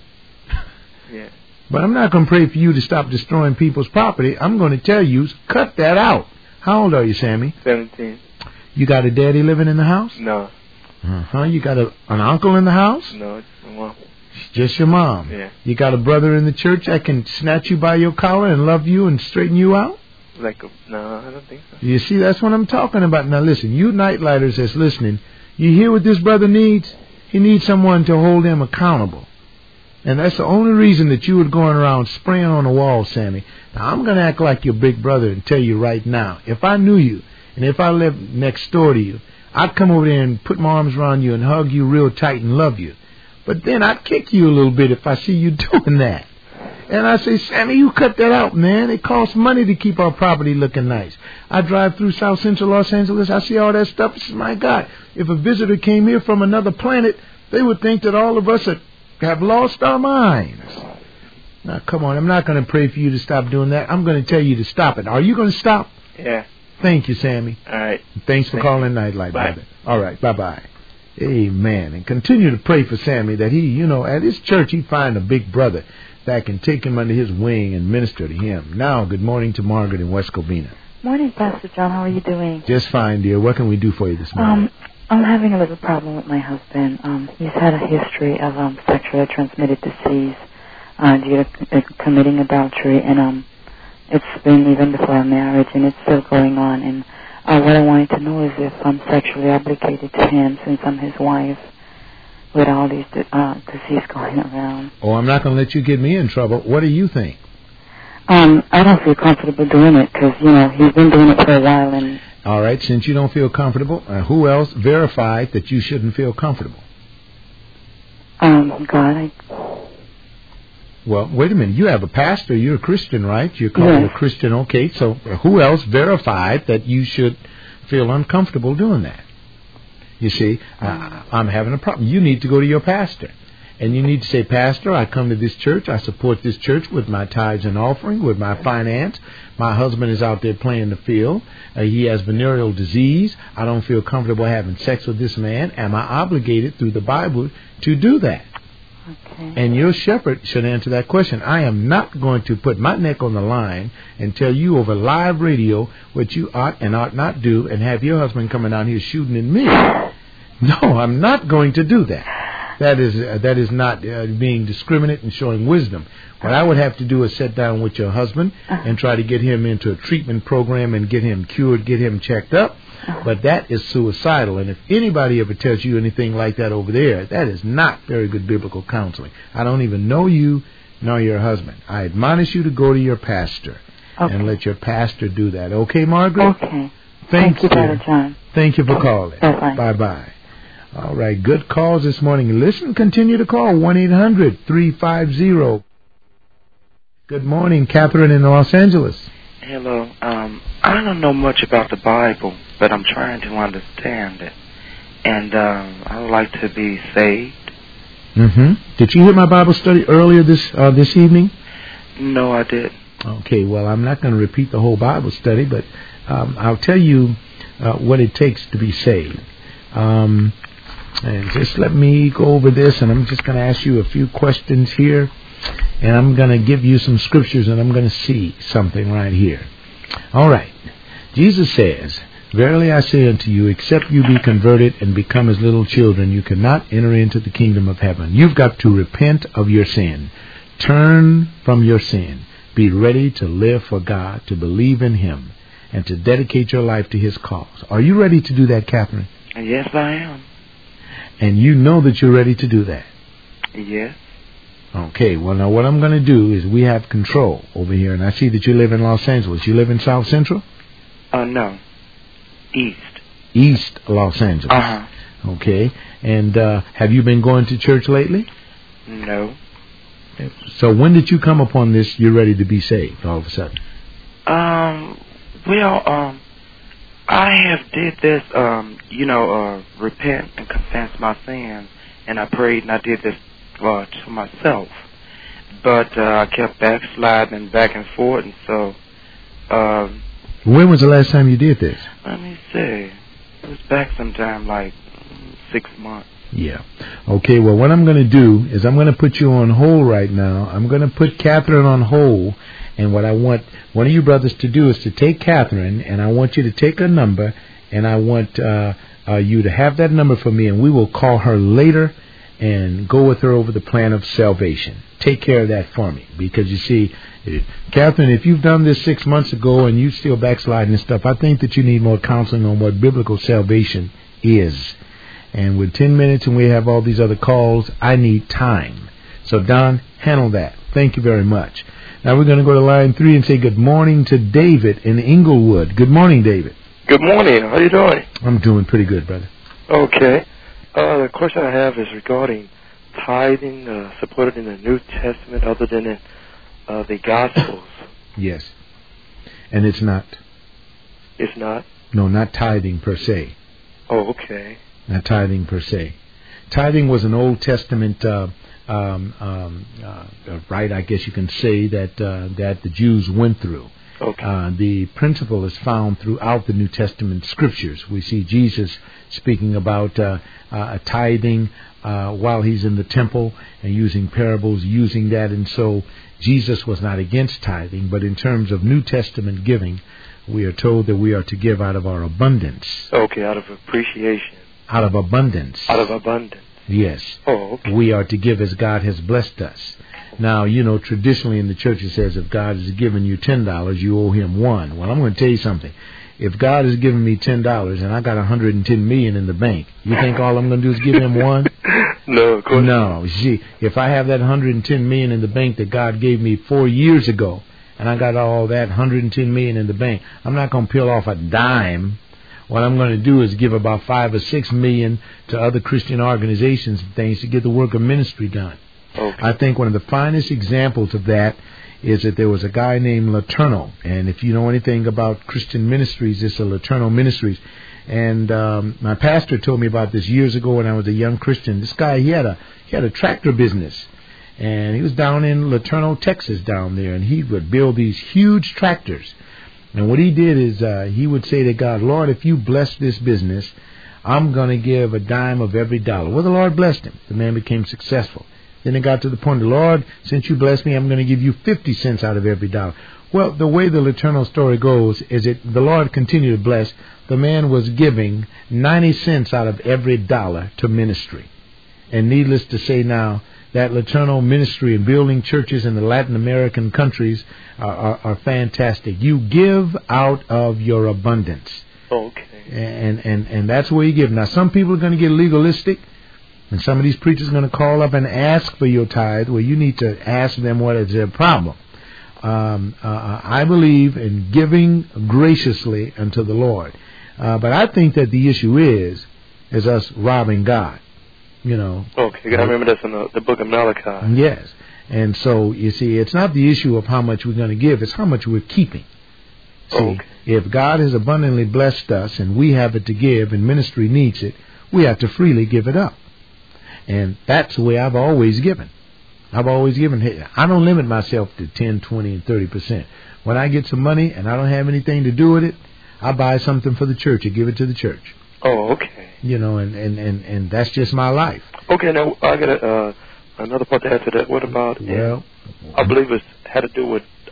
Yeah. But I'm not going to pray for you to stop destroying people's property. I'm going to tell you, cut that out. How old are you, Sammy? Seventeen. You got a daddy living in the house? No. Uh-huh. You got a, an uncle in the house? No, it's my mom. Just your mom? Yeah. You got a brother in the church that can snatch you by your collar and love you and straighten you out? Like a, no, I don't think so. You see, that's what I'm talking about. Now listen, you nightlighters that's listening, you hear what this brother needs? He needs someone to hold him accountable. And that's the only reason that you were going around spraying on the wall, Sammy. Now, I'm going to act like your big brother and tell you right now, if I knew you, and if I lived next door to you, I'd come over there and put my arms around you and hug you real tight and love you. But then I'd kick you a little bit if I see you doing that. And I say, Sammy, you cut that out, man. It costs money to keep our property looking nice. I drive through South Central Los Angeles. I see all that stuff. I say, my God, if a visitor came here from another planet, they would think that all of us are, have lost our minds. Now, come on. I'm not going to pray for you to stop doing that. I'm going to tell you to stop it. Are you going to stop? Yeah. Thank you, Sammy. All right. Thanks for Thank calling Nightlight, Bye. brother. All right. Bye-bye. Amen. And continue to pray for Sammy that he, you know, at his church, he find a big brother that can take him under his wing and minister to him. Now, good morning to Margaret in West Covina. Morning, Pastor John. How are you doing? Just fine, dear. What can we do for you this morning? Um, I'm having a little problem with my husband. Um, he's had a history of um, sexually transmitted disease uh, due to uh, committing adultery, and um, it's been even before our marriage, and it's still going on. And uh, what I wanted to know is if I'm sexually obligated to him since I'm his wife, with all these uh, disease going around. Oh, I'm not going to let you get me in trouble. What do you think? Um, I don't feel comfortable doing it because, you know, he's been doing it for a while. And all right, since you don't feel comfortable, uh, who else verified that you shouldn't feel comfortable? Um, God, I... Well, wait a minute. You have a pastor. You're a Christian, right? You're called Yes. a Christian. Okay, so who else verified that you should feel uncomfortable doing that? You see, uh, I'm having a problem. You need to go to your pastor. And you need to say, Pastor, I come to this church. I support this church with my tithes and offering, with my finance. My husband is out there playing the field. Uh, he has venereal disease. I don't feel comfortable having sex with this man. Am I obligated through the Bible to do that? Okay. And your shepherd should answer that question. I am not going to put my neck on the line and tell you over live radio what you ought and ought not do and have your husband coming out here shooting at me. No, I'm not going to do that. That is uh, that is not uh, being discriminate and showing wisdom. What I would have to do is sit down with your husband and try to get him into a treatment program and get him cured, get him checked up. But that is suicidal. And if anybody ever tells you anything like that over there, that is not very good biblical counseling. I don't even know you nor your husband. I admonish you to go to your pastor Okay. and let your pastor do that. Okay, Margaret? Okay. Thank, Thank you, Brother John. Thank you for calling. Bye-bye. Bye-bye. All right, good calls this morning. Listen, continue to call one eight hundred three five zero. Good morning, Catherine in Los Angeles. Hello. Um, I don't know much about the Bible, but I'm trying to understand it. And um, I would like to be saved. Mm-hmm. Did you hear my Bible study earlier this uh, this evening? No, I did. Okay, well, I'm not going to repeat the whole Bible study, but um, I'll tell you uh, what it takes to be saved. Um, and just let me go over this, and I'm just going to ask you a few questions here, and I'm going to give you some scriptures, and I'm going to see something right here. All right. Jesus says, Verily I say unto you, except you be converted and become as little children, you cannot enter into the kingdom of heaven. You've got to repent of your sin. Turn from your sin. Be ready to live for God, to believe in Him, and to dedicate your life to His cause. Are you ready to do that, Catherine? Yes, I am. And you know that you're ready to do that? Yes. Okay, well, now what I'm going to do is we have control over here, and I see that you live in Los Angeles. You live in South Central? Uh, no. East. East Los Angeles. Uh-huh. Okay, and uh, have you been going to church lately? No. So when did you come upon this, you're ready to be saved, all of a sudden? Um, well, um, I have did this, um, you know, uh, repent and confess my sins, and I prayed and I did this uh, to myself. But uh, I kept backsliding and back and forth, and so... Um, when was the last time you did this? Let me see. It was back sometime like six months. Yeah. Okay, well, what I'm going to do is I'm going to put you on hold right now. I'm going to put Catherine on hold, and what I want one of you brothers to do is to take Catherine, and I want you to take her number, and I want uh, uh, you to have that number for me, and we will call her later and go with her over the plan of salvation. Take care of that for me, because you see, Catherine, if you've done this six months ago and you still backsliding and stuff, I think that you need more counseling on what biblical salvation is. And with ten minutes and we have all these other calls, I need time. So, Don, handle that. Thank you very much. Now we're going to go to line three and say good morning to David in Inglewood. Good morning, David. Good morning. How are you doing? I'm doing pretty good, brother. Okay. Uh, the question I have is regarding tithing uh, supported in the New Testament other than in uh, the Gospels. Yes. And it's not. It's not? No, not tithing per se. Oh, okay. Not tithing per se. Tithing was an Old Testament uh, um, um, uh, right, I guess you can say, that uh, that the Jews went through. Okay. Uh, the principle is found throughout the New Testament scriptures. We see Jesus speaking about uh, uh, tithing uh, while he's in the temple and using parables, using that. And so Jesus was not against tithing, but in terms of New Testament giving, we are told that we are to give out of our abundance. Okay, out of appreciation. Out of abundance. Out of abundance. Yes. Oh, okay. We are to give as God has blessed us. Now, you know, traditionally in the church it says if God has given you ten dollars, you owe him one. Well, I'm going to tell you something. If God has given me ten dollars and I got one hundred ten million dollars in the bank, you think all I'm going to do is give him one? No, of course No. You see, if I have that one hundred ten million dollars in the bank that God gave me four years ago, and I got all that one hundred ten million dollars in the bank, I'm not going to peel off a dime. What I'm going to do is give about five or six million to other Christian organizations and things to get the work of ministry done. Okay. I think one of the finest examples of that is that there was a guy named Laterno, and if you know anything about Christian ministries, it's a Laterno Ministries. And um, my pastor told me about this years ago when I was a young Christian. This guy, he had a he had a tractor business, and he was down in Laterno, Texas, down there, and he would build these huge tractors. And what he did is uh, he would say to God, Lord, if you bless this business, I'm going to give a dime of every dollar. Well, the Lord blessed him. The man became successful. Then it got to the point, the Lord, since you blessed me, I'm going to give you fifty cents out of every dollar. Well, the way the Laterno story goes is that the Lord continued to bless. The man was giving ninety cents out of every dollar to ministry. And needless to say now, that Laterno ministry and building churches in the Latin American countries are, are, are fantastic. You give out of your abundance. Okay. And, and, and that's where you give. Now, some people are going to get legalistic. And some of these preachers are going to call up and ask for your tithe. Well, you need to ask them what is their problem. Um, uh, I believe in giving graciously unto the Lord. Uh, but I think that the issue is, is us robbing God. You know. Okay, I remember that's in the, the book of Malachi. Yes. And so, you see, it's not the issue of how much we're going to give. It's how much we're keeping. See, okay. If God has abundantly blessed us and we have it to give and ministry needs it, we have to freely give it up. And that's the way I've always given. I've always given. I don't limit myself to ten, twenty, and thirty percent. When I get some money and I don't have anything to do with it, I buy something for the church and give it to the church. Oh, okay. You know, and, and, and, and that's just my life. Okay, now I got a, uh, another part to add to that. What about, well, I believe it had to do with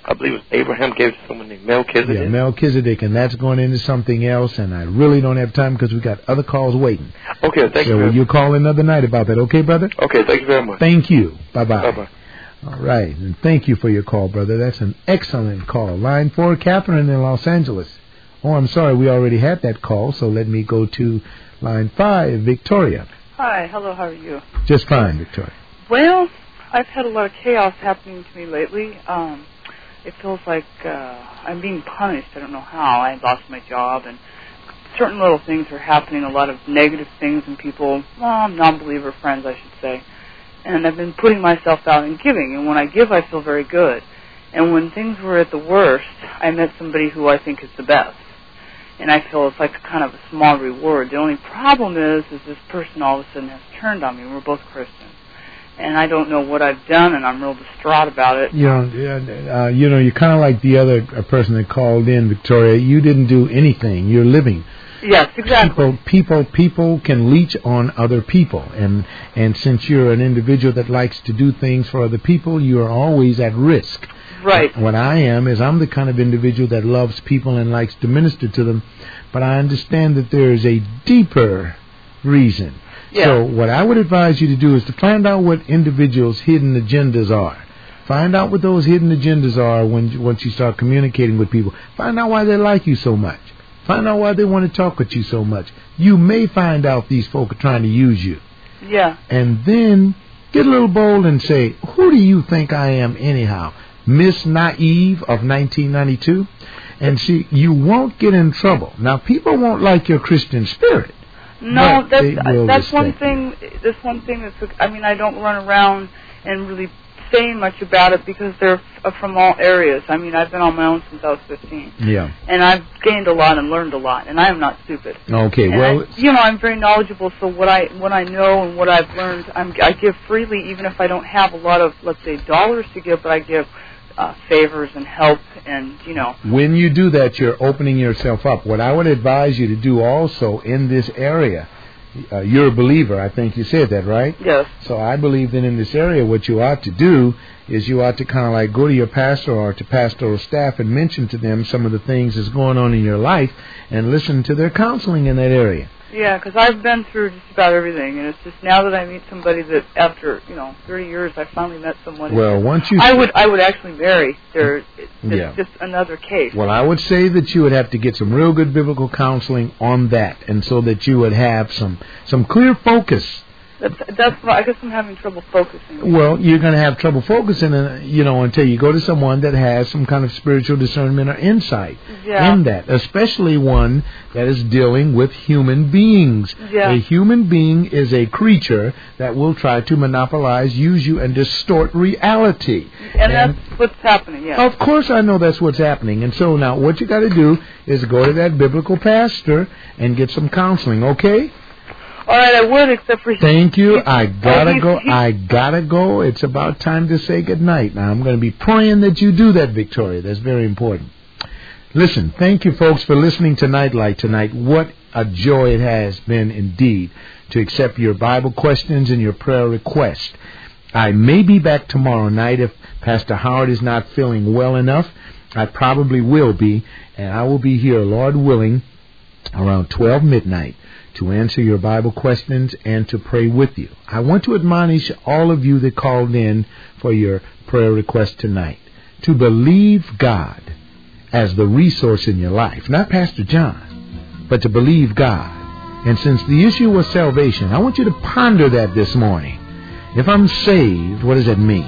I believe it was Abraham gave to someone named Melchizedek. Yeah, Melchizedek, and that's going into something else, and I really don't have time because we got other calls waiting. Okay, thank so you. So you'll call another night about that, okay, brother? Okay, thank you very much. Thank you. Bye-bye. Bye-bye. All right, and thank you for your call, brother. That's an excellent call. Line four, Catherine in Los Angeles. Oh, I'm sorry, we already had that call, so let me go to line five, Victoria. Hi, hello, how are you? Just fine, Victoria. Well, I've had a lot of chaos happening to me lately. Um, it feels like uh, I'm being punished. I don't know how. I lost my job, and certain little things are happening, a lot of negative things, and people, well, non-believer friends, I should say. And I've been putting myself out and giving, and when I give, I feel very good. And when things were at the worst, I met somebody who I think is the best. And I feel it's like kind of a small reward. The only problem is, is this person all of a sudden has turned on me. We're both Christians. And I don't know what I've done, and I'm real distraught about it. You know, uh, you know, you're kind of like the other person that called in, Victoria. You didn't do anything. You're living. Yes, exactly. People, people, people can leech on other people, and and since you're an individual that likes to do things for other people, you are always at risk. Right. What I am is I'm the kind of individual that loves people and likes to minister to them, but I understand that there is a deeper reason. Yeah. So what I would advise you to do is to find out what individuals' hidden agendas are. Find out what those hidden agendas are when once you start communicating with people. Find out why they like you so much. Find out why they want to talk with you so much. You may find out these folk are trying to use you. Yeah. And then get a little bold and say, who do you think I am anyhow? Miss Naive of nineteen ninety-two? And see, you won't get in trouble. Now, people won't like your Christian spirit. No, that's that's one you. thing. That's one thing that's. I mean, I don't run around and really say much about it because they're f- from all areas. I mean, I've been on my own since I was fifteen. Yeah. And I've gained a lot and learned a lot, and I am not stupid. Okay, and well, I, you know, I'm very knowledgeable. So what I what I know and what I've learned, I'm, I give freely, even if I don't have a lot of, let's say, dollars to give, but I give uh, favors and help, and you know. When you do that, you're opening yourself up. What I would advise you to do also in this area, uh, you're a believer. I think you said that, right? Yes. So I believe that in this area, what you ought to do is you ought to kind of like go to your pastor or to pastoral staff and mention to them some of the things that's going on in your life and listen to their counseling in that area. Yeah, because I've been through just about everything, and it's just now that I meet somebody that after, you know, thirty years, I finally met someone. Well, once you... I would I would actually marry. There, it's yeah. just another case. Well, I would say that you would have to get some real good biblical counseling on that, and so that you would have some, some clear focus. That's, that's why I guess I'm having trouble focusing. Well, you're going to have trouble focusing, uh, you know, until you go to someone that has some kind of spiritual discernment or insight yeah. in that, especially one that is dealing with human beings. Yeah. A human being is a creature that will try to monopolize, use you, and distort reality. And, and that's what's happening, yeah. Of course I know that's what's happening. And so now what you got to do is go to that biblical pastor and get some counseling, okay? All right, I would, except for... Thank you. I gotta go. I gotta go. It's about time to say goodnight. Now, I'm going to be praying that you do that, Victoria. That's very important. Listen, thank you, folks, for listening to Nightlight tonight. What a joy it has been, indeed, to accept your Bible questions and your prayer requests. I may be back tomorrow night if Pastor Howard is not feeling well enough. I probably will be, and I will be here, Lord willing, around twelve midnight. To answer your Bible questions and to pray with you. I want to admonish all of you that called in for your prayer request tonight to believe God as the resource in your life, not Pastor John, but to believe God. And since the issue was salvation, I want you to ponder that this morning. If I'm saved, what does that mean?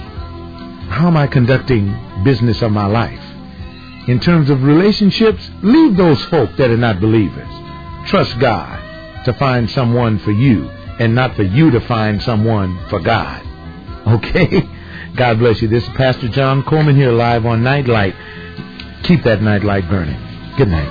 How am I conducting business of my life? In terms of relationships, leave those folk that are not believers. Trust God to find someone for you and not for you to find someone for God. Okay? God bless you. This is Pastor John Coleman here live on Nightlight. Keep that nightlight burning. Good night.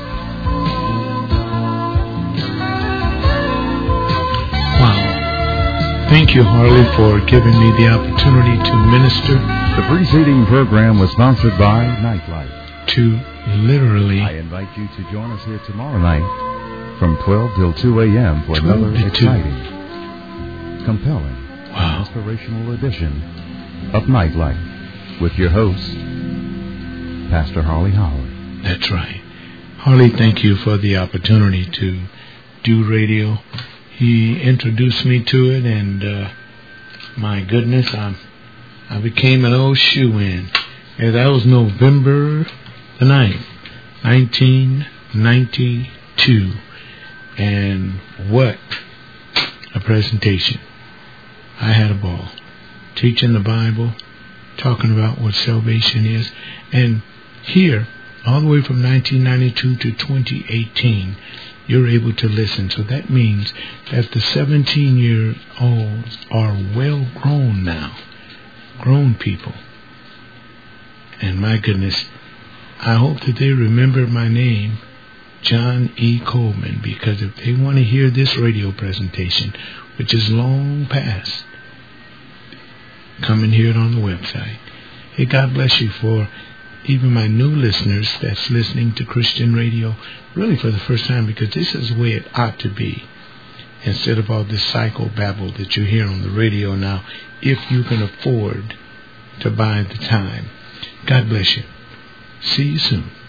Wow. Thank you, Harley, for giving me the opportunity to minister. The preceding program was sponsored by Nightlight. To literally... I invite you to join us here tomorrow night from twelve till two a.m. for another exciting, compelling, wow. inspirational edition of Nightlight with your host, Pastor Harley Howard. That's right. Harley, thank you for the opportunity to do radio. He introduced me to it, and uh, my goodness, I I became an old shoe-in. And that was November the ninth, nineteen ninety-two. And what a presentation. I had a ball. Teaching the Bible, talking about what salvation is. And here, all the way from nineteen ninety-two to twenty eighteen, you're able to listen. So that means that the seventeen-year-olds are well grown now. Grown people. And my goodness, I hope that they remember my name, John E. Coleman, because if they want to hear this radio presentation, which is long past, come and hear it on the website. Hey, God bless you for even my new listeners that's listening to Christian radio really for the first time, because this is the way it ought to be. Instead of all this psychobabble that you hear on the radio now, if you can afford to buy the time. God bless you. See you soon.